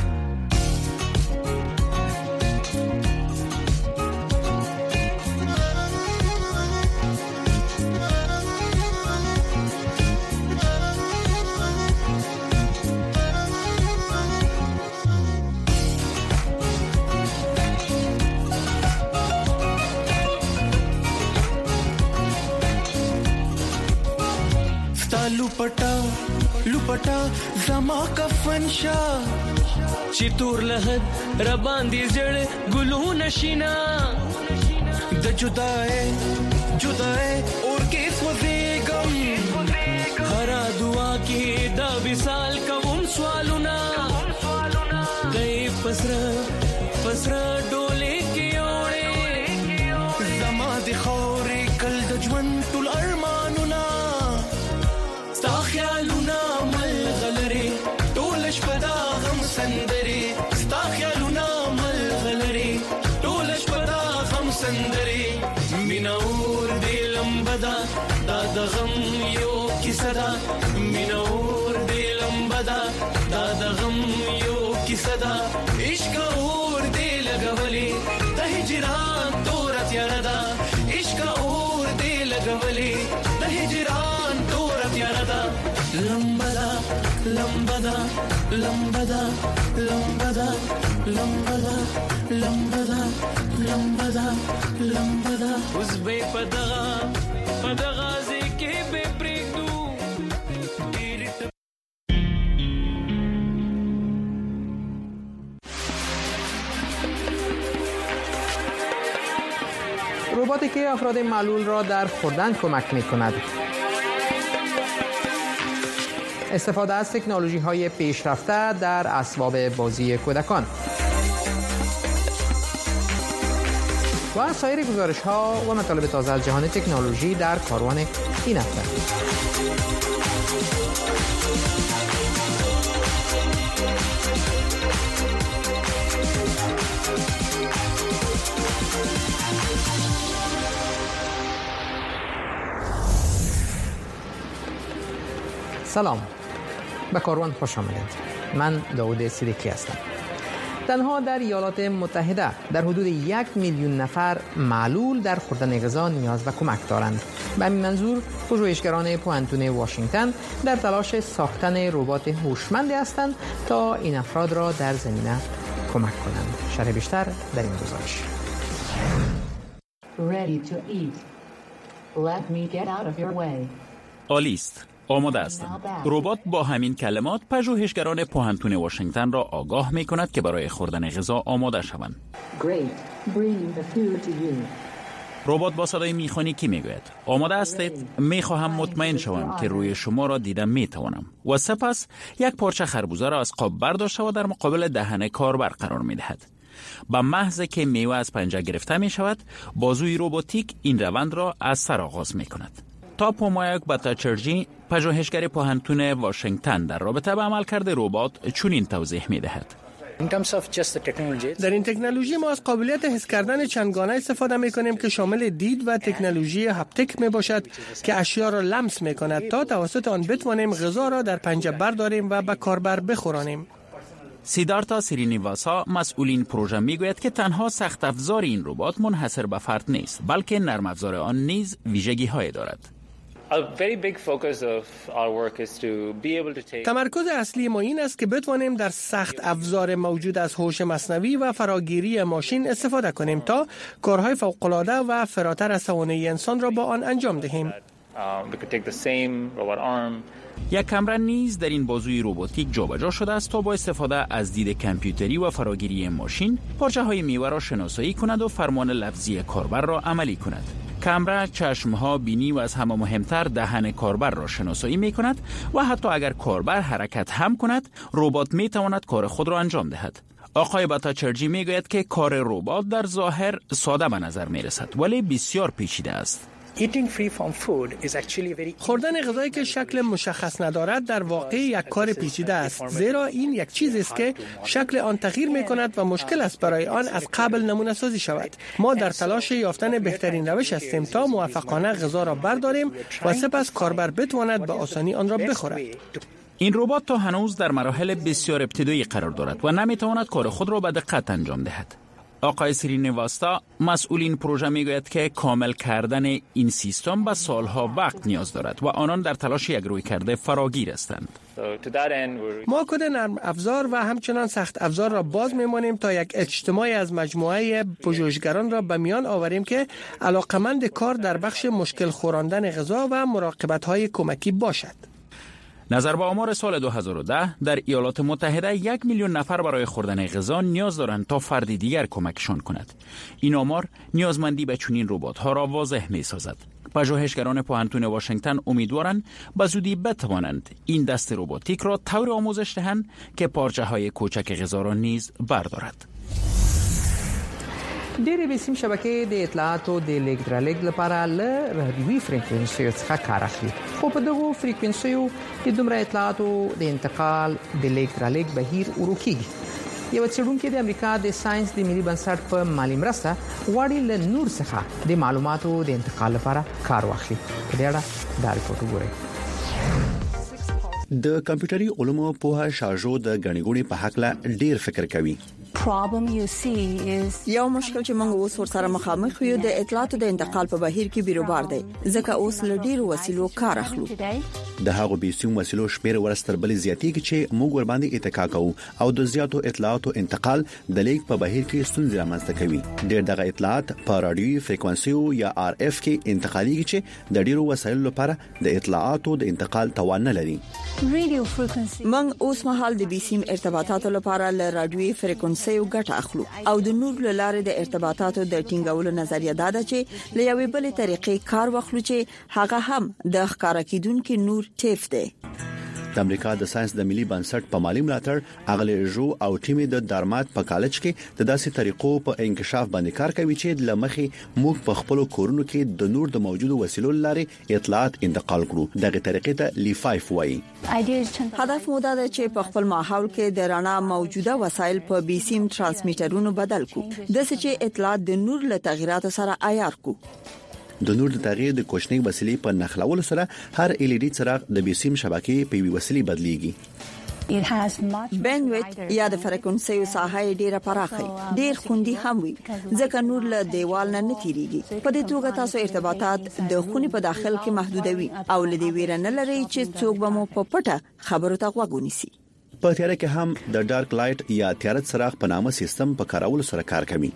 [SPEAKER 1] लुपटा زما کفن شا چې تور لهد را باندې زړ ګلونه شینا د جدای اور کې سوځېږم هر دعا کې دا وصال کوم سوالونه کای پسرا ډولې کې اورې زما د خورې کل د ژوند ټول ارمانونه ستا خیالونه ملغلري ټول شپه دا غم سندري ستا خیالونه ملغلري ټول شپه دا غم سندري مینور دی لمبدا دا د غم یو کیسه دا مینور دی لمبدا دا د غم یو کیسه دا عشق اور دی لګولې د هجران تور تیار دا عشق اور دی لګولې د هجران تور تیار دا لمبدا لمبدا لمبدا لمبدا لمبدا لمبدا لمبدا لمبدا اوس به پدغه ځکه به پرېږدو
[SPEAKER 6] رباتی که افراد معلول را در خوردن کمک می‌کند. استفاده از تکنولوژی‌های پیشرفته در اسباب بازی کودکان و سایر گزارش‌ها و مطالب تازه از جهان تکنولوژی در کاروان این هفته. سلام، به کاروان خوش آمدید. من داود صدیقی هستم. تنها در ایالات متحده در حدود 1 میلیون نفر معلول در خوردن غذا نیاز و کمک دارند. به همین منظور پژوهشگران پوهنتون واشنگتن در تلاش ساختن ربات هوشمندی هستند تا این افراد را در زمینه کمک کنند. شرح بیشتر در این گزارش.
[SPEAKER 7] آلیست، آماده هستم. ربات با همین کلمات پژوهشگران پوهنتون واشنگتن را آگاه می کند که برای خوردن غذا آماده شوند. ربات با صدای میخانیکی میگوید آماده هستید؟ میخواهم مطمئن شوم که روی شما را دیدم میتوانم. و سپس یک پارچه خربوزه را از قاب برداشته و در مقابل دهن کاربر قرار میدهد. با محض که میوه از پنجه گرفته می شود، بازوی رباتیک این روند را از سر آغاز می کند. تاپو مایک باتاچرجی، پژوهشگر پوهنتون واشنگتن، در رابطه با عملکرد ربات چنین توضیح می دهد.
[SPEAKER 24] در این تکنولوژی ما از قابلیت حس کردن چندگانه استفاده می کنیم که شامل دید و تکنولوژی هپتیک می باشد که اشیا را لمس می کند تا توسط آن بتوانیم غذا را در پنجه برداریم و به کاربر بخورانیم.
[SPEAKER 7] سیدارتا سرینیواسا مسئول این پروژه میگوید که تنها سخت افزار این ربات منحصر به فرد نیست، بلکه نرم افزار آن نیز ویژگی‌های دارد.
[SPEAKER 24] تمرکز اصلی ما این است که بتوانیم در سخت افزار موجود از هوش مصنوعی و فراگیری ماشین استفاده کنیم تا کارهای فوق‌العاده و فراتر از توانایی انسان را با آن انجام دهیم.
[SPEAKER 7] یک کامرا نیز در این بازوی روباتیک جابجا شده است تا با استفاده از دید کامپیوتری و فراگیری ماشین پارچه‌های میوه را شناسایی کند و فرمان لفظی کاربر را عملی کند. کامرا چشمها، بینی و از همه مهمتر دهن کاربر را شناسایی می کند و حتی اگر کاربر حرکت هم کند، ربات می تواند کار خود را انجام دهد. آقای باتاچرجی می گوید که کار ربات در ظاهر ساده به نظر می رسد ولی بسیار پیچیده است.
[SPEAKER 24] خوردن غذایی که شکل مشخص ندارد در واقع یک کار پیچیده است، زیرا این یک چیزی است که شکل آن تغییر می کند و مشکل است برای آن از قبل نمونه سازی شود. ما در تلاش یافتن بهترین روش هستیم تا موفقانه غذا را برداریم و سپس کاربر بتواند به آسانی آن را بخورد.
[SPEAKER 7] این ربات تا هنوز در مراحل بسیار ابتدایی قرار دارد و نمیتواند کار خود را به دقت انجام دهد. آقای سرینیواسا مسئول این پروژه میگوید که کامل کردن این سیستم به سالها وقت نیاز دارد و آنان در تلاش یک رویکرد فراگیر هستند.
[SPEAKER 24] ما کد نرم افزار و همچنان سخت افزار را باز میمانیم تا یک اجتماعی از مجموعه پژوهشگران را به میان آوریم که علاقمند کار در بخش مشکل خوراندن غذا و مراقبت‌های کمکی باشد.
[SPEAKER 7] نظر به آمار سال 2010 در ایالات متحده 1 میلیون نفر برای خوردن غذا نیاز دارند تا فردی دیگر کمکشان کند. این آمار نیازمندی به چنین ربات‌ها را واضح می‌سازد. پژوهشگران پوهنتون واشنگتن امیدوارند به زودی بتوانند این دست رباتیک را طور آموزش دهند که پارچه‌های کوچک غذا را نیز بردارد.
[SPEAKER 6] ډېرې بسیم شبکې د اطلاعاتو د لیږد رالېږد لپاره له رادیوي فریکونسیو څخه کار اخلي، خو په دغو فریکونسیو کې دومره اطلاعاتو د انتقال د لیږد رالېږد بهیر ورو کېږي. یو څېړونکی د امریکا د ساينس د ملي بنسټ په مالي مرسته غواړي له نور څخه د معلوماتو د انتقال لپاره کار واخلي. په دې اړه دا ریپورت وګورئ.
[SPEAKER 8] د کمپیوټري علومو پوهه شاژو د غنیګونی په حق لا ډیر فکر کوي.
[SPEAKER 13] یو مشکل چې موږ اوس ورسره مخامخ یو د اطلاعاتو د انتقال په بهیر کې بیروبار دی، ځکه اوس له ډیرو وسیلو کار اخلو.
[SPEAKER 8] د هغو بیسیم وسیلو شمیر ورستر بل زیاتېږي چې موږ ور باندې اتکا کوو او د زیاتو اطلاعاتو انتقال د لیک په بهیر کې ستونزې رامنځته کوي. ډېر دغه اطلاعات په رادیوي فریکونسیو یا RF کې انتقالېږي چې د ډیرو وسایلو لپاره د اطلاعاتو د انتقال توان نه لري.
[SPEAKER 13] موږ اوس مهال د بیسیم ارتباطاتو لپاره له رادیوي فریکونسیو ګټه اخلو او د نور لاره د ارتباطاتو د ټینګولو نظریه دا ده چې له یوې بلې طریقې کار واخلو چې هغه هم د ښکارا کیدونکو نور ټیف دی.
[SPEAKER 8] د امریکا د ساينس د ملي بنسټ په مالی ملاتړ اغلی جو او ټیمې د دارمات په کالج کې د داسې طریقو په انکشاف باندې کار کوي چې د لمخې موږ په خپل کورونو کې د نور د موجوده وسیلو لارې اطلاعات انتقال کړو. دغه طریقې ته لی5 وایي.
[SPEAKER 13] هدف مو دا ده چې په خپل ماحول کې د رڼا موجوده وسایل په بیسیم ترانسمیټرونو بدل کړو، د څه چې اطلاعات د نور له تغیراتو سره عیار کړو.
[SPEAKER 8] د نور د تغییر د کوچنۍ وسیلې په نخلولو سره هر LED څراغ د بیسیم شبکې په وی وسیلې بدلیږي.
[SPEAKER 13] بینډویث یا د فریکونسیو ساحه ډیره پراخه، ډیر خوندي هم وي ځکه نور له دیوال نه تیریږي. په دې توګه تاسو ارتباطات د خونې په داخل کې محدودوي او لدی ویره نه لري چې څوک به مو په پټه خبرو ته غوږ ونیسي.
[SPEAKER 8] په تیاره کې هم د ډارک لایټ یا تیاره څراغ په نامه سیستم په کارولو سره کار کوي.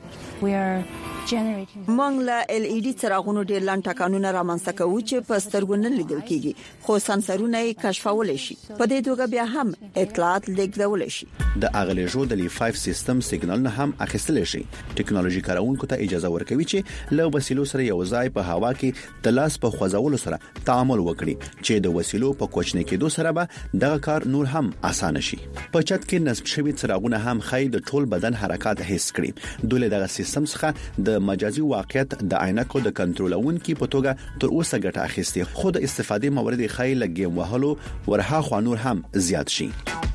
[SPEAKER 13] موږ له LED څراغونو ډیر لاندې ټکانونه رامنځته کوو چې په سترګو نه لیدل کیږي، خو سنسرونه یې کشفول شي. په دې توګه بیا هم اطلاعات لیږدول شي.
[SPEAKER 8] د اغلی جو د لی5 سیستم سیګنال نه هم اخیستل شي. ټکنالوژي کارونکو ته اجازه ورکوي چې له وسیلو سره یو ځای په هوا کې د لاس په خوځولو سره تعامل وکړي چې د وسیلو په کوچنۍ کېدو سره به دغه کار نور هم اسانه شي. په چت کې نصب شوی څراغونه هم خای د ټول بدن حرکات حس کړي. دوی دغه سیستم څخه د مجازي واقعیت د عینکو د کنټرولونکو په توګه تر اوسه ګټه اخیستي، خو د استفادې موارد خای لګیم وهلو ورها خو نور هم زیات شي.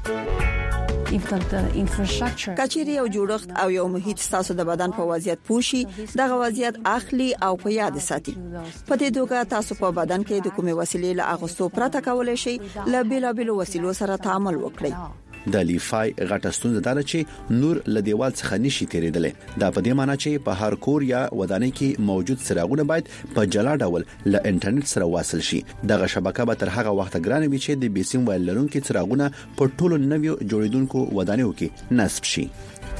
[SPEAKER 13] کچېری یو جوړښت او یو محیط تاسو د بدن په وضعیت پوښي، دغه وضعیت اخلي او په یاد ساتي. په دې توګه تاسو په بدن کې د کومې وسیلې له اغوستو پرته کولای شئ له بیلابیلو وسیلو سره تعامل وکړئ.
[SPEAKER 8] د لیفای غټه ستونزه ده چې نور له دیوال څخه نشي تیریدلې. دا په دې معنی چې په هر کور یا ودانۍ کې موجود څراغونه باید په جلا ډول له انټرنیټ سره واصل شي. دغه شبکه به تر هغه وخت ګرانه وي چې د بیسیم وایل لرونکو څراغونه په ټولو نویو جوړیدونکو ودانیو کې نصب شي.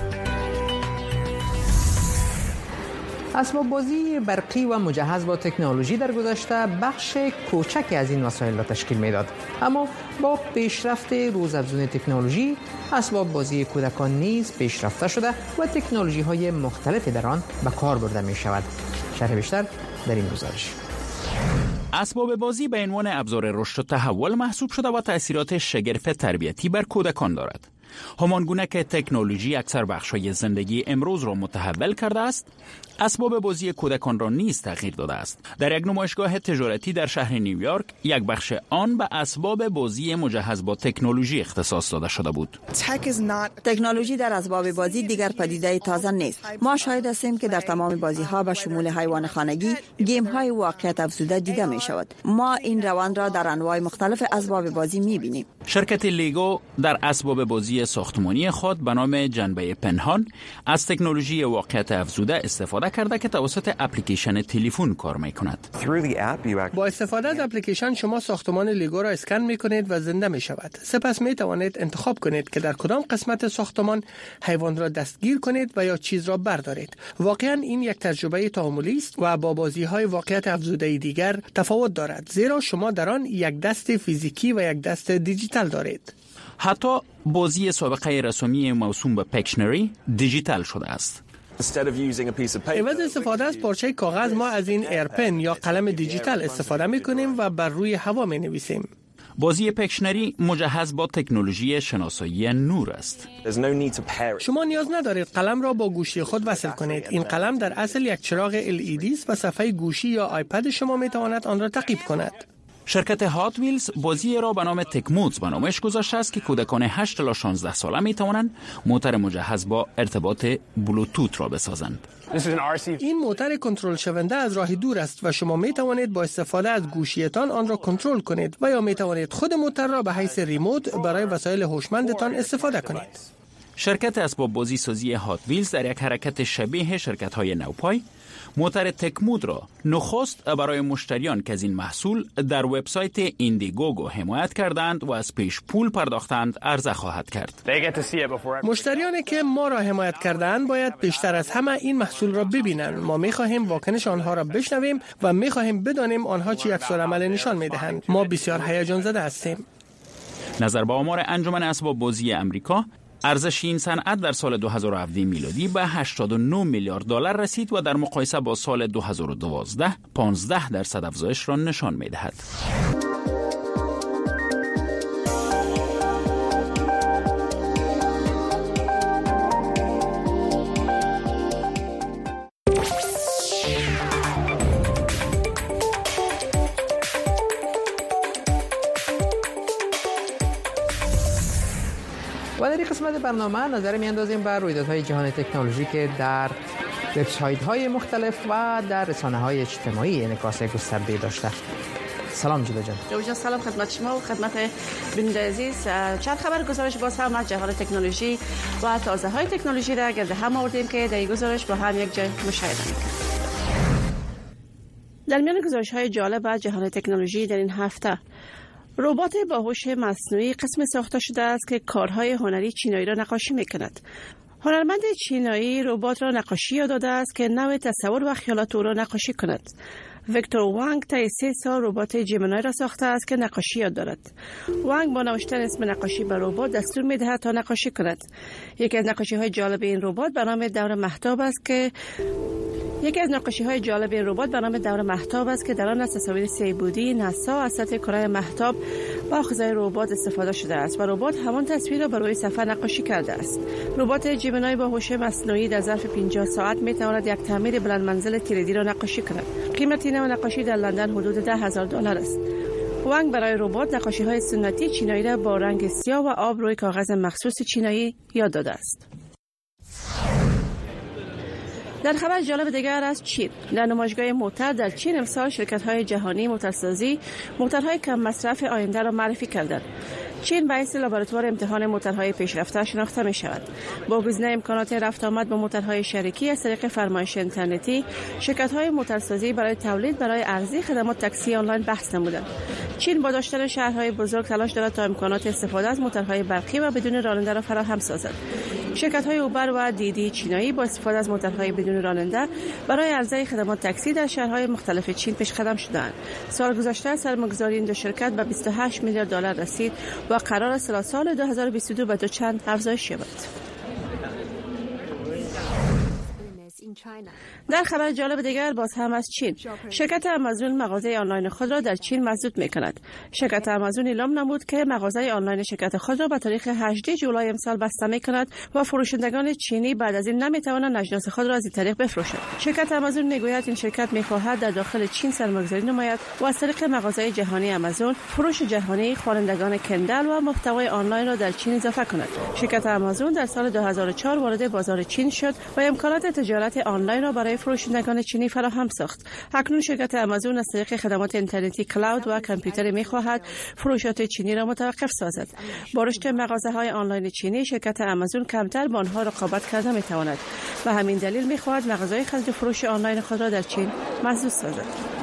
[SPEAKER 6] اسباب بازی برقی و مجهز با تکنولوژی در گذشته بخش کوچکی از این وسایل را تشکیل میداد، اما با پیشرفت روزافزون تکنولوژی اسباب بازی کودکان نیز پیشرفته شده و تکنولوژی های مختلفی در آن به کار برده می شود. شرح بیشتر در این گزارش.
[SPEAKER 7] اسباب بازی به عنوان ابزار رشد و تحول محسوب شده و تأثیرات شگرف تربیتی بر کودکان دارد. همانگونه که تکنولوژی اکثر بخش‌های زندگی امروز را متحول کرده است، اسباب بازی کودکان را نیز تغییر داده است. در یک نمایشگاه تجارتی در شهر نیویورک، یک بخش آن به اسباب بازی مجهز با تکنولوژی اختصاص داده شده بود.
[SPEAKER 9] تکنولوژی در اسباب بازی دیگر پدیده تازه نیست. ما شاهد هستیم که در تمام بازی‌ها به شمول حیوان خانگی، گیم‌های واقعیت افزوده دیده می‌شود. ما این روند را در انواع مختلف اسباب بازی می‌بینیم.
[SPEAKER 7] شرکت لیگو در اسباب بازی ساختمانی خود به نام جنبه پنهان از تکنولوژی واقعیت افزوده استفاده کرده که توسط اپلیکیشن تلفن کار می‌کند.
[SPEAKER 24] با استفاده از اپلیکیشن شما ساختمان لیگو را اسکن می‌کنید و زنده می‌شود. سپس می‌توانید انتخاب کنید که در کدام قسمت ساختمان حیوان را دستگیر کنید و یا چیز را بردارید. واقعاً این یک تجربه تعاملی است و با بازی‌های واقعیت افزوده دیگر تفاوت دارد، زیرا شما در آن یک دست فیزیکی و یک دست دیجیتال دارید.
[SPEAKER 7] حتی بازی سابقه رسمی موسوم به پیکشنری دیجیتال شده است.
[SPEAKER 24] عوض استفاده از پارچه کاغذ ما از این ایرپن یا قلم دیجیتال استفاده می‌کنیم و بر روی هوا می‌نویسیم.
[SPEAKER 7] بازی پیکشنری مجهز با تکنولوژی شناسایی نور است.
[SPEAKER 24] شما نیاز ندارید قلم را با گوشی خود وصل کنید. این قلم در اصل یک چراغ LED است و صفحه گوشی یا آیپد شما می‌تواند آن را تعقیب کند.
[SPEAKER 7] شرکت هات ویلز بازی را به نام تکمودز به نامش گذاشته است که کودکان 8 تا 16 ساله می توانند موتور مجهز با ارتباط بلوتوت را بسازند.
[SPEAKER 24] این موتور کنترل شونده از راه دور است و شما می توانید با استفاده از گوشیتان آن را کنترل کنید و یا می توانید خود موتور را به حیث ریموت برای وسایل هوشمندتان استفاده کنید.
[SPEAKER 7] شرکت اسباب بازی سازی هات ویلز در یک حرکت شبیه شرکت‌های نوپای موتور تکمود را نخست برای مشتریان که از این محصول در وبسایت ایندیگوگو حمایت کردند و از پیش پول پرداختند عرضه خواهد کرد.
[SPEAKER 24] مشتریانی که ما را حمایت کردند باید بیشتر از همه این محصول را ببینند. ما می‌خواهیم واکنش آنها را بشنویم و می‌خواهیم بدانیم آنها چه عکس‌العمل نشان می‌دهند. ما بسیار هیجان زده هستیم.
[SPEAKER 7] نظر به آمار انجمن اسباب بازی آمریکا، ارزش این صنعت در سال 2017 میلادی به 89 میلیارد دلار رسید و در مقایسه با سال 2012 15% افزایش را نشان می‌دهد.
[SPEAKER 6] و در این قسمت برنامه نظر می‌اندازیم بر رویدادهای جهان تکنولوژی که در وبسایت‌های مختلف و در رسانه‌های اجتماعی انعکاس گسترده داشته. سلام جلو جان.
[SPEAKER 21] سلام خدمت شما و خدمت بیننده عزیز. چند خبر گزارش باز هم از جهان تکنولوژی و تازه‌های تکنولوژی را گرد هم آوردیم که در این گزارش با هم یک جای مشاهده می‌کنیم. در میان گزارش‌های جالب از جهان تکنولوژی در این هفته، ربات با هوش مصنوعی قسم ساخته شده است که کارهای هنری چینایی را نقاشی می‌کند. هنرمند چینایی ربات را نقاشی یاد داده است که نوع تصور و خیالات او را نقاشی کند. ویکتور وانگ طی 3 سال ربات جیمینای را ساخته است که نقاشی یاد دارد. وانگ با نوشتن اسم نقاشی بر ربات دستور می‌دهد تا نقاشی کند. یکی از نقاشی‌های جالب این ربات به نام دور مهتاب است که در آن از تصاویر سه‌بعدی ناسا از سطح کره مهتاب با آخذهای ربات استفاده شده است و ربات همان تصویر را بر روی صفحه نقاشی کرده است. ربات جیمینای با هوش مصنوعی در ظرف 50 ساعت می‌تواند یک تعمیر بلند منزل تیردی را نقاشی کند. قیمت این نقاشی در لندن حدود $10,000 است. وانگ برای ربات نقاشی‌های سنتی چینایی را با رنگ سیاه و آب روی کاغذ مخصوص چینایی یاد داده است. در خبر جالب دیگر از چین، در نمایشگاه موتر در چین امسال شرکت‌های جهانی موترسازی موترهای کم مصرف آینده را معرفی کردند.
[SPEAKER 10] چین باعث لابراتوار امتحان موتورهای پیشرفته شناخته می شود. با گزینه امکانات رفت آمد با موتورهای شریکی از طریق فرمایش اینترنتی، شرکت‌های موتورسازی برای تولید برای ارزی خدمات تاکسی آنلاین بحث نمودند. چین با داشتن شهرهای بزرگ تلاش دارد تا امکانات استفاده از موتورهای برقی و بدون راننده را فراهم سازد. شرکت‌های اوبر و دیدی چینایی با استفاده از موتورهای بدون راننده برای عرضه خدمات تاکسی در شهرهای مختلف چین پیش قدم شدند. سال گذشته سرمایه‌گذاری این دو شرکت به 28 میلیارد دلار رسید و قرار است سال 2022 به دو چند افزایش یابد. در خبر جالب دیگر باز هم از چین، شرکت آمازون مغازه آنلاین خود را در چین مسدود می‌کند. شرکت آمازون اعلام نمود که مغازه آنلاین شرکت خود را به تاریخ 18 جولای امسال بسته می‌کند و فروشندگان چینی بعد از این نمی‌توانند اجناس خود را از این طریق بفروشند. شرکت آمازون می‌گوید این شرکت می‌خواهد در داخل چین سرمایه‌گذاری نماید و از طریق مغازه جهانی آمازون فروش جهانی خوانندگان کندل و محتوای آنلاین را در چین اضافه کند. شرکت آمازون در سال 2004 وارد بازار چین شد و امکانات تجارت آنلاین را برای فروشندگان چینی فراهم ساخت. اکنون شرکت آمازون از طریق خدمات اینترنتی کلاود و کامپیوتری می‌خواهد فروشات چینی را متوقف سازد. با رشد مغازه‌های آنلاین چینی، شرکت آمازون کمتر با آنها رقابت کرده می‌تواند و همین دلیل می‌خواهد مغازه‌های خرید و فروش آنلاین خود را در چین مسدود سازد.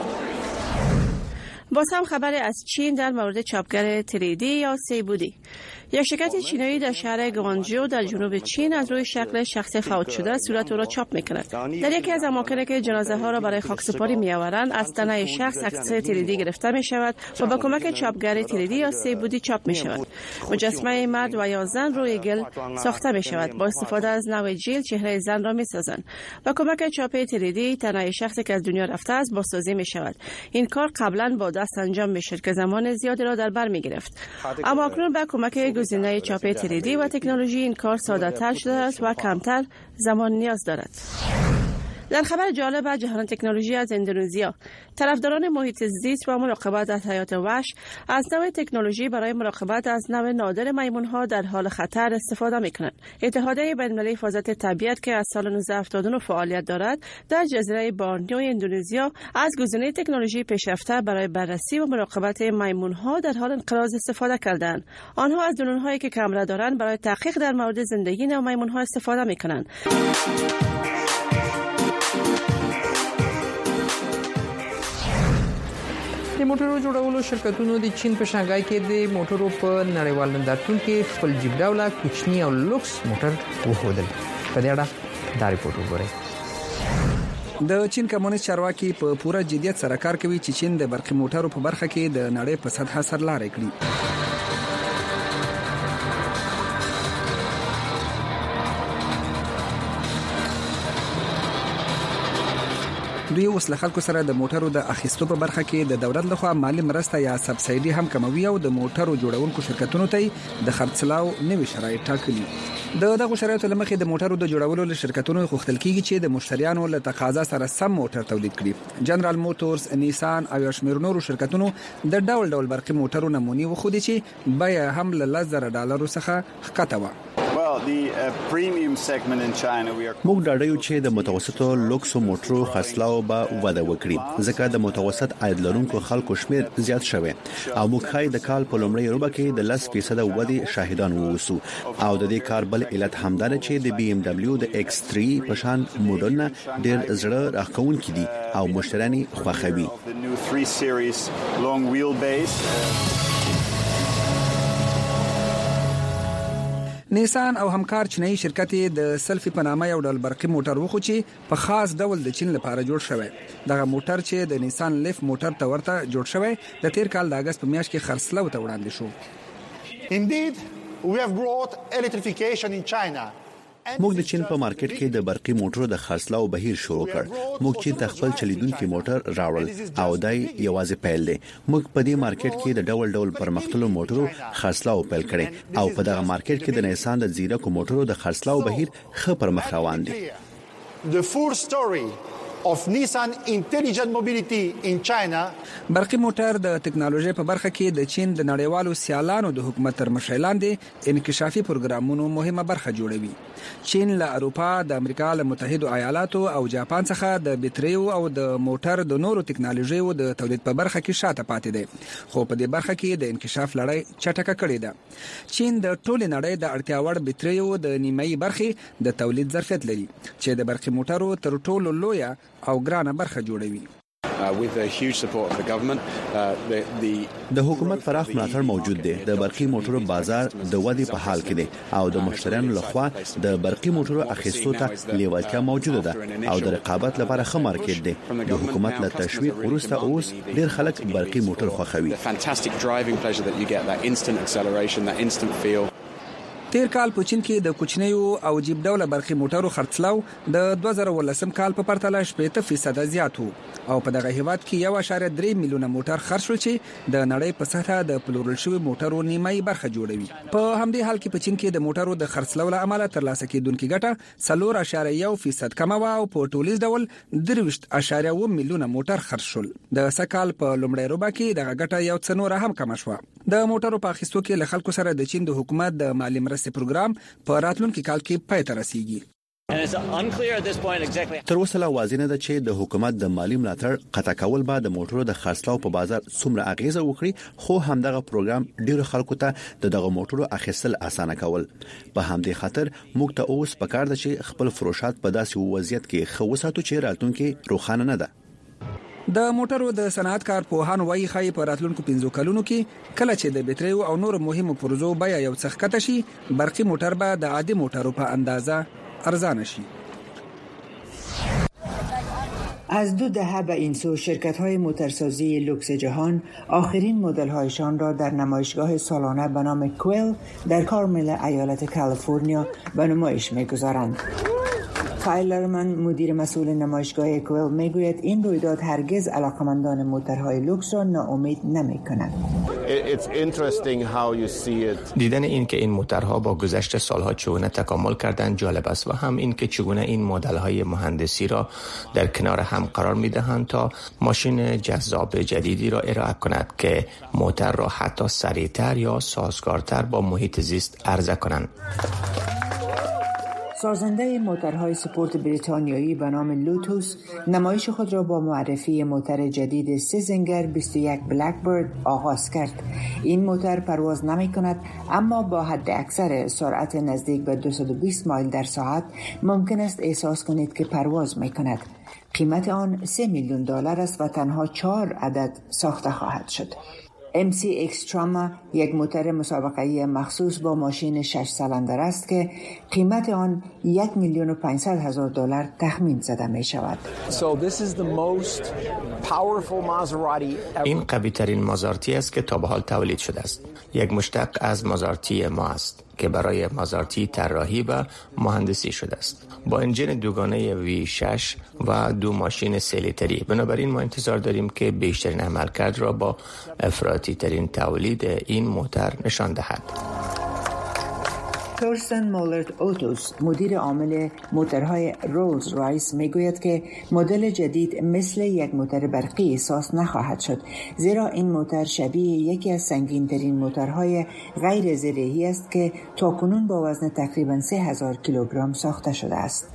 [SPEAKER 10] باز هم خبر از چین در مورد چاپگر تریدی یا سیبودی. یک شرکت چینایی در شهر گوانجو در جنوب چین از روی شکل شخص فوت شده صورت او را چاپ می‌کند. در یکی از اماکنی که جنازه ها را برای خاکسپاری می‌آورند، از تنه شخص عکس تریدی گرفته می‌شود و با کمک چاپگر تریدی یا سیبودی چاپ می‌شود. مجسمه مرد و یا زن روی گل ساخته می‌شود. با استفاده از نوع ژل چهره زن را می‌سازند. با کمک چاپ تریدی تنه شخصی که از دنیا رفته است بازسازی می‌شود. این کار قبلا با دست انجام می‌شد که زمان زیادی را در بر می‌گرفت. اما اکنون با کمک گزینه چاپ تریدی و تکنولوژی این کار ساده‌تر شده است و کمتر زمان نیاز دارد. در خبر جالب جهان تکنولوژی از اندونزیا، طرفداران محیط زیست و مراقبت از حیات وحش از نوع تکنولوژی برای مراقبت از نوع نادر میمون‌ها در حال خطر استفاده می‌کنند. اتحادیه بین‌المللی حفاظت طبیعت که از سال 1979 فعالیت دارد، در جزیره بورنئو اندونزیا از گزینه تکنولوژی پیشرفته برای بررسی و مراقبت میمون‌ها در حال انقراض استفاده کردند. آنها از درون‌هایی که کامرا دارند برای تحقیق در مورد زندگی نوع میمون‌ها استفاده می‌کنند.
[SPEAKER 6] د موټرو جوړولو شرکتونو د چین په شانګهای کې د موټرو په نړیوال نندارتون کې خپل جیب ډوله کوچني او لوکس موټر وښودل. په دې اړه دا ریپورت وګورئ.
[SPEAKER 11] د چین کمونیست چارواکي په پوره جديت سره کار کوي چې چین د برقي موټرو په برخه کې د نړۍ په سطح سرلاري کړي. دوی اوس له خلکو سره د موټرو د اخیستو په برخه کې د دولت لخوا مالی مرسته یا سبسایډي هم کوي او د موټرو جوړونکو شرکتونو ته د خرڅلاو نوي شرایط ټاکلي. دغه شرایطو لمخې د موټرو د جوړولو له شرکتونو غوښتل کیږي چې د مشتریانو له تقاضا سره سم موټر تولید کړي. جنرال موټورز، نیسان او شمیر نورو شرکتونو د ډول ډول برقي موټرو نمونې وخوده چې بیه هم له $10,000 څخه ښکته و.
[SPEAKER 8] موږ ډاډه چې د متوسطو لوکسو موټرو خرڅلاو به وده وکړي ځکه د متوسط عاید لرونکو خلکو شمیر زیات شوی او موږ خای د کال په لومړۍ روبه کې د 10% ودې شاهدان ووسو او د دې کار بل علت همدار چې د BMW د X3 په شان موډلونه ډېر زړه راکونکي دي او مشتریان خوښوي.
[SPEAKER 11] نیسان او همکار چینایي شرکت د سلفي په نامه یو ډول برقي موټر وخو چې په خاص ډول د چین لپاره جوړ شوی. دغه موټر چې د نیسان لیف موټر ته ورته جوړ شوی د تیر کال د اگست په میاشت کې خرڅلاو ته وړاندې شو.
[SPEAKER 12] Indeed, we have brought electrification in China.
[SPEAKER 8] موږ د چین په مارکیټ کې د برقي موټرو د خرڅلاو بهیر شروع کړ. موږ چین ته خپل چلیدونکي موټر راوړل او دای یوازې پیل دی. موږ په دې مارکیټ کې د ډول ډول پرمختللو موټرو خرڅلاو پیل کړي او په دغه مارکیټ کې د نیسان د زیرکو موټرو د خرڅلاو بهیر ښه پرمخ روان دی.
[SPEAKER 12] The full story of Nissan Intelligent Mobility in China.
[SPEAKER 11] برقی موټر د ټکنالوژي په برخه کې د چین د نړیوالو سیالانو د حکومت تر مشرۍ لاندې انکشافي پروګرامونو مهمه برخه جوړوي. چین له اروپا، د امریکا له متحده ایالاتو او جاپان څخه د بټریو او د موټر د نورو ټکنالوژیو د تولید په برخه کې شاته پاتې دی، خو په دې برخه کې د انکشاف لړۍ چټکه کړې ده. چین د ټولې نړۍ د اړتیا وړ بټریو د نیمایي برخې د تولید ظرفیت لري چې د برقی موټرو تر ټولو لویه او ګرانه برخه جوړوي.
[SPEAKER 8] د حکومت پراخ ملاتړ موجود دی. د برقی موټرو بازار د ودې په حال کې دی او د مشتریانو لخوا د برقی موټرو اخیستو ته لیوالتیا موجوده ده او د رقابت لپاره ښه مارکیټ دی. د حکومت له تشویق وروسته اوس ډیر خلک برقی موټر خوښوي.
[SPEAKER 11] تیر کال په چین کې د کوچنیو او جیب ډوله برقی موټرو خرڅلاو د 2018 کال په پرتله 80% زیات وو او په دغه هیواد کې 1.3 میلیونه موټر خرڅ شو چې د نړۍ په سطحه د پلورل شوی موټرو نیمایي برخه جوړوي. په همدې حال کې په چین کې د موټرو د خرڅلاو له امله ترلاسه کیدونکو ګټه 4.1% کمه و او په ټولیز ډول 23.1 میلیونه موټر خرڅ شول. د سکهال په لومړۍ ربع کې دغه ګټه یو څه نور هم کم شوه. د موټرو په اخیستو کې له خلکو سره د چین د حکومت د مالی مرستې پروګرام په راتلونکي کال کې پای ته رسیږي.
[SPEAKER 8] تر اوسه لا واضح نه ده چې د حکومت د مالی ملاتړ قطع کول به د موټرو د خرڅلاو په بازار څومره اغیزه وکړي، خو همدغه پروګرام ډیرو خلکو ته دغه موټرو اخیستل اسانه کول. په همدې خاطر موږ ته اوس پکار ده چې خپل فروشات په داسې وضعیت کې خو وساتو چې راتلونکي روښانه نه ده.
[SPEAKER 11] د موټرو د صنعت کارپوهان وايي خای په راتلونکو 5 کلونو کې کله چې د بټریو او نور مهمو پروژو بیا یو څه ښکته شي، برقی موټر به د عادي موټرو په اندازه ارزانه شي.
[SPEAKER 14] از 2 دهه به این سو شرکت‌های موتورسازی لوکس جهان آخرین مدل‌هایشان را در نمایشگاه سالانه به نام کوئل در کارمل ایالت کالیفرنیا به نمایش می‌گذارند. کایلرمن مدیر مسئول نمایشگاه کوئل میگوید این رویداد هرگز علاقمندان موتورهای لوکس را ناامید نمی‌کند.
[SPEAKER 15] دیدن این که این موتورها با گذشت سالها چگونه تکامل کردند جالب است و هم این که چگونه این مدل‌های مهندسی را در کنار هم قرار می‌دهند تا ماشین جذاب جدیدی را ارائه کند که موتور را حتی سریعتر یا سازگارتر با محیط زیست عرضه کنند.
[SPEAKER 14] سازنده موتورهای سپورت بریتانیایی به نام لوتوس نمایش خود را با معرفی موتور جدید 3 زنگر 21 بلکبرد آغاز کرد. این موتور پرواز نمی کند اما با حد اکثر سرعت نزدیک به 220 مایل در ساعت ممکن است احساس کنید که پرواز می کند. قیمت آن $3 میلیون است و تنها 4 عدد ساخته خواهد شد. MC Xtrema یک موتور مسابقه‌ای مخصوص با ماشین 6 سیلندر است که قیمت آن $1,500,000 تخمین زده می شود.
[SPEAKER 15] این قوی ترین مازارتی است که تا به حال تولید شده است. یک مشتق از مازارتی ما است که برای مازارتی طراحی و مهندسی شده است. با انجین دوگانه V6 و 2 ماشین 3 لیتری. بنابراین ما انتظار داریم که بیشترین عملکرد را با افراطی ترین تولید این موتور نشان دهد.
[SPEAKER 14] تورستن مولرت اوتوس مدیر عامل موتورهای رولز رایس میگوید که مدل جدید مثل یک موتور برقی احساس نخواهد شد، زیرا این موتور شبیه یکی از سنگین‌ترین موتورهای غیر زرهی است که تاکنون با وزن تقریباً 3000 کیلوگرم ساخته شده است.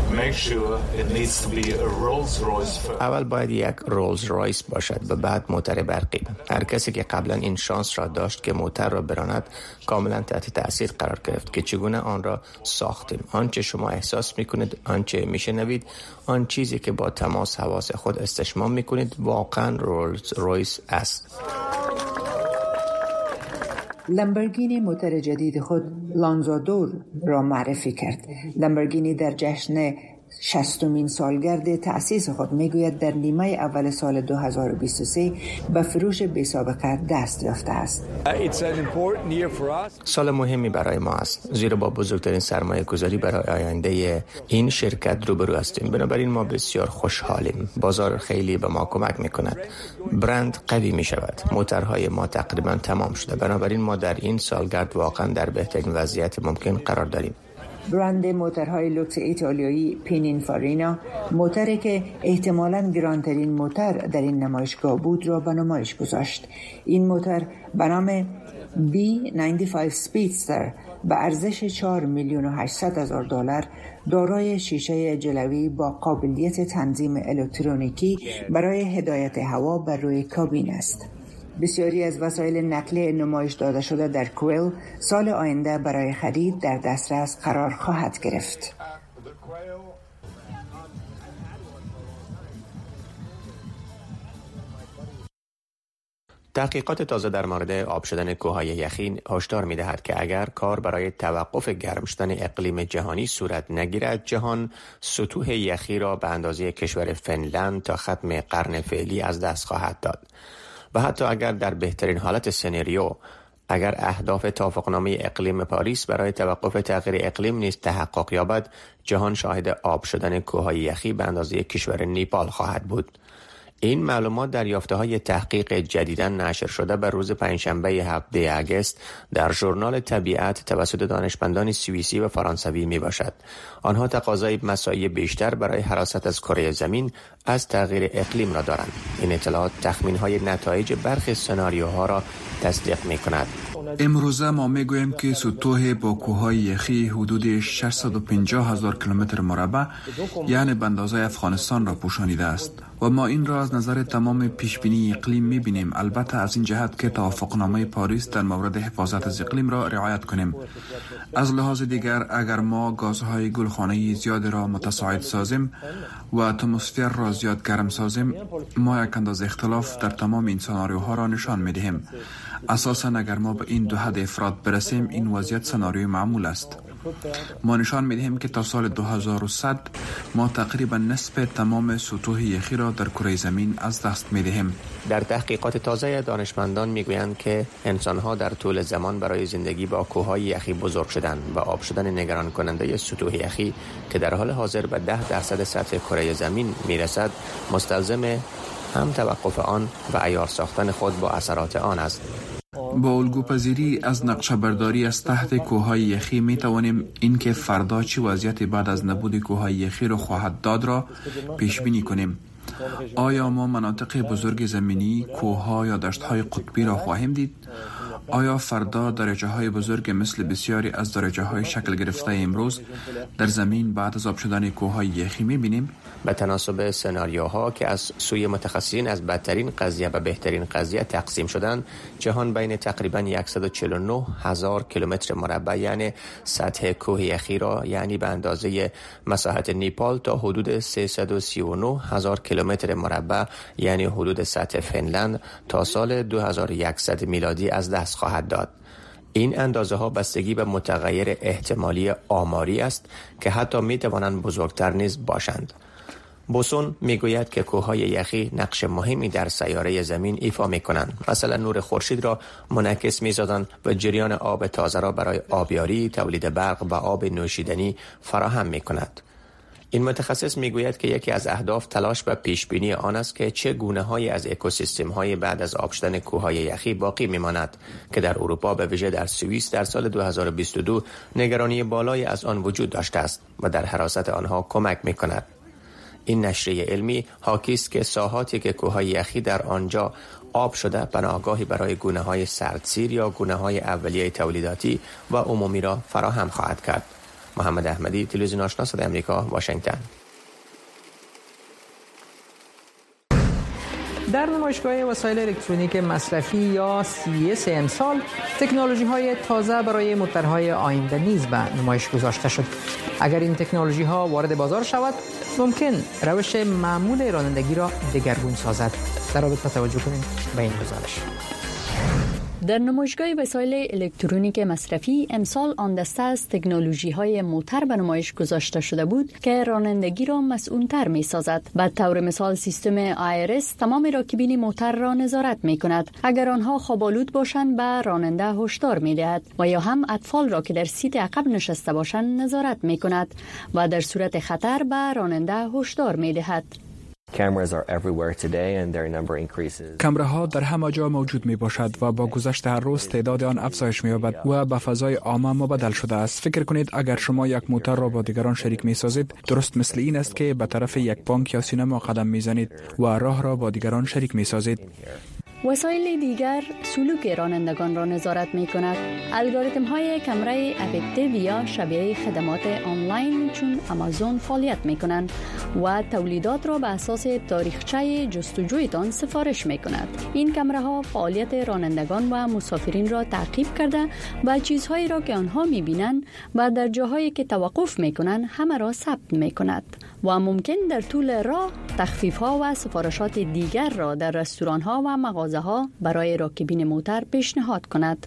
[SPEAKER 15] اول باید یک رولز رایس باشد و بعد موتور برقی. هر کسی که قبلا این شانس را داشت که موتور را براند کاملا تحت تاثیر قرار گرفت که چگونه آن را ساختیم. آنچه شما احساس میکنید، آنچه میشنوید، آن چیزی که با تماس حواس خود استشمام میکنید واقعا رولز رویس است.
[SPEAKER 14] لامبورگینی موتور جدید خود لانزادور را معرفی کرد. لامبورگینی در جشن 60مین سالگرد تأسیس خود میگوید در نیمه اول سال 2023 به فروش بی سابقه دست یافته است.
[SPEAKER 15] سال مهمی برای ما است، زیرا با بزرگترین سرمایه گذاری برای آینده این شرکت روبرو هستیم. بنابراین ما بسیار خوشحالیم. بازار خیلی به ما کمک میکند. برند قوی میشود. موتورهای ما تقریبا تمام شده. بنابراین ما در این سالگرد واقعا در بهترین وضعیت ممکن قرار داریم.
[SPEAKER 14] برند موتورهای لوکس ایتالیایی پینینفارینا، موتری که احتمالاً گرانترین موتور در این نمایشگاه بود را به نمایش گذاشت. این موتور به نام B95 سپیدستر به ارزش $4,800,000 دارای شیشه جلوی با قابلیت تنظیم الکترونیکی برای هدایت هوا بر روی کابین است. بسیاری از وسایل نقلیه نمایش داده شده در کوئل سال آینده برای خرید در دسترس قرار خواهد گرفت.
[SPEAKER 15] تحقیقات تازه در مورد آب شدن کوههای یخی هشدار می‌دهد که اگر کار برای توقف گرم شدن اقلیم جهانی صورت نگیرد، جهان سطوح یخی را به اندازه کشور فنلند تا ختم قرن فعلی از دست خواهد داد. و حتی اگر در بهترین حالت سناریو، اگر اهداف توافقنامه اقلیم پاریس برای توقف تغییر اقلیم نیز تحقق یابد، جهان شاهد آب شدن کوههای یخی به اندازه کشور نیپال خواهد بود. این معلومات در یافته‌های تحقیق جدیداً نشر شده بر روز پنجشنبه 7 آگوست در ژورنال طبیعت توسط دانشمندان سوئیسی و فرانسوی میباشد. آنها تقاضای مساعی بیشتر برای حراست از کره زمین از تغییر اقلیم را دارند. این اطلاعات تخمین‌های نتایج برخی سناریوها را تصدیق می‌کند.
[SPEAKER 16] امروزه ما میگوییم که سطوح با کوههای یخی حدود 650,000 کیلومتر مربع یعنی به اندازه افغانستان را پوشانیده است و ما این را از نظر تمام پیشبینی اقلیم میبینیم، البته از این جهت که توافقنامه پاریس در مورد حفاظت از اقلیم را رعایت کنیم. از لحاظ دیگر اگر ما گازهای گلخانه‌ای زیاد را متصاعد سازیم و اتمسفر را زیاد گرم سازیم، ما یک اندازه اختلاف در تمام این سناریوها را نشان میدهیم. اساساً اگر ما به این دو حد افراد برسیم، این وضعیت سناریوی معمول است. ما نشان میدهیم که تا سال 2100 ما تقریبا نصف تمام سطوح یخی را در کره زمین از دست میدهیم.
[SPEAKER 15] در تحقیقات تازه دانشمندان میگویند که انسانها در طول زمان برای زندگی با کوههای یخی بزرگ شدند و آب شدن نگران کننده سطوح یخی که در حال حاضر به 10% سطح کره زمین میرسد مستلزم هم توقف آن و عیار ساختن خود با اثرات آن است.
[SPEAKER 16] با الگوپذیری از نقشه برداری از تحت کوههای یخی می توانیم اینکه فردا چه وضعیتی بعد از نبود کوههای یخی را خواهد داد را پیش بینی کنیم. آیا ما مناطق بزرگ زمینی، کوهها یا دشت‌های قطبی را خواهیم دید؟ آیا فردا درجه‌های بزرگ مثل بسیاری از درجه‌های شکل گرفته امروز در زمین بعد از آب شدن کوههای یخی می‌بینیم؟
[SPEAKER 15] به تناسب سناریوها که از سوی متخصصین از بدترین قضیه به بهترین قضیه تقسیم شدند، جهان بین تقریباً 149,000 کیلومتر مربع یعنی سطح کوه یخی را یعنی به اندازه مساحت نیپال تا حدود 339,000 کیلومتر مربع یعنی حدود سطح فنلند تا سال 2100 میلادی از دست خواهد داد. این اندازه ها بستگی به متغیر احتمالی آماری است که حتی می توانند بزرگتر نیز باشند. بوسون میگوید که کوههای یخی نقش مهمی در سیاره زمین ایفا میکنند. مثلا نور خورشید را منعکس میسازند و جریان آب تازه را برای آبیاری، تولید برق و آب نوشیدنی فراهم میکند. این متخصص میگوید که یکی از اهداف تلاش به پیشبینی آن است که چه گونه‌هایی از اکوسیستم‌های بعد از آب شدن کوههای یخی باقی میماند که در اروپا به ویژه در سوئیس در سال 2022 نگرانی بالایی از آن وجود داشته است و در حراست آنها کمک میکند. این نشریه علمی حاکی است که ساحاتی که کوههای یخی در آنجا آب شده پناهگاهی برای گونه‌های سردسیر یا گونه‌های اولیه تولیداتی و عمومی را فراهم خواهد کرد. محمد احمدی، تلویزیون آشنا صدای آمریکا، واشنگتن.
[SPEAKER 6] در نمایشگاه وسایل الکترونیک مصرفی یا CES امسال تکنولوژی‌های تازه برای موتورهای آینده نیز به نمایش گذاشته شد. اگر این تکنولوژی‌ها وارد بازار شود، ممکن روش معمول رانندگی را دگرگون سازد. در رابطه توجه کنید به این گزارش.
[SPEAKER 17] در نمایشگاه وسایل الکترونیک مصرفی امسال آن دسته از تکنولوژی‌های موتور به نمایش گذاشته شده بود که رانندگی را مسئول‌تر می‌سازد. به طور مثال سیستم IRS تمام راکبین موتور را نظارت می‌کند. اگر آنها خواب‌آلود باشند به راننده هشدار می‌دهد و یا هم اطفال را که در سیت عقب نشسته باشند نظارت می‌کند و در صورت خطر به راننده هشدار می‌دهد.
[SPEAKER 16] کامراها در همه جا موجود می باشد و با گذشت هر روز تعداد آن افزایش می یابد و به فضای عام مبدل شده است. فکر کنید اگر شما یک موتر را با دیگران شریک می سازید، درست مثل این است که به طرف یک بانک یا سینما قدم می زنید و راه را با دیگران شریک می سازید.
[SPEAKER 17] وسایل دیگر سلوک رانندگان را نظارت می کند. الگوریتم های کامرای افکتیو یا شبیه خدمات آنلاین چون آمازون فعالیت می کنند و تولیدات را به اساس تاریخچه جستجویتان سفارش می کند. این کامراها فعالیت رانندگان و مسافرین را تعقیب کرده و چیزهایی را که آنها می بینند و در جاهایی که توقف می کنند همه را ثبت می کند و ممکن در طول راه تخفیف ها و سفارشات دیگر را در رستوران ها و مغازه ها برای راکبین موتر پیشنهاد کند.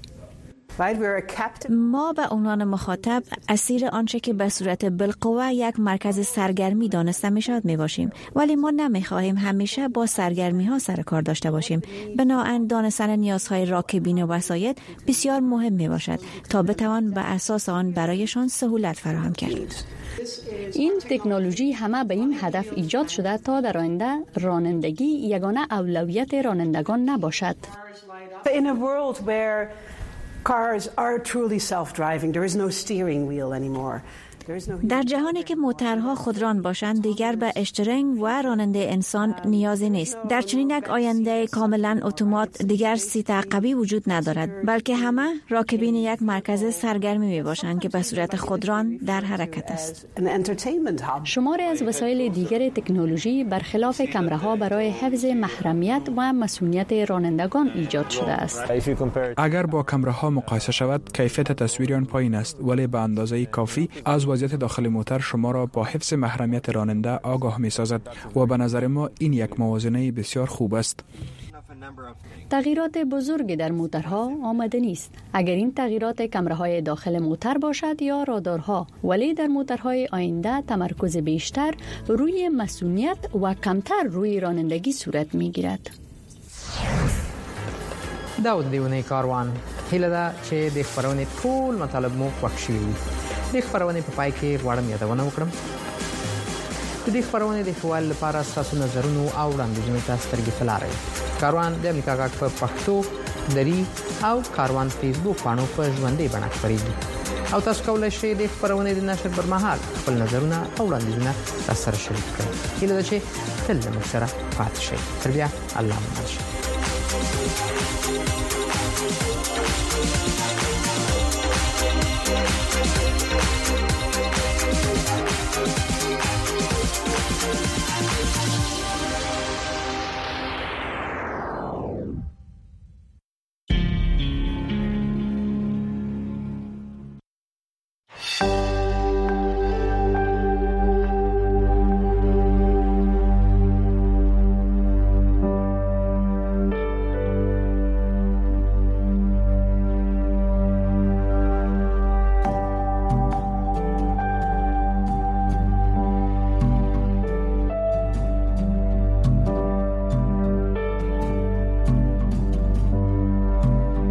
[SPEAKER 18] ما به عنوان مخاطب اسیر آنچه که به صورت بالقوه یک مرکز سرگرمی دانسته می شود می باشیم، ولی ما نمی خواهیم همیشه با سرگرمی ها سر کار داشته باشیم. بنابراین دانستن نیازهای راکبین و وسایط بسیار مهم می باشد تا بتوان به اساس آن برایشان سهولت فراهم کرد.
[SPEAKER 17] این تکنولوژی همه به این هدف ایجاد شده تا در آینده رانندگی یگانه اولویت رانندگان نباشد.
[SPEAKER 21] In a world where cars are truly self-driving, there is no steering wheel anymore.
[SPEAKER 18] در جهانی که موترها خودران باشند دیگر به اشترینگ و راننده انسان نیازی نیست. در چنین یک آینده کاملا اتومات دیگر سیت عقبی وجود ندارد، بلکه همه راکبین یک مرکز سرگرمی می باشند که به صورت خودران در حرکت است.
[SPEAKER 17] شماری از وسایل دیگر تکنولوژی برخلاف کامراها برای حفظ محرمیت و مسئولیت رانندگان ایجاد شده است.
[SPEAKER 16] اگر با کامراها مقایسه شود کیفیت تصویر آن پایین است، ولی به اندازه کافی از وضعیت داخل موتر شما را با حفظ محرمیت راننده آگاه می سازد و به نظر ما این یک موازنه بسیار خوب است.
[SPEAKER 17] تغییرات بزرگی در موترها آمده نیست. اگر این تغییرات کامراهای داخل موتر باشد یا رادارها، ولی در موترهای آینده تمرکز بیشتر روی مسئولیت و کمتر روی رانندگی صورت می گیرد.
[SPEAKER 6] داود دیونه کاروان هیله ده چې د خبرونې ټول مطالب مو خوښ شوي وي. د خبرونې په پای کې غواړم یادونه وکړم د دې خبرونې د ښه والي لپاره ستاسو نظرونو او وړاندیزونو ته سترګې په لاره وي. کاروان د امریکا غږ په پښتو، دري او کاروان فیسبوک باندې په ژوندۍ بڼه خپرېږي او تاسو کولی شئ د خبرونې د نشر پر مهال خپل نظرونه او وړاندیزونه راسره شریک کړئ. هیله ده چې تل له موږ سره پاتې شئ. تر بیا الله مو مل شي.